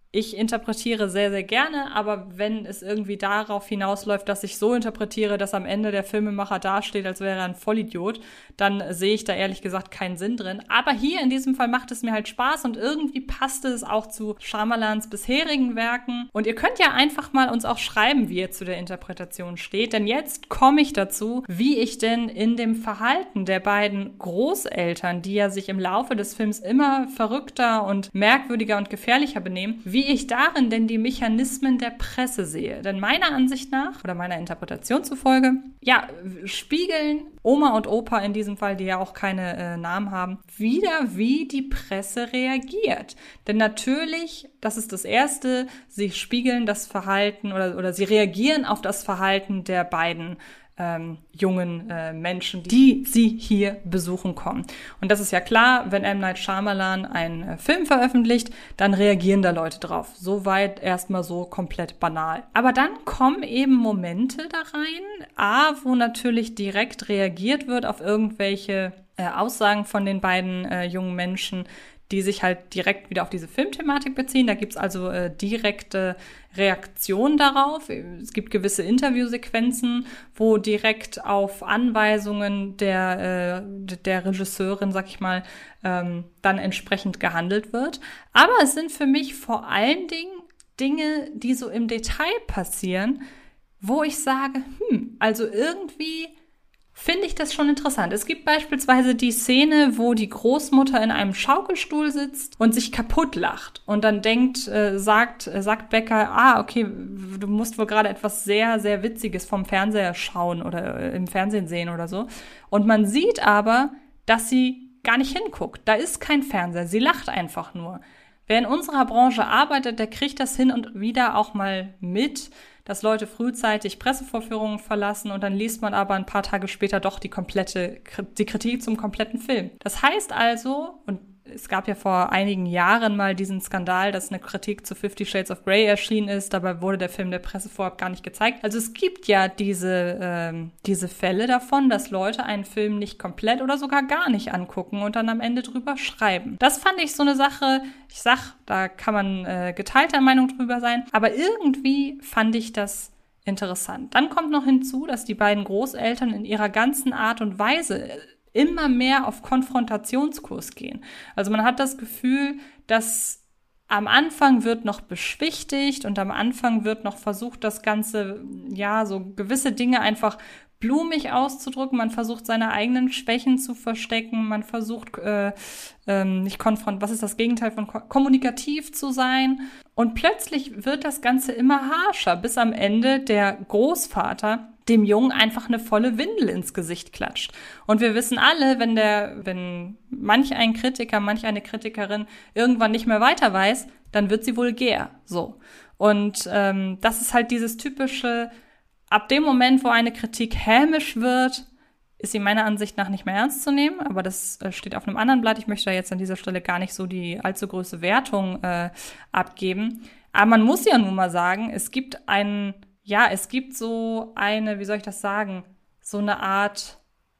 S2: Ich interpretiere sehr, sehr gerne, aber wenn es irgendwie darauf hinausläuft, dass ich so interpretiere, dass am Ende der Filmemacher dasteht, als wäre er ein Vollidiot, dann sehe ich da ehrlich gesagt keinen Sinn drin. Aber hier in diesem Fall macht es mir halt Spaß und irgendwie passte es auch zu Shyamalans bisherigen Werken. Und ihr könnt ja einfach mal uns auch schreiben, wie ihr zu der Interpretation steht, denn jetzt komme ich dazu, wie ich denn in dem Verhalten der beiden Großeltern, die ja sich im Laufe des Films immer verrückter und merkwürdiger und gefährlicher benehmen, wie wie ich darin denn die Mechanismen der Presse sehe. Denn meiner Ansicht nach, oder meiner Interpretation zufolge, ja, spiegeln Oma und Opa in diesem Fall, die ja auch keine äh, Namen haben, wieder, wie die Presse reagiert. Denn natürlich, das ist das Erste, sie spiegeln das Verhalten oder, oder sie reagieren auf das Verhalten der beiden Ähm, jungen äh, Menschen, die sie hier besuchen kommen. Und das ist ja klar, wenn M. Night Shyamalan einen äh, Film veröffentlicht, dann reagieren da Leute drauf. Soweit erstmal so komplett banal. Aber dann kommen eben Momente da rein, A, wo natürlich direkt reagiert wird auf irgendwelche äh, Aussagen von den beiden äh, jungen Menschen, die sich halt direkt wieder auf diese Filmthematik beziehen. Da gibt's also äh, direkte Reaktionen darauf. Es gibt gewisse Interviewsequenzen, wo direkt auf Anweisungen der, äh, der Regisseurin, sag ich mal, ähm, dann entsprechend gehandelt wird. Aber es sind für mich vor allen Dingen Dinge, die so im Detail passieren, wo ich sage, hm, also irgendwie finde ich das schon interessant. Es gibt beispielsweise die Szene, wo die Großmutter in einem Schaukelstuhl sitzt und sich kaputt lacht und dann denkt, äh, sagt, äh, sagt Becker, ah, okay, du musst wohl gerade etwas sehr, sehr Witziges vom Fernseher schauen oder äh, im Fernsehen sehen oder so. Und man sieht aber, dass sie gar nicht hinguckt. Da ist kein Fernseher. Sie lacht einfach nur. Wer in unserer Branche arbeitet, der kriegt das hin und wieder auch mal mit, dass Leute frühzeitig Pressevorführungen verlassen und dann liest man aber ein paar Tage später doch die komplette, die Kritik zum kompletten Film. Das heißt also, und es gab ja vor einigen Jahren mal diesen Skandal, dass eine Kritik zu Fifty Shades of Grey erschienen ist, dabei wurde der Film der Presse vorab gar nicht gezeigt. Also es gibt ja diese, ähm, diese Fälle davon, dass Leute einen Film nicht komplett oder sogar gar nicht angucken und dann am Ende drüber schreiben. Das fand ich so eine Sache, ich sag, da kann man äh, geteilter Meinung drüber sein, aber irgendwie fand ich das interessant. Dann kommt noch hinzu, dass die beiden Großeltern in ihrer ganzen Art und Weise immer mehr auf Konfrontationskurs gehen. Also man hat das Gefühl, dass am Anfang wird noch beschwichtigt und am Anfang wird noch versucht, das Ganze, ja, so gewisse Dinge einfach blumig auszudrücken. Man versucht, seine eigenen Schwächen zu verstecken. Man versucht, äh, ähm, nicht konfront, was ist das Gegenteil von ko- kommunikativ zu sein. Und plötzlich wird das Ganze immer harscher, bis am Ende der Großvater dem Jungen einfach eine volle Windel ins Gesicht klatscht. Und wir wissen alle, wenn der, wenn manch ein Kritiker, manch eine Kritikerin irgendwann nicht mehr weiter weiß, dann wird sie vulgär. So. Und ähm, das ist halt dieses typische, ab dem Moment, wo eine Kritik hämisch wird, ist sie meiner Ansicht nach nicht mehr ernst zu nehmen. Aber das äh, steht auf einem anderen Blatt. Ich möchte da jetzt an dieser Stelle gar nicht so die allzu große Wertung äh, abgeben. Aber man muss ja nun mal sagen, es gibt einen Ja, es gibt so eine, wie soll ich das sagen, so eine Art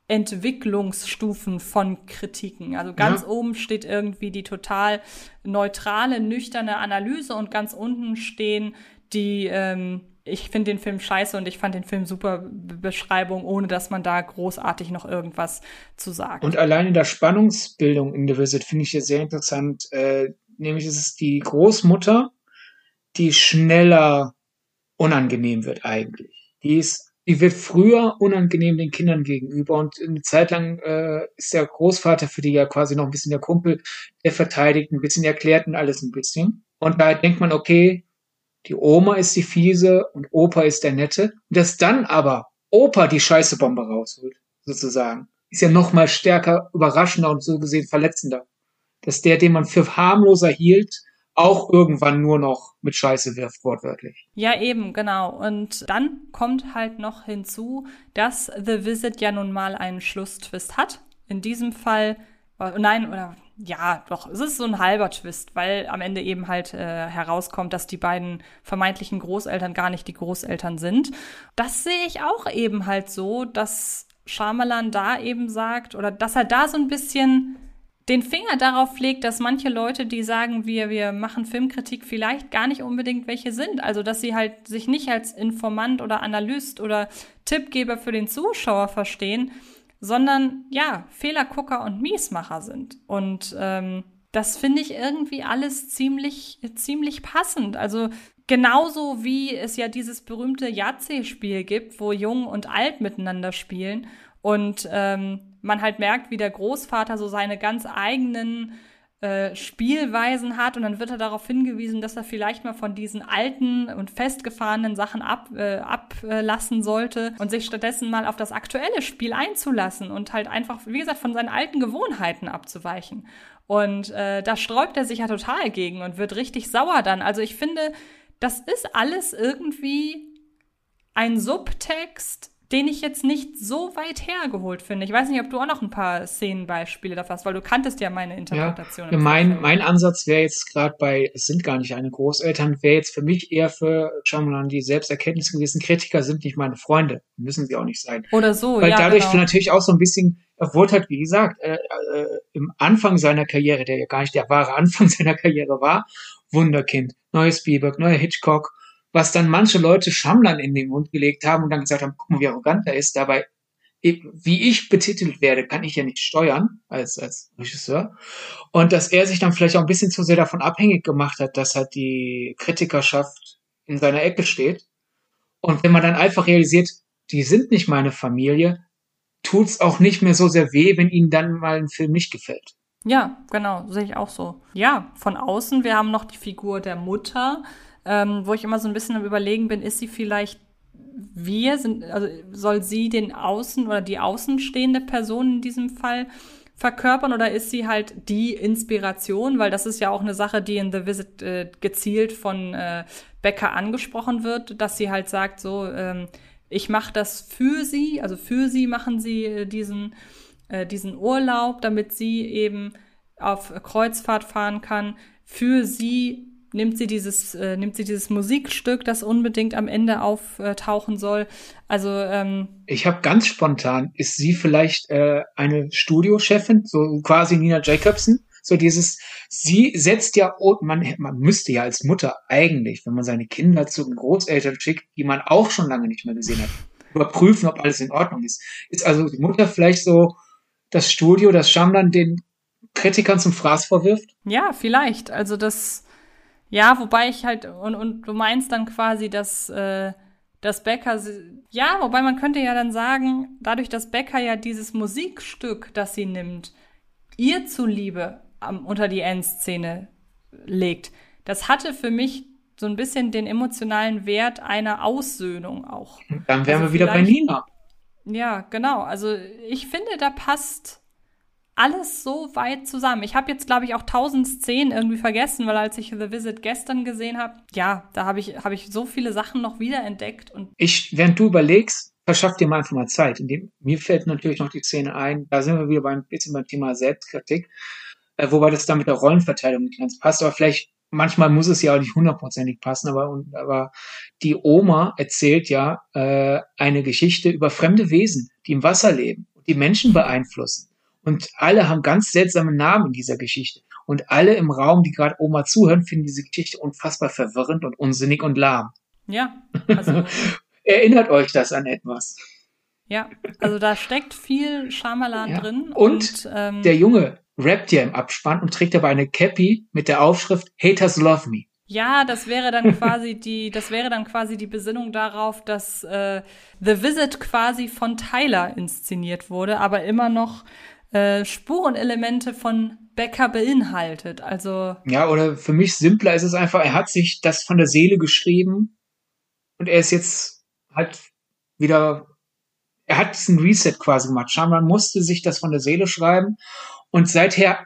S2: Entwicklungsstufen von Kritiken. Also ganz ja. oben steht irgendwie die total neutrale, nüchterne Analyse und ganz unten stehen die, ähm, ich finde den Film scheiße und ich fand den Film super Be- Beschreibung, ohne dass man da großartig noch irgendwas zu sagt.
S3: Und allein in der Spannungsbildung in The Visit finde ich ja sehr interessant, äh, nämlich ist es die Großmutter, die schneller unangenehm wird eigentlich. Die ist, die wird früher unangenehm den Kindern gegenüber und eine Zeit lang äh, ist der Großvater für die ja quasi noch ein bisschen der Kumpel, der verteidigt ein bisschen, erklärt und alles ein bisschen. Und da denkt man, okay, die Oma ist die Fiese und Opa ist der Nette. Und dass dann aber Opa die Scheißebombe rausholt, sozusagen, ist ja noch mal stärker, überraschender und so gesehen verletzender. Dass der, den man für harmloser hielt, auch irgendwann nur noch mit Scheiße wirft, wortwörtlich.
S2: Ja, eben, genau. Und dann kommt halt noch hinzu, dass The Visit ja nun mal einen Schlusstwist hat. In diesem Fall, nein, oder ja, doch, es ist so ein halber Twist, weil am Ende eben halt äh, herauskommt, dass die beiden vermeintlichen Großeltern gar nicht die Großeltern sind. Das sehe ich auch eben halt so, dass Shyamalan da eben sagt, oder dass er da so ein bisschen den Finger darauf legt, dass manche Leute, die sagen, wir, wir machen Filmkritik, vielleicht gar nicht unbedingt welche sind. Also, dass sie halt sich nicht als Informant oder Analyst oder Tippgeber für den Zuschauer verstehen, sondern, ja, Fehlergucker und Miesmacher sind. Und ähm, das finde ich irgendwie alles ziemlich, ziemlich passend. Also, genauso wie es ja dieses berühmte Yahtzee-Spiel gibt, wo Jung und Alt miteinander spielen und ähm, man halt merkt, wie der Großvater so seine ganz eigenen äh, Spielweisen hat und dann wird er darauf hingewiesen, dass er vielleicht mal von diesen alten und festgefahrenen Sachen ab, äh, ablassen sollte und sich stattdessen mal auf das aktuelle Spiel einzulassen und halt einfach, wie gesagt, von seinen alten Gewohnheiten abzuweichen. Und äh, da sträubt er sich ja total gegen und wird richtig sauer dann. Also ich finde, das ist alles irgendwie ein Subtext, den ich jetzt nicht so weit hergeholt finde. Ich weiß nicht, ob du auch noch ein paar Szenenbeispiele dafür hast, weil du kanntest ja meine Interpretation.
S3: Ja, mein, mein Ansatz wäre jetzt gerade bei, es sind gar nicht eine Großeltern, wäre jetzt für mich eher für Shyamalan die Selbsterkenntnis gewesen, Kritiker sind nicht meine Freunde, müssen sie auch nicht sein.
S2: Oder so,
S3: weil
S2: ja,
S3: dadurch
S2: genau.
S3: natürlich auch so ein bisschen, er wurde halt, wie gesagt, äh, äh, im Anfang seiner Karriere, der ja gar nicht der wahre Anfang seiner Karriere war, Wunderkind, neues Spielberg, neuer Hitchcock, was dann manche Leute Shyamalan in den Mund gelegt haben und dann gesagt haben, guck mal, wie arrogant er ist. Dabei, wie ich betitelt werde, kann ich ja nicht steuern als als Regisseur. Und dass er sich dann vielleicht auch ein bisschen zu sehr davon abhängig gemacht hat, dass halt die Kritikerschaft in seiner Ecke steht. Und wenn man dann einfach realisiert, die sind nicht meine Familie, tut's auch nicht mehr so sehr weh, wenn ihnen dann mal ein Film nicht gefällt.
S2: Ja, genau, sehe ich auch so. Ja, von außen, wir haben noch die Figur der Mutter, Ähm, wo ich immer so ein bisschen am Überlegen bin, ist sie vielleicht wir, sind, also soll sie den Außen oder die außenstehende Person in diesem Fall verkörpern oder ist sie halt die Inspiration, weil das ist ja auch eine Sache, die in The Visit äh, gezielt von äh, Becker angesprochen wird, dass sie halt sagt, so, ähm, ich mache das für sie, also für sie machen sie äh, diesen, äh, diesen Urlaub, damit sie eben auf Kreuzfahrt fahren kann, für sie nimmt sie dieses äh, nimmt sie dieses Musikstück, das unbedingt am Ende auftauchen soll. Also ähm,
S3: ich habe ganz spontan, ist sie vielleicht äh, eine Studiochefin, so quasi Nina Jacobson, so dieses, sie setzt ja, man man müsste ja als Mutter eigentlich, wenn man seine Kinder zu den Großeltern schickt, die man auch schon lange nicht mehr gesehen hat, überprüfen, ob alles in Ordnung ist. Ist also die Mutter vielleicht so das Studio, das Shyamalan den Kritikern zum Fraß vorwirft?
S2: Ja, vielleicht. Also das Ja, wobei ich halt, und, und du meinst dann quasi, dass, äh, dass Becker, ja, wobei man könnte ja dann sagen, dadurch, dass Becker ja dieses Musikstück, das sie nimmt, ihr zuliebe am, unter die Endszene legt, das hatte für mich so ein bisschen den emotionalen Wert einer Aussöhnung auch.
S3: Dann wären
S2: Also
S3: wir wieder bei Nina.
S2: Ja, genau. Also ich finde, da passt alles so weit zusammen. Ich habe jetzt, glaube ich, auch tausend Szenen irgendwie vergessen, weil als ich The Visit gestern gesehen habe, ja, da habe ich, hab ich so viele Sachen noch wiederentdeckt. Und
S3: ich, während du überlegst, verschaff dir mal einfach mal Zeit. Indem, mir fällt natürlich noch die Szene ein, da sind wir wieder beim bisschen beim Thema Selbstkritik, äh, wobei das dann mit der Rollenverteilung nicht ganz passt, aber vielleicht, manchmal muss es ja auch nicht hundertprozentig passen, aber, aber die Oma erzählt ja äh, eine Geschichte über fremde Wesen, die im Wasser leben und die Menschen beeinflussen. Und alle haben ganz seltsame Namen in dieser Geschichte. Und alle im Raum, die gerade Oma zuhören, finden diese Geschichte unfassbar verwirrend und unsinnig und lahm.
S2: Ja, also
S3: erinnert euch das an etwas?
S2: Ja, also da steckt viel Shyamalan ja. drin.
S3: Und, und ähm, der Junge rappt ja im Abspann und trägt dabei eine Cappy mit der Aufschrift Haters Love Me.
S2: Ja, das wäre dann quasi die, das wäre dann quasi die Besinnung darauf, dass äh, The Visit quasi von Tyler inszeniert wurde, aber immer noch Äh, Spurenelemente von Becker beinhaltet. Also
S3: ja, oder für mich simpler ist es einfach, er hat sich das von der Seele geschrieben und er ist jetzt halt wieder, er hat einen Reset quasi gemacht. Shyamalan musste sich das von der Seele schreiben und seither,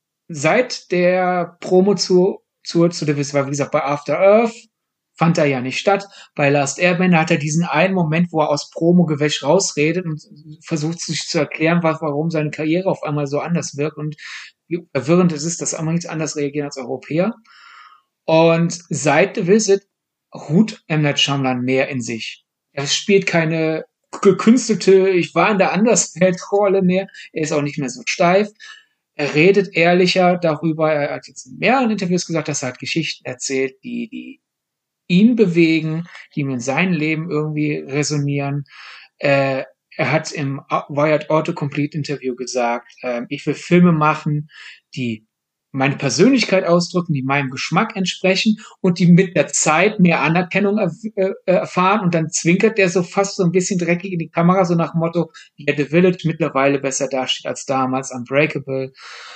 S3: seit der Promo zu, zu, zu der, wie gesagt, bei After Earth fand er ja nicht statt. Bei Last Airbender hat er diesen einen Moment, wo er aus Promo-Gewäsch rausredet und versucht sich zu erklären, warum seine Karriere auf einmal so anders wirkt und wie verwirrend es ist, dass Amerikaner anders reagieren als Europäer. Und seit The Visit ruht M. Night Shyamalan mehr in sich. Er spielt keine gekünstelte, ich war in der Anderswelt-Rolle mehr. Er ist auch nicht mehr so steif. er redet ehrlicher darüber. Er hat jetzt in mehreren Interviews gesagt, dass er hat Geschichten erzählt, die, die ihn bewegen, die ihm in seinem Leben irgendwie resonieren. Äh, er hat im Wired Autocomplete Interview gesagt, äh, ich will Filme machen, die meine Persönlichkeit ausdrücken, die meinem Geschmack entsprechen und die mit der Zeit mehr Anerkennung erf- äh, erfahren. Und dann zwinkert der so fast so ein bisschen dreckig in die Kamera, so nach dem Motto, yeah, The Village mittlerweile besser dasteht als damals, Unbreakable.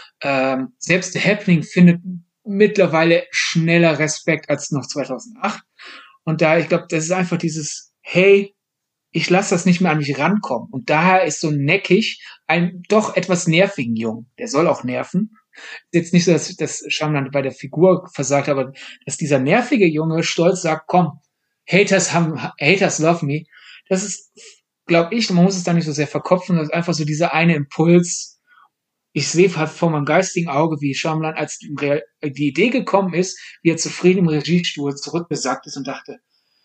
S3: Ähm, selbst The Happening findet mittlerweile schneller Respekt als noch zweitausendacht. Und da, ich glaube, das ist einfach dieses, hey, ich lasse das nicht mehr an mich rankommen. Und daher ist so neckig ein doch etwas nervigen Jungen. Der soll auch nerven. Jetzt nicht so, dass, dass Shyamalan bei der Figur versagt, aber dass dieser nervige Junge stolz sagt, komm, Haters haben, Haters love me. Das ist, glaube ich, man muss es da nicht so sehr verkopfen, das ist einfach so dieser eine Impuls. Ich sehe halt vor meinem geistigen Auge, wie Shyamalan, als die Idee gekommen ist, wie er zufrieden im Regiestuhl zurückgesackt ist und dachte,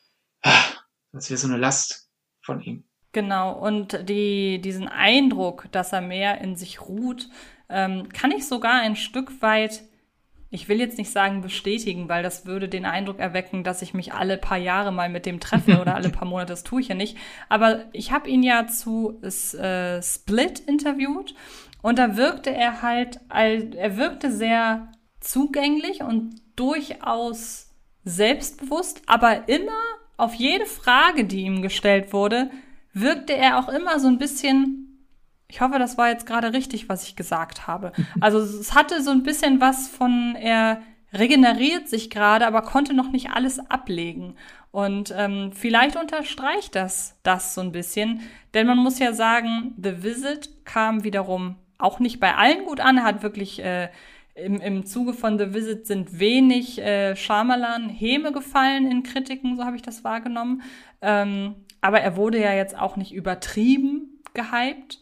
S3: ah, das wäre so eine Last von ihm.
S2: Genau, und die, diesen Eindruck, dass er mehr in sich ruht, ähm, kann ich sogar ein Stück weit, ich will jetzt nicht sagen bestätigen, weil das würde den Eindruck erwecken, dass ich mich alle paar Jahre mal mit dem treffe oder alle paar Monate, das tue ich ja nicht. Aber ich habe ihn ja zu äh, Split interviewt und da wirkte er halt, er wirkte sehr zugänglich und durchaus selbstbewusst, aber immer auf jede Frage, die ihm gestellt wurde, wirkte er auch immer so ein bisschen, ich hoffe, das war jetzt gerade richtig, was ich gesagt habe. Also es hatte so ein bisschen was von, er regeneriert sich gerade, aber konnte noch nicht alles ablegen. Und ähm, vielleicht unterstreicht das das so ein bisschen, denn man muss ja sagen, The Visit kam wiederum auch nicht bei allen gut an. Er hat wirklich äh, Im, Im Zuge von The Visit sind wenig äh, Shyamalan-Häme gefallen in Kritiken, so habe ich das wahrgenommen. Ähm, aber er wurde ja jetzt auch nicht übertrieben gehypt.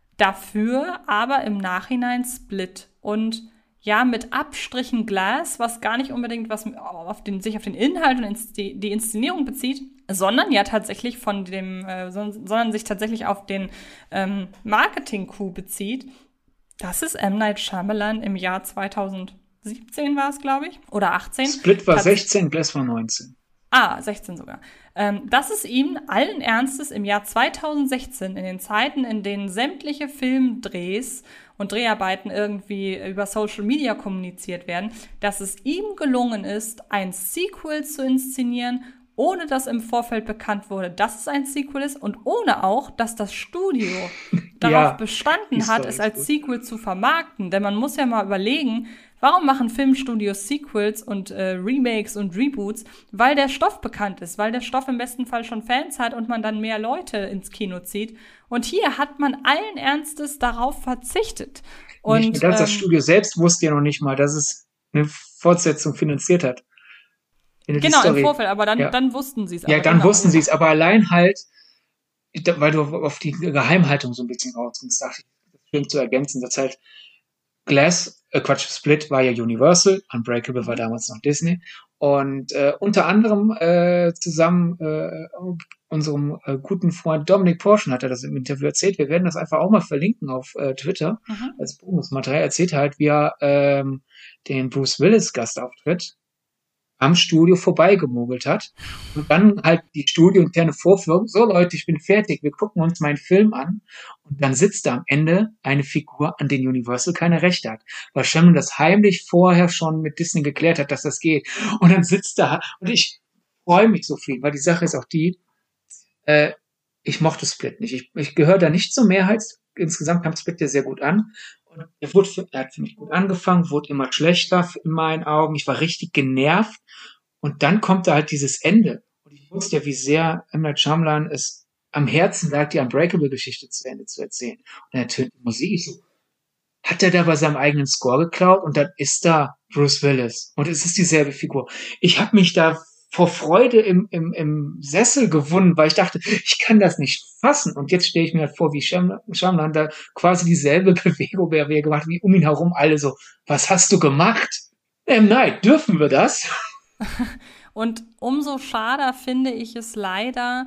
S2: Dafür aber im Nachhinein Split. Und ja, mit Abstrichen Glass, was gar nicht unbedingt was auf den, sich auf den Inhalt und die Inszenierung bezieht, sondern ja tatsächlich von dem, äh, sondern sich tatsächlich auf den ähm, Marketing-Coup bezieht. Das ist M. Night Shyamalan im Jahr zweitausendsiebzehn war es, glaube ich, oder achtzehn.
S3: Split war sechzehn, Glass war neunzehn.
S2: Ah, sechzehn sogar. Ähm, das ist ihm allen Ernstes im Jahr zweitausendsechzehn, in den Zeiten, in denen sämtliche Filmdrehs und Dreharbeiten irgendwie über Social Media kommuniziert werden, dass es ihm gelungen ist, ein Sequel zu inszenieren, ohne dass im Vorfeld bekannt wurde, dass es ein Sequel ist und ohne auch, dass das Studio darauf ja, bestanden hat, es als Sequel zu vermarkten. Denn man muss ja mal überlegen, warum machen Filmstudios Sequels und äh, Remakes und Reboots? Weil der Stoff bekannt ist, weil der Stoff im besten Fall schon Fans hat und man dann mehr Leute ins Kino zieht. Und hier hat man allen Ernstes darauf verzichtet. Und
S3: nicht ganz, ähm, das Studio selbst wusste ja noch nicht mal, dass es eine Fortsetzung finanziert hat.
S2: Genau, Story. Im Vorfeld, aber dann, ja. dann wussten sie es.
S3: Ja, dann genau. wussten sie es, aber allein halt, weil du auf die Geheimhaltung so ein bisschen rausgingst, dachte ich, das ist schön zu ergänzen, dass halt Glass, äh Quatsch, Split war ja Universal, Unbreakable war damals noch Disney und äh, unter anderem äh, zusammen äh, unserem äh, guten Freund Dominic Porschen hat er das im Interview erzählt, wir werden das einfach auch mal verlinken auf äh, Twitter mhm. als Bonusmaterial, erzählt halt, wie er ähm, den Bruce Willis Gastauftritt am Studio vorbeigemogelt hat und dann halt die studiointerne Vorführung, so Leute, ich bin fertig, wir gucken uns meinen Film an und dann sitzt da am Ende eine Figur, an den Universal keine Rechte hat, weil Shyamalan das heimlich vorher schon mit Disney geklärt hat, dass das geht und dann sitzt da und ich freue mich so viel, weil die Sache ist auch die, äh, ich mochte Split nicht, ich, ich gehöre da nicht zur Mehrheit, insgesamt kam Split ja sehr gut an. Und er, wurde, er hat für mich gut angefangen, wurde immer schlechter in meinen Augen. Ich war richtig genervt. Und dann kommt da halt dieses Ende. Und ich wusste ja, wie sehr M. Night Shyamalan es am Herzen lag, die Unbreakable-Geschichte zu Ende zu erzählen. Und dann ertönt die Musik. Ich so, hat er da bei seinem eigenen Score geklaut? Und dann ist da Bruce Willis. Und es ist dieselbe Figur. Ich habe mich da vor Freude im, im, im Sessel gewunden, weil ich dachte, ich kann das nicht fassen. Und jetzt stelle ich mir halt vor, wie Shyamalan da quasi dieselbe Bewegung wäre gemacht, wie um ihn herum alle so, was hast du gemacht? M. Night, dürfen wir das?
S2: Und umso schader finde ich es leider,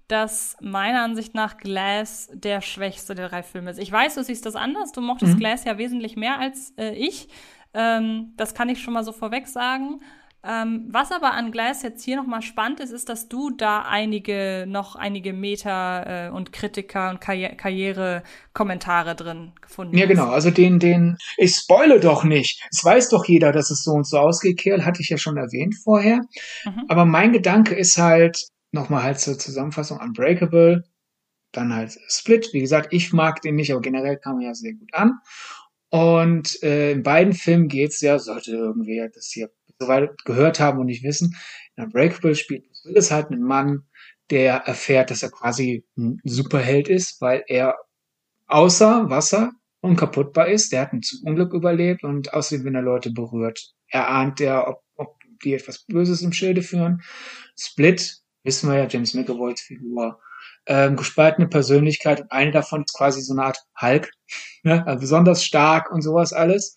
S2: dass meiner Ansicht nach Glass der schwächste der drei Filme ist. Ich weiß, du siehst das anders. Du mochtest mhm. Glass ja wesentlich mehr als äh, ich. Ähm, das kann ich schon mal so vorweg sagen. Ähm, was aber an Glass jetzt hier nochmal spannend ist, ist, dass du da einige, noch einige Meta- äh, und Kritiker- und Karri- Karriere-Kommentare drin gefunden hast.
S3: Ja, genau. Also den, den, ich spoile doch nicht. Es weiß doch jeder, dass es so und so ausgeht. Kerl hatte ich ja schon erwähnt vorher. Mhm. Aber mein Gedanke ist halt, nochmal halt zur Zusammenfassung, Unbreakable, dann halt Split. Wie gesagt, ich mag den nicht, aber generell kam er ja sehr gut an. Und äh, in beiden Filmen geht's ja, sollte irgendwie das hier soweit gehört haben und nicht wissen, in Unbreakable spielt Bruce Willis halt einen Mann, der erfährt, dass er quasi ein Superheld ist, weil er außer Wasser unkaputtbar ist. Der hat ein Zugunglück überlebt und außerdem, wenn er Leute berührt, erahnt er, ob, ob die etwas Böses im Schilde führen. Split, wissen wir ja, James McAvoys Figur, ähm, gespaltene Persönlichkeit und eine davon ist quasi so eine Art Hulk, ne? Also besonders stark und sowas alles.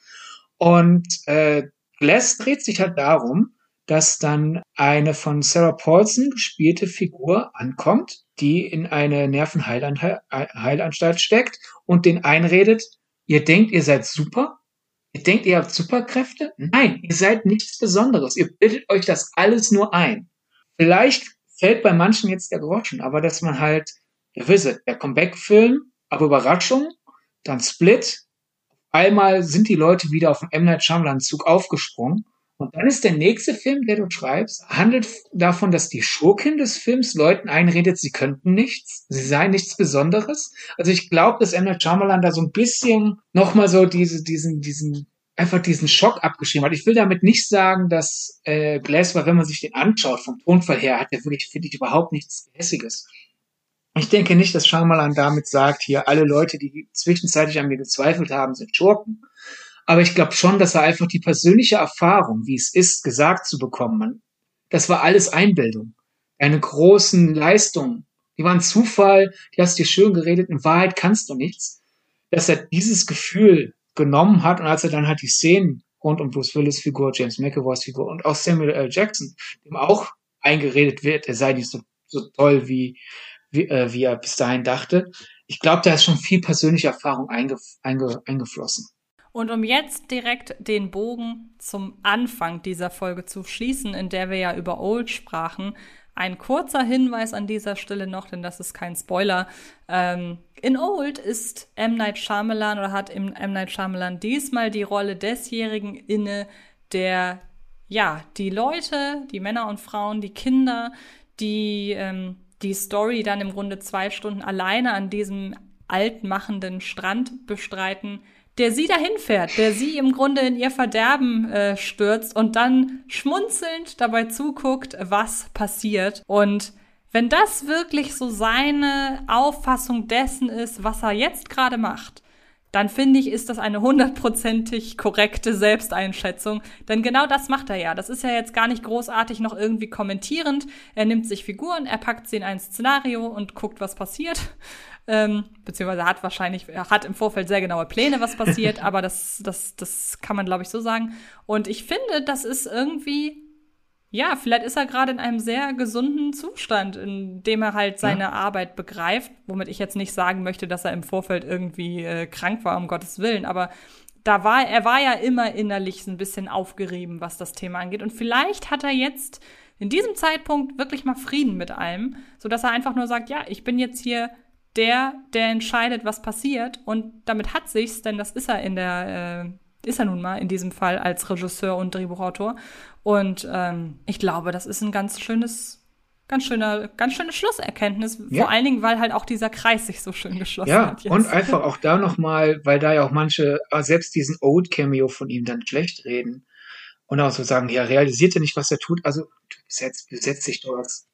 S3: Und äh, Glass dreht sich halt darum, dass dann eine von Sarah Paulson gespielte Figur ankommt, die in eine Nervenheilanstalt steckt und den einredet, ihr denkt, ihr seid super? Ihr denkt, ihr habt Superkräfte? Nein, ihr seid nichts Besonderes. Ihr bildet euch das alles nur ein. Vielleicht fällt bei manchen jetzt der Groschen, aber dass man halt, ihr wisst, der Comeback-Film, aber Überraschung, dann Split, einmal sind die Leute wieder auf dem M. Night Shyamalan-Zug aufgesprungen und dann ist der nächste Film, der du schreibst, handelt davon, dass die Schurkin des Films Leuten einredet, sie könnten nichts, sie seien nichts Besonderes. Also ich glaube, dass M. Night Shyamalan da so ein bisschen nochmal so diese, diesen, diesen, einfach diesen Schock abgeschrieben hat. Ich will damit nicht sagen, dass äh, Glass war, wenn man sich den anschaut, vom Tonfall her, hat er wirklich, finde ich, überhaupt nichts Gehässiges. Ich denke nicht, dass Shyamalan damit sagt, hier alle Leute, die zwischenzeitlich an mir gezweifelt haben, sind Schurken. Aber ich glaube schon, dass er einfach die persönliche Erfahrung, wie es ist, gesagt zu bekommen, das war alles Einbildung. Deine großen Leistungen, die waren Zufall, die hast dir schön geredet, in Wahrheit kannst du nichts. Dass er dieses Gefühl genommen hat und als er dann halt die Szenen rund um Bruce Willis Figur, James McAvoys Figur und auch Samuel L. Jackson, dem auch eingeredet wird, er sei nicht so, so toll wie Wie, äh, wie er bis dahin dachte. Ich glaube, da ist schon viel persönliche Erfahrung einge, einge, eingeflossen.
S2: Und um jetzt direkt den Bogen zum Anfang dieser Folge zu schließen, in der wir ja über Old sprachen, ein kurzer Hinweis an dieser Stelle noch, denn das ist kein Spoiler. Ähm, in Old ist M. Night Shyamalan oder hat M. Night Shyamalan diesmal die Rolle desjenigen inne, der ja die Leute, die Männer und Frauen, die Kinder, die ähm, die Story dann im Grunde zwei Stunden alleine an diesem altmachenden Strand bestreiten, der sie dahin fährt, der sie im Grunde in ihr Verderben äh, stürzt und dann schmunzelnd dabei zuguckt, was passiert. Und wenn das wirklich so seine Auffassung dessen ist, was er jetzt gerade macht, dann finde ich, ist das eine hundertprozentig korrekte Selbsteinschätzung. Denn genau das macht er ja. Das ist ja jetzt gar nicht großartig noch irgendwie kommentierend. Er nimmt sich Figuren, er packt sie in ein Szenario und guckt, was passiert. Ähm, beziehungsweise hat wahrscheinlich, er hat im Vorfeld sehr genaue Pläne, was passiert. Aber das, das, das kann man, glaube ich, so sagen. Und ich finde, das ist irgendwie, ja, vielleicht ist er gerade in einem sehr gesunden Zustand, in dem er halt seine ja. Arbeit begreift, womit ich jetzt nicht sagen möchte, dass er im Vorfeld irgendwie äh, krank war, um Gottes Willen, aber da war, er war ja immer innerlich ein bisschen aufgerieben, was das Thema angeht und vielleicht hat er jetzt in diesem Zeitpunkt wirklich mal Frieden mit allem, sodass er einfach nur sagt, ja, ich bin jetzt hier der, der entscheidet, was passiert und damit hat sich's, denn das ist er in der, äh, ist er nun mal in diesem Fall als Regisseur und Drehbuchautor. Und ähm, ich glaube, das ist ein ganz schönes, ganz schöner, ganz schöne Schlusserkenntnis. Ja. Vor allen Dingen, weil halt auch dieser Kreis sich so schön geschlossen ja, hat.
S3: Ja, und einfach auch da nochmal, weil da ja auch manche selbst diesen Old-Cameo von ihm dann schlecht reden und auch so sagen, ja, realisiert er nicht, was er tut. Also du besetzt, besetzt dich doch als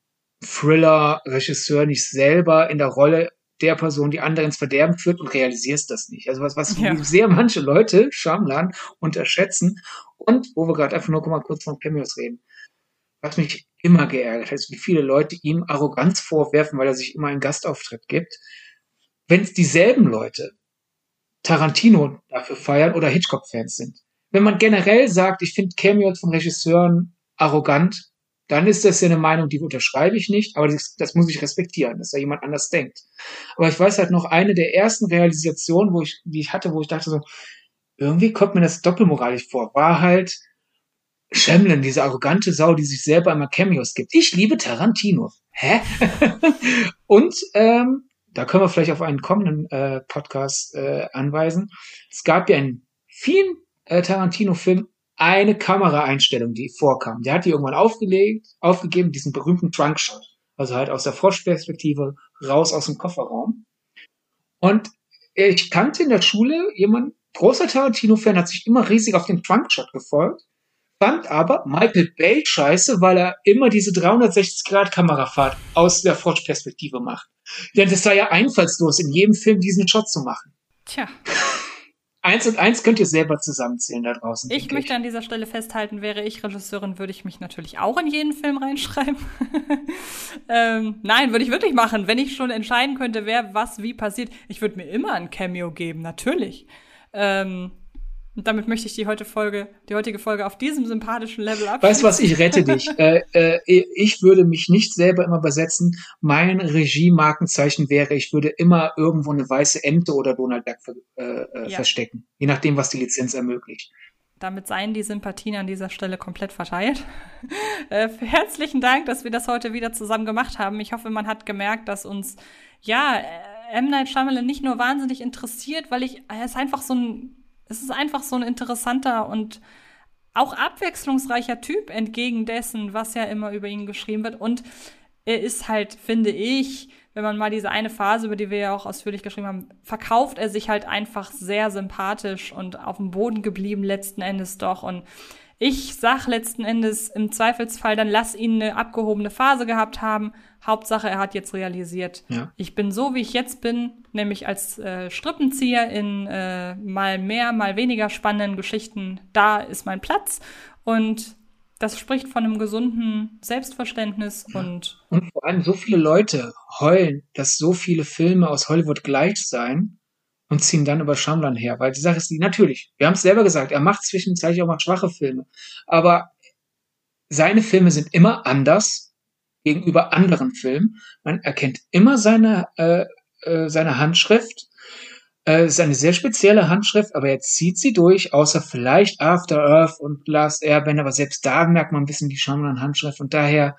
S3: Thriller-Regisseur nicht selber in der Rolle der Person, die andere ins Verderben führt und realisierst das nicht. Also was, was ja. sehr manche Leute, Shyamalan, unterschätzen. Und, wo wir gerade einfach nur mal kurz von Cameos reden, was mich immer geärgert hat, ist, wie viele Leute ihm Arroganz vorwerfen, weil er sich immer einen Gastauftritt gibt. Wenn es dieselben Leute Tarantino dafür feiern oder Hitchcock-Fans sind. Wenn man generell sagt, ich finde Cameos von Regisseuren arrogant, dann ist das ja eine Meinung, die unterschreibe ich nicht, aber das, das muss ich respektieren, dass da jemand anders denkt. Aber ich weiß halt noch, eine der ersten Realisationen, wo ich, die ich hatte, wo ich dachte so, irgendwie kommt mir das doppelmoralisch vor, war halt Shyamalan, diese arrogante Sau, die sich selber immer Cameos gibt. Ich liebe Tarantino. Hä? Und ähm, da können wir vielleicht auf einen kommenden äh, Podcast äh, anweisen. Es gab ja in vielen äh, Tarantino-Filmen eine Kameraeinstellung, die vorkam. Der hat die irgendwann aufgelegt, aufgegeben, diesen berühmten Trunkshot. Also halt aus der Froschperspektive raus aus dem Kofferraum. Und ich kannte in der Schule jemanden, großer Tarantino-Fan, hat sich immer riesig auf den Trunkshot gefolgt, fand aber Michael Bay scheiße, weil er immer diese dreihundertsechzig Grad Kamerafahrt aus der Froschperspektive macht. Denn das war ja einfallslos, in jedem Film diesen Shot zu machen.
S2: Tja.
S3: Eins und eins könnt ihr selber zusammenzählen da draußen.
S2: Ich möchte ich. an dieser Stelle festhalten, wäre ich Regisseurin, würde ich mich natürlich auch in jeden Film reinschreiben. ähm, nein, würde ich wirklich machen. Wenn ich schon entscheiden könnte, wer was wie passiert, ich würde mir immer ein Cameo geben, natürlich. Ähm, und damit möchte ich die, heute Folge, die heutige Folge auf diesem sympathischen Level abschließen.
S3: Weißt du was, ich rette dich. äh, äh, ich würde mich nicht selber immer besetzen. Mein Regie-Markenzeichen wäre, ich würde immer irgendwo eine weiße Ente oder Donald Duck äh, äh, ja. verstecken. Je nachdem, was die Lizenz ermöglicht.
S2: Damit seien die Sympathien an dieser Stelle komplett verteilt. äh, herzlichen Dank, dass wir das heute wieder zusammen gemacht haben. Ich hoffe, man hat gemerkt, dass uns, ja, M. Night Shyamalan nicht nur wahnsinnig interessiert, weil ich, es ist einfach so ein, es ist einfach so ein interessanter und auch abwechslungsreicher Typ entgegen dessen, was ja immer über ihn geschrieben wird. Und er ist halt, finde ich, wenn man mal diese eine Phase, über die wir ja auch ausführlich geschrieben haben, verkauft er sich halt einfach sehr sympathisch und auf dem Boden geblieben letzten Endes doch. Und ich sag letzten Endes im Zweifelsfall, dann lass ihn eine abgehobene Phase gehabt haben. Hauptsache, er hat jetzt realisiert, ja. Ich bin so, wie ich jetzt bin, nämlich als äh, Strippenzieher in äh, mal mehr, mal weniger spannenden Geschichten. Da ist mein Platz. Und das spricht von einem gesunden Selbstverständnis. Ja. Und,
S3: und vor allem so viele Leute heulen, dass so viele Filme aus Hollywood gleich seien und ziehen dann über Shyamalan her. Weil die Sache ist die, natürlich, wir haben es selber gesagt, er macht zwischenzeitlich auch mal schwache Filme. Aber seine Filme sind immer anders gegenüber anderen Filmen. Man erkennt immer seine, äh, äh, seine Handschrift. Es äh, ist eine sehr spezielle Handschrift, aber er zieht sie durch, außer vielleicht After Earth und Last Airbender, aber selbst da merkt man ein bisschen die Shyamalan-Handschrift. Und daher,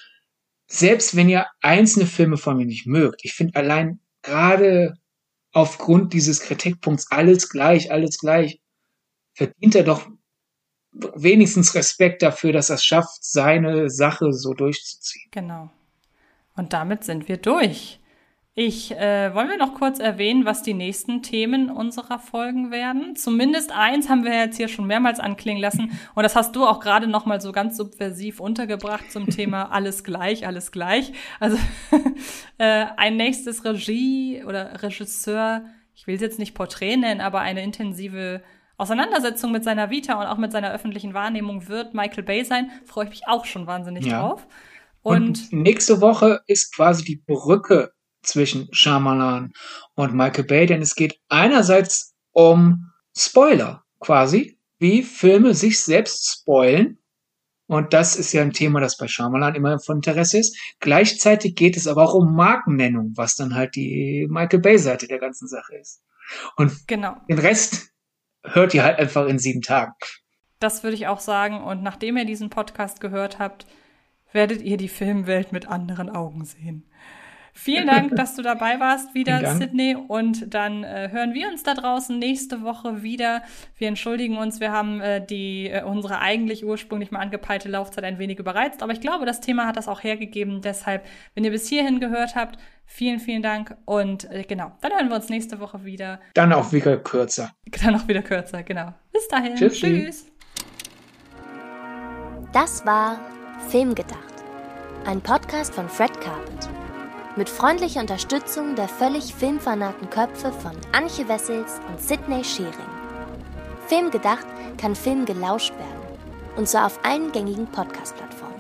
S3: selbst wenn ihr einzelne Filme von mir nicht mögt, ich finde allein gerade aufgrund dieses Kritikpunkts alles gleich, alles gleich, verdient er doch wenigstens Respekt dafür, dass er es schafft, seine Sache so durchzuziehen.
S2: Genau. Und damit sind wir durch. Ich, äh, wollen wir noch kurz erwähnen, was die nächsten Themen unserer Folgen werden? Zumindest eins haben wir jetzt hier schon mehrmals anklingen lassen. Und das hast du auch gerade noch mal so ganz subversiv untergebracht zum Thema alles gleich, alles gleich. Also äh, ein nächstes Regie oder Regisseur, ich will es jetzt nicht Porträt nennen, aber eine intensive Auseinandersetzung mit seiner Vita und auch mit seiner öffentlichen Wahrnehmung wird Michael Bay sein. Freue ich mich auch schon wahnsinnig ja. drauf.
S3: Und, und nächste Woche ist quasi die Brücke zwischen Shyamalan und Michael Bay, denn es geht einerseits um Spoiler quasi, wie Filme sich selbst spoilen. Und das ist ja ein Thema, das bei Shyamalan immer von Interesse ist. Gleichzeitig geht es aber auch um Markennennung, was dann halt die Michael Bay-Seite der ganzen Sache ist. Und
S2: genau.
S3: Den Rest hört ihr halt einfach in sieben Tagen.
S2: Das würde ich auch sagen. Und nachdem ihr diesen Podcast gehört habt, werdet ihr die Filmwelt mit anderen Augen sehen. Vielen Dank, dass du dabei warst wieder, Sydney. Und dann äh, hören wir uns da draußen nächste Woche wieder. Wir entschuldigen uns, wir haben äh, die äh, unsere eigentlich ursprünglich mal angepeilte Laufzeit ein wenig überreizt. Aber ich glaube, das Thema hat das auch hergegeben. Deshalb, wenn ihr bis hierhin gehört habt, vielen, vielen Dank. Und äh, genau, dann hören wir uns nächste Woche wieder.
S3: Dann auch wieder kürzer.
S2: Dann auch wieder kürzer, genau. Bis dahin.
S3: Tschüss.
S2: Tschüss.
S1: Das war Filmgedacht. Ein Podcast von Fred Carpet. Mit freundlicher Unterstützung der völlig filmfanaten Köpfe von Antje Wessels und Sydney Schering. Filmgedacht kann Film gelauscht werden. Und zwar auf allen gängigen Podcast-Plattformen.